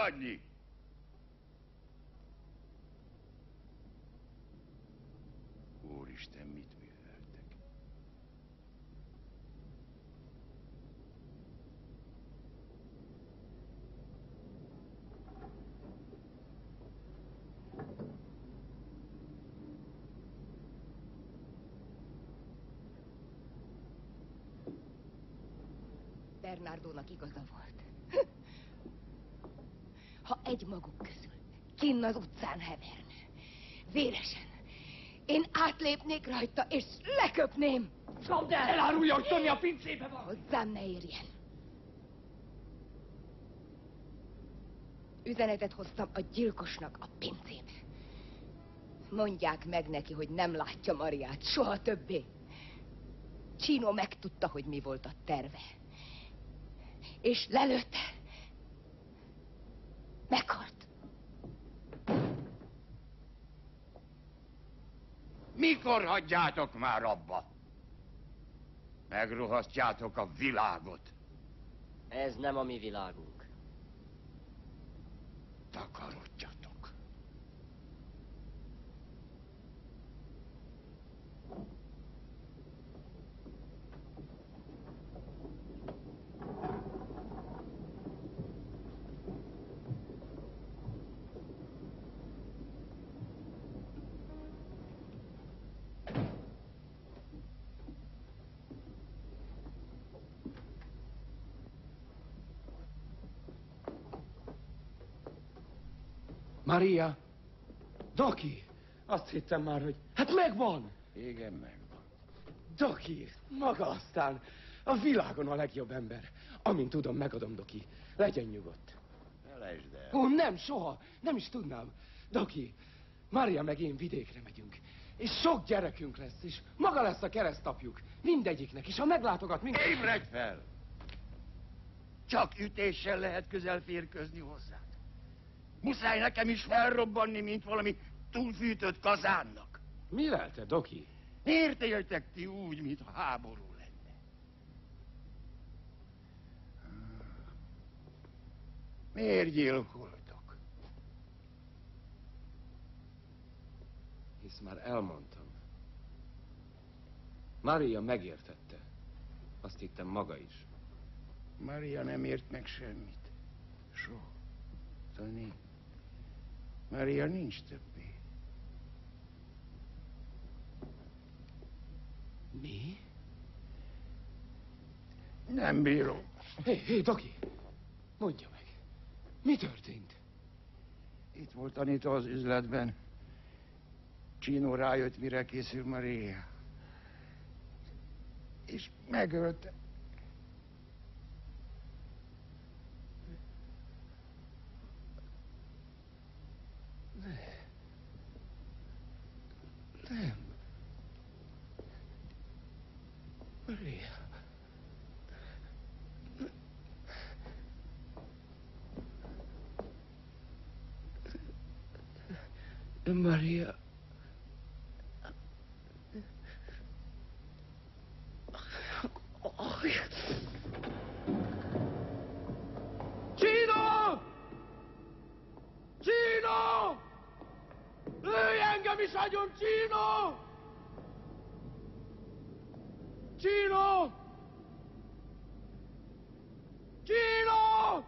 hagyni! Úristen, mit műveltek? Bernardónak igaza volt. Ha egy maguk közül kinn az utcán heverne, véresen, én átlépnék rajta, és leköpném. Kapd el! Elárulja, hogy Tony a pincébe van! Hozzám ne érjen. Üzenetet hoztam a gyilkosnak a pincébe. Mondják meg neki, hogy nem látja Mariát soha többé. Chino megtudta, hogy mi volt a terve. És lelőtte. Meghalt. Mikor hagyjátok már abba? Megrohasztjátok a világot. Ez nem a mi világunk. Takarodjatok. Maria! Doki! Azt hittem már, hogy... Hát megvan! Igen, megvan. Doki! Maga aztán a világon a legjobb ember. Amint tudom, megadom, Doki. Legyen nyugodt. Felejtsd el. Ó, nem, soha. Nem is tudnám. Doki, Maria meg én vidékre megyünk. És sok gyerekünk lesz, és maga lesz a keresztapjuk. Mindegyiknek, és ha meglátogat minket... Ébredj fel! Csak ütéssel lehet közel férkőzni hozzá. Muszáj nekem is felrobbanni, mint valami túlfűtött kazánnak. Mi lelte, Doki? Miért éltek ti úgy, mintha háború lenne? Miért gyilkoltok? Hisz már elmondtam. Maria megértette. Azt hittem maga is. Maria nem ért meg semmit. Soha. Tony, Maria nincs többé. Mi? Nem bírom. Hé, Doki! Mondja meg. Mi történt? Itt volt Anita az üzletben. Chino rájött, mire készül Maria. És megölte. Nem. Maria. Maria. Chino! Chino! Lőj engem is agyon, Chino! Chino! Chino!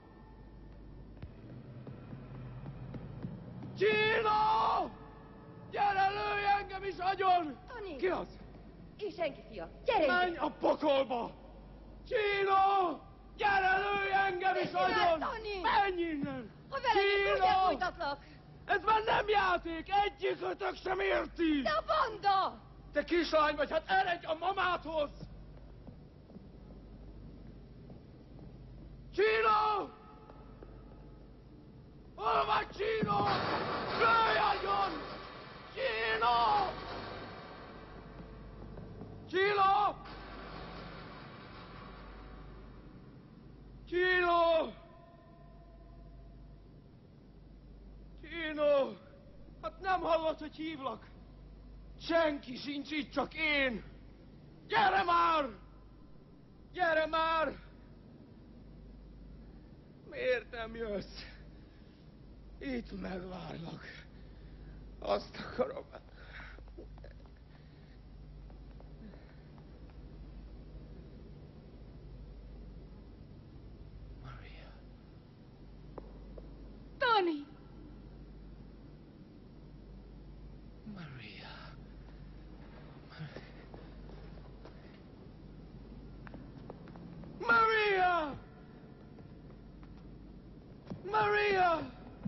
Chino! Gyere, lőj engem is agyon! Tony! Ki az? Én senki, fia. Gyere! Menj a pokolba! Chino! Gyere, lőj engem is agyon! Tony! Menj innen! Ha veled is úgy elfújtatlak! Ez már nem játék! Egyikötök sem érti! De a banda! Te kislány vagy, hát eredj a mamádhoz! Chino! Hol vagy, Chino? Lőj agyon! Chino! Chino! Chino! Chino! Hát nem hallod, hogy hívlak? Senki sincs itt, csak én! Gyere már! Gyere már! Miért nem jössz? Itt megvárlak. Azt akarom. Tony! Maria! Maria!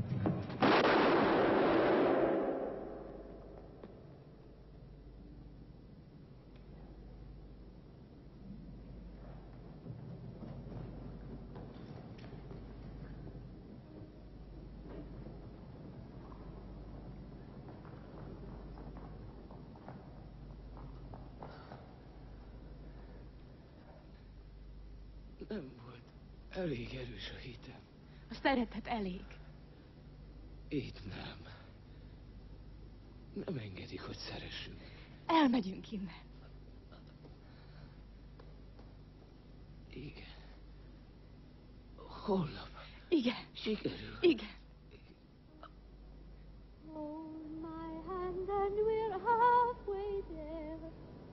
Nem volt elég erős a hitem. A szeretet elég. Itt nem. Nem engedik, hogy szeressünk. Elmegyünk innen. Igen. Holnap. Igen. Sikerül. Igen. Hold my hand and we're halfway there.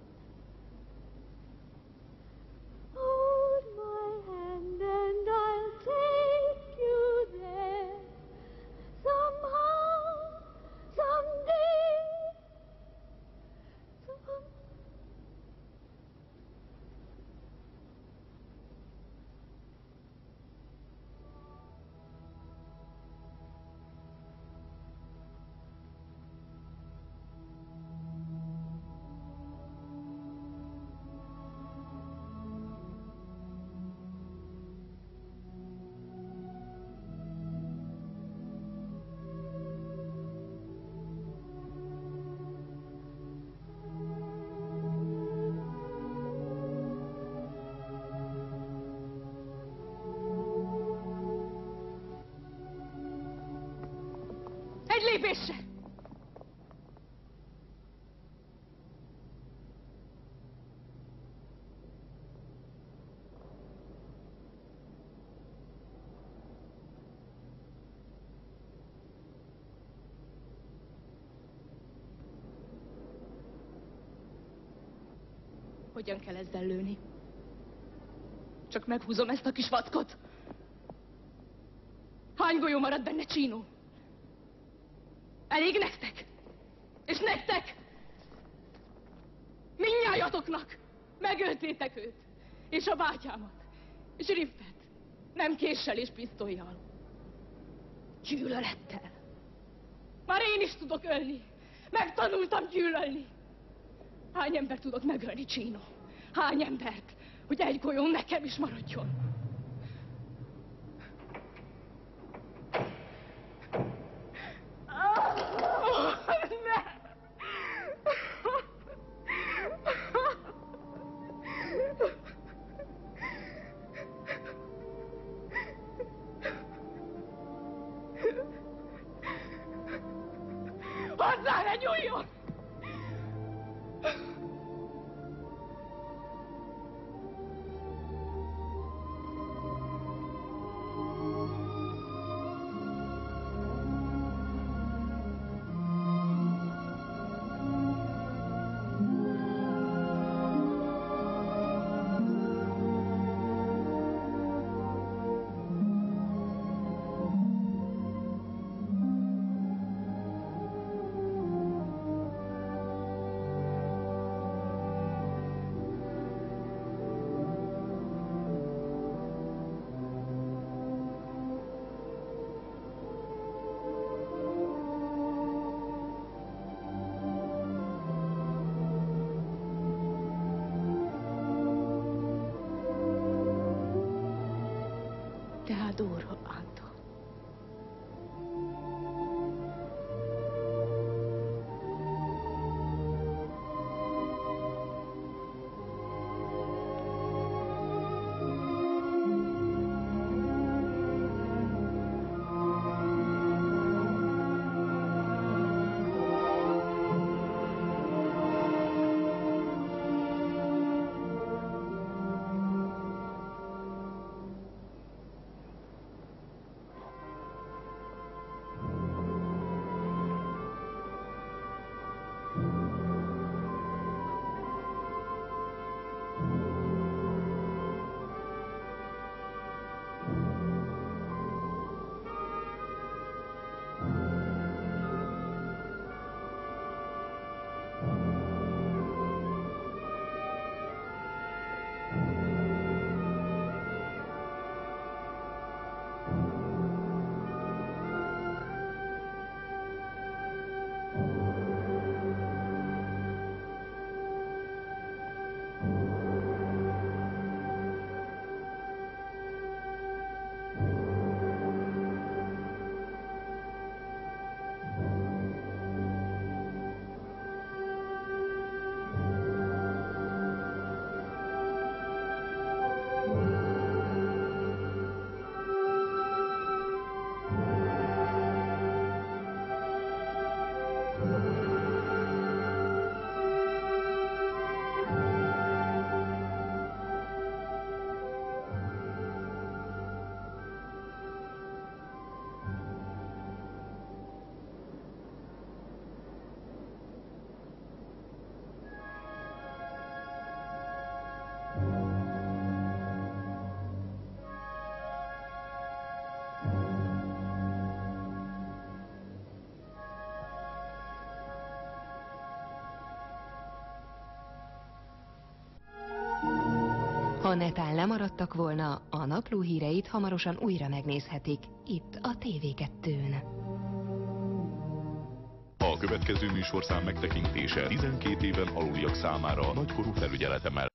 Hold my hand and I'll take you there. Somehow, someday. Egy lépésre! Hogyan kell ezzel lőni? Csak meghúzom ezt a kis vackot. Hány golyó marad benne, Csínó? Elég nektek? És nektek? Mindnyájatoknak! Megöltétek őt, és a bátyámat, és Riffet. Nem késsel és pisztollyal. Gyűlölettel. Már én is tudok ölni. Megtanultam gyűlölni. Hány embert tudok megölni, Csínó? Hány embert, hogy egy golyó nekem is maradjon? Hozzá ne nyúljon! Te adoro, Anto. Ha netán lemaradtak volna, a napló híreit hamarosan újra megnézhetik, itt a TV2-n. A következő műsorszám megtekintése 12 éven aluliak számára nagykorú felügyelete mellett.